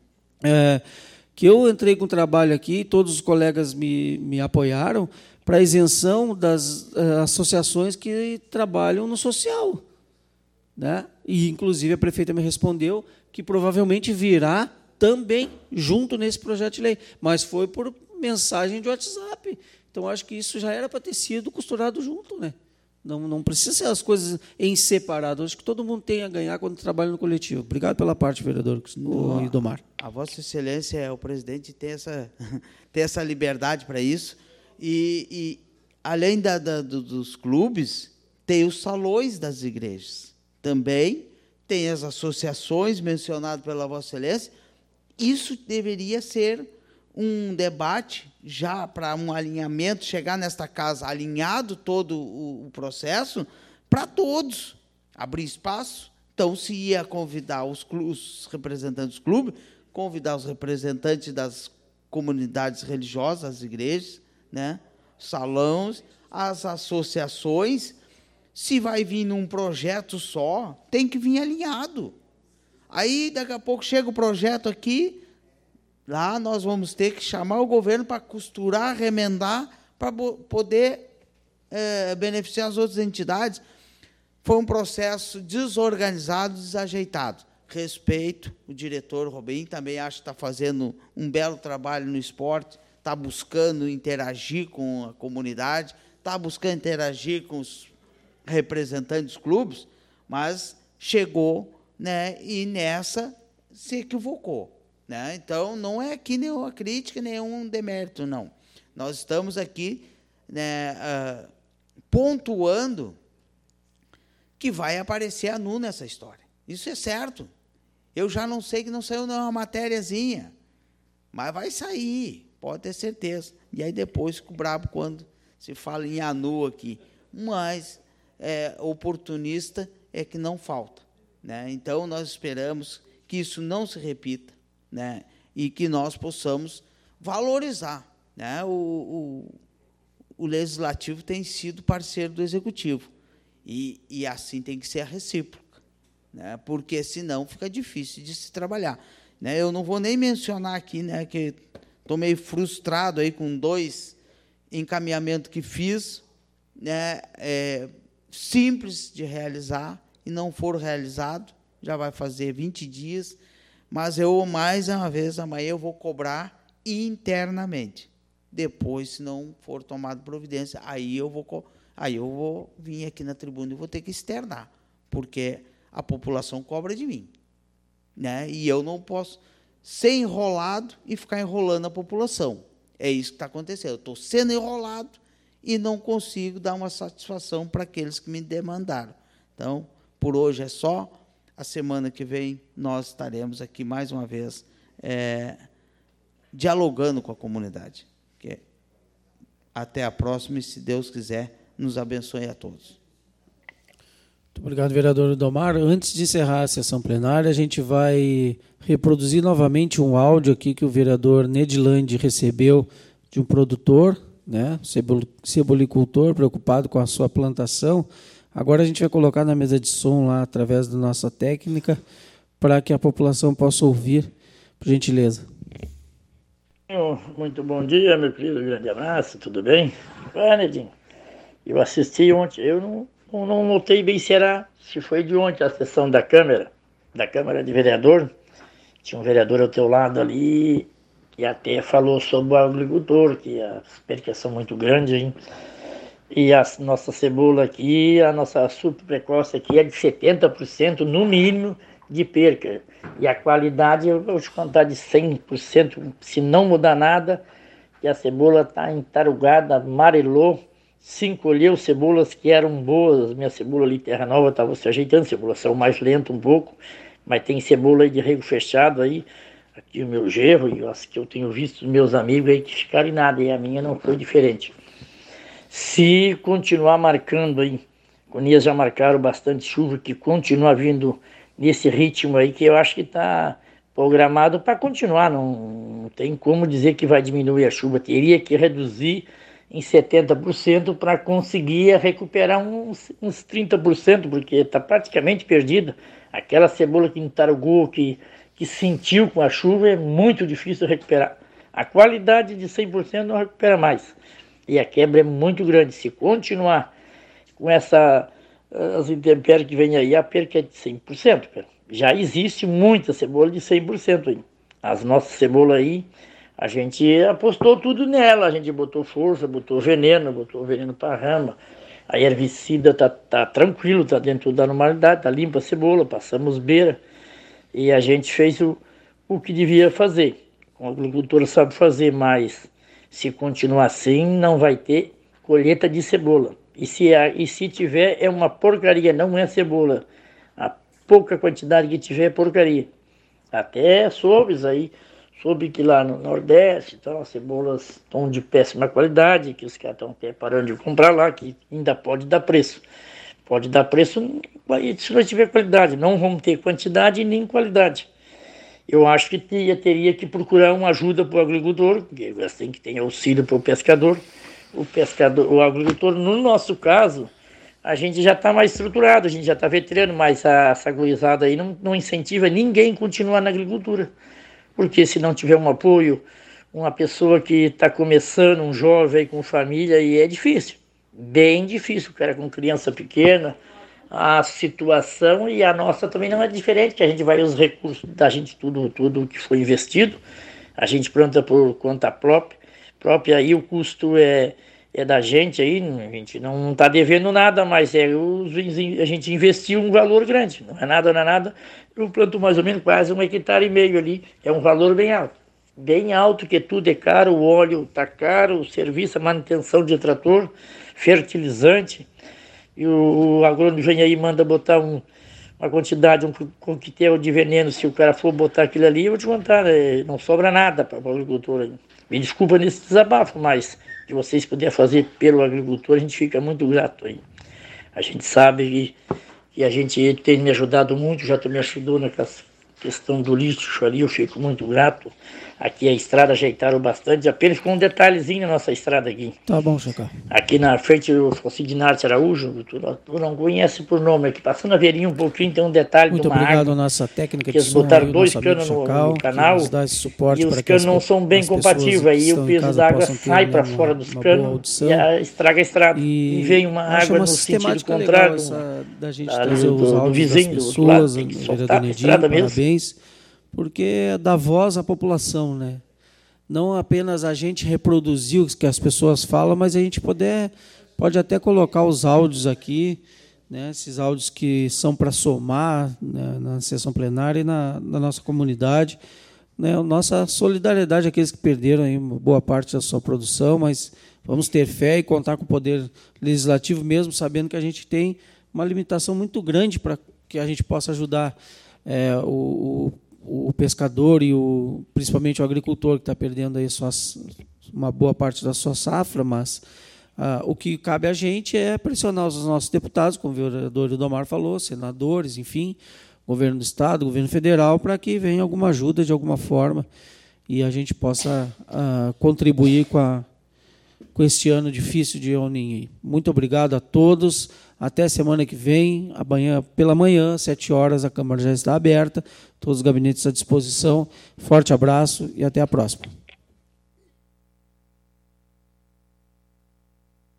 que eu entrei com trabalho aqui, todos os colegas me apoiaram para a isenção das associações que trabalham no social. Né? E, inclusive, a prefeita me respondeu que provavelmente virá também junto nesse projeto de lei, mas foi por mensagem de WhatsApp. Então, acho que isso já era para ter sido costurado junto. Né? Não precisa ser as coisas em separado. Acho que todo mundo tem a ganhar quando trabalha no coletivo. Obrigado pela parte, vereador Idomar. A Vossa Excelência, o presidente, tem essa liberdade para isso. E além dos clubes, tem os salões das igrejas. Também tem as associações mencionadas pela Vossa Excelência. Isso deveria ser um debate já para um alinhamento, chegar nesta casa alinhado todo o processo, para todos, abrir espaço. Então, se ia convidar os representantes do clube, convidar os representantes das comunidades religiosas, as igrejas, né, salões, as associações. Se vai vir num projeto só, tem que vir alinhado. Aí, daqui a pouco, chega o projeto aqui, lá nós vamos ter que chamar o governo para costurar, remendar, para poder beneficiar as outras entidades. Foi um processo desorganizado, desajeitado. Respeito o diretor Robinho, também acho que está fazendo um belo trabalho no esporte, está buscando interagir com a comunidade, está buscando interagir com os representantes dos clubes, mas chegou, né, e nessa se equivocou. Né? Então, não é aqui nenhuma crítica, nenhum demérito, não. Nós estamos aqui, né, pontuando que vai aparecer a NU nessa história. Isso é certo. Eu já não sei que não saiu nenhuma matériazinha, mas vai sair, pode ter certeza. E aí depois fico bravo quando se fala em ANU aqui. Mas oportunista é que não falta. Né? Então, nós esperamos que isso não se repita, né? E que nós possamos valorizar. Né? O Legislativo tem sido parceiro do Executivo. E assim tem que ser a recíproca. Né? Porque, senão, fica difícil de se trabalhar. Né? Eu não vou nem mencionar aqui, né, que estou meio frustrado aí com 2 encaminhamentos que fiz, né, simples de realizar, e não foram realizados, já vai fazer 20 dias, mas eu, mais uma vez, amanhã eu vou cobrar internamente. Depois, se não for tomada providência, aí eu vou vir aqui na tribuna e vou ter que externar, porque a população cobra de mim. Né? E eu não posso ser enrolado e ficar enrolando a população. É isso que está acontecendo. Eu estou sendo enrolado e não consigo dar uma satisfação para aqueles que me demandaram. Então, por hoje é só. A semana que vem nós estaremos aqui mais uma vez dialogando com a comunidade. Até a próxima e, se Deus quiser, nos abençoe a todos. Muito obrigado, vereador Idomar. Antes de encerrar a sessão plenária, a gente vai reproduzir novamente um áudio aqui que o vereador Nedilande recebeu de um produtor, né, cebolicultor, preocupado com a sua plantação. Agora a gente vai colocar na mesa de som lá, através da nossa técnica, para que a população possa ouvir, por gentileza. Muito bom dia, meu querido, grande abraço, tudo bem? Nedinho, eu assisti ontem, eu não notei bem se foi de ontem a sessão da Câmara de Vereador. Tinha um vereador ao teu lado ali que até falou sobre o agricultor, que as percas são muito grandes, hein? E a nossa cebola aqui, a nossa super precoce aqui é de 70% no mínimo de perca. E a qualidade, eu vou te contar, de 100%, se não mudar nada, que a cebola está entarugada, amarelou, se encolheu cebolas que eram boas. Minha cebola ali, Terra Nova, estava se ajeitando, cebola saiu mais lenta um pouco, mas tem cebola aí de rego fechado aí, aqui o meu gerro, e as que eu tenho visto meus amigos aí que ficaram em nada, e a minha não foi diferente. Se continuar marcando aí, Conias já marcaram bastante chuva, que continua vindo nesse ritmo aí, que eu acho que está programado para continuar, não tem como dizer que vai diminuir a chuva, teria que reduzir em 70% para conseguir recuperar uns 30%, porque está praticamente perdida. Aquela cebola que entarugou, que sentiu com a chuva, é muito difícil recuperar. A qualidade de 100% não recupera mais. E a quebra é muito grande. Se continuar com as intempéries que vem aí, a perca é de 100%. Cara. Já existe muita cebola de 100% aí. As nossas cebolas aí, a gente apostou tudo nela. A gente botou força, botou veneno para rama. A herbicida tá tranquilo, tá dentro da normalidade, tá limpa a cebola, passamos beira. E a gente fez o que devia fazer. O agricultor sabe fazer, mas se continuar assim, não vai ter colheita de cebola. E se tiver, é uma porcaria, não é cebola. A pouca quantidade que tiver é porcaria. Até soube que lá no Nordeste, então, as cebolas estão de péssima qualidade, que os caras estão até parando de comprar lá, que ainda pode dar preço. Pode dar preço se não tiver qualidade. Não vamos ter quantidade nem qualidade. Eu acho que teria que procurar uma ajuda para o agricultor, porque assim que tem auxílio para o pescador. O agricultor, no nosso caso, a gente já está mais estruturado, a gente já está veterano, mas essa gurizada aí não incentiva ninguém a continuar na agricultura. Porque se não tiver um apoio, uma pessoa que está começando, um jovem com família, aí é difícil. Bem difícil, o cara com criança pequena. A situação e a nossa também não é diferente, que a gente vai os recursos da gente, tudo que foi investido, a gente planta por conta própria, aí o custo é da gente, aí a gente não está devendo nada, mas a gente investiu um valor grande, não é nada, eu planto mais ou menos quase 1,5 hectares ali, é um valor bem alto, que tudo é caro, o óleo está caro, o serviço, a manutenção de trator, fertilizante. E o agrônomo vem aí e manda botar uma quantidade, um coquetel de veneno. Se o cara for botar aquilo ali, eu vou te contar, não sobra nada para o agricultor. Me desculpa nesse desabafo, mas se vocês puderem fazer pelo agricultor, a gente fica muito grato aí. A gente sabe que a gente tem me ajudado muito, já me ajudou na questão do lixo ali, eu fico muito grato. Aqui a estrada ajeitaram bastante, apenas com um detalhezinho na nossa estrada aqui. Tá bom, Chacá. Aqui na frente do Dinarte Araújo, tu não conhece por nome, aqui passando a veirinha um pouquinho, tem um detalhe muito de uma obrigado água. À nossa técnica que eles botaram 2 canos no canal e os canos não são bem compatíveis, aí o peso da água sai para fora dos canos e estraga a estrada. E vem uma água no sentido contrário da gente trazer os áudios vizinho, das pessoas, tem que soltar a estrada mesmo. Parabéns. Porque dá voz à população, né? Não apenas a gente reproduzir o que as pessoas falam, mas a gente pode até colocar os áudios aqui, né? Esses áudios que são para somar, né, na sessão plenária e na nossa comunidade, né? Nossa solidariedade àqueles que perderam aí uma boa parte da sua produção, mas vamos ter fé e contar com o poder legislativo mesmo, sabendo que a gente tem uma limitação muito grande para que a gente possa ajudar o pescador e principalmente o agricultor que está perdendo aí uma boa parte da sua safra, mas o que cabe a gente é pressionar os nossos deputados, como o vereador Ildomar falou, senadores, enfim, governo do Estado, governo federal, para que venha alguma ajuda de alguma forma e a gente possa contribuir com este ano difícil de El Niño. Muito obrigado a todos. Até semana que vem, pela manhã, 7 horas, a Câmara já está aberta, todos os gabinetes à disposição. Forte abraço e até a próxima.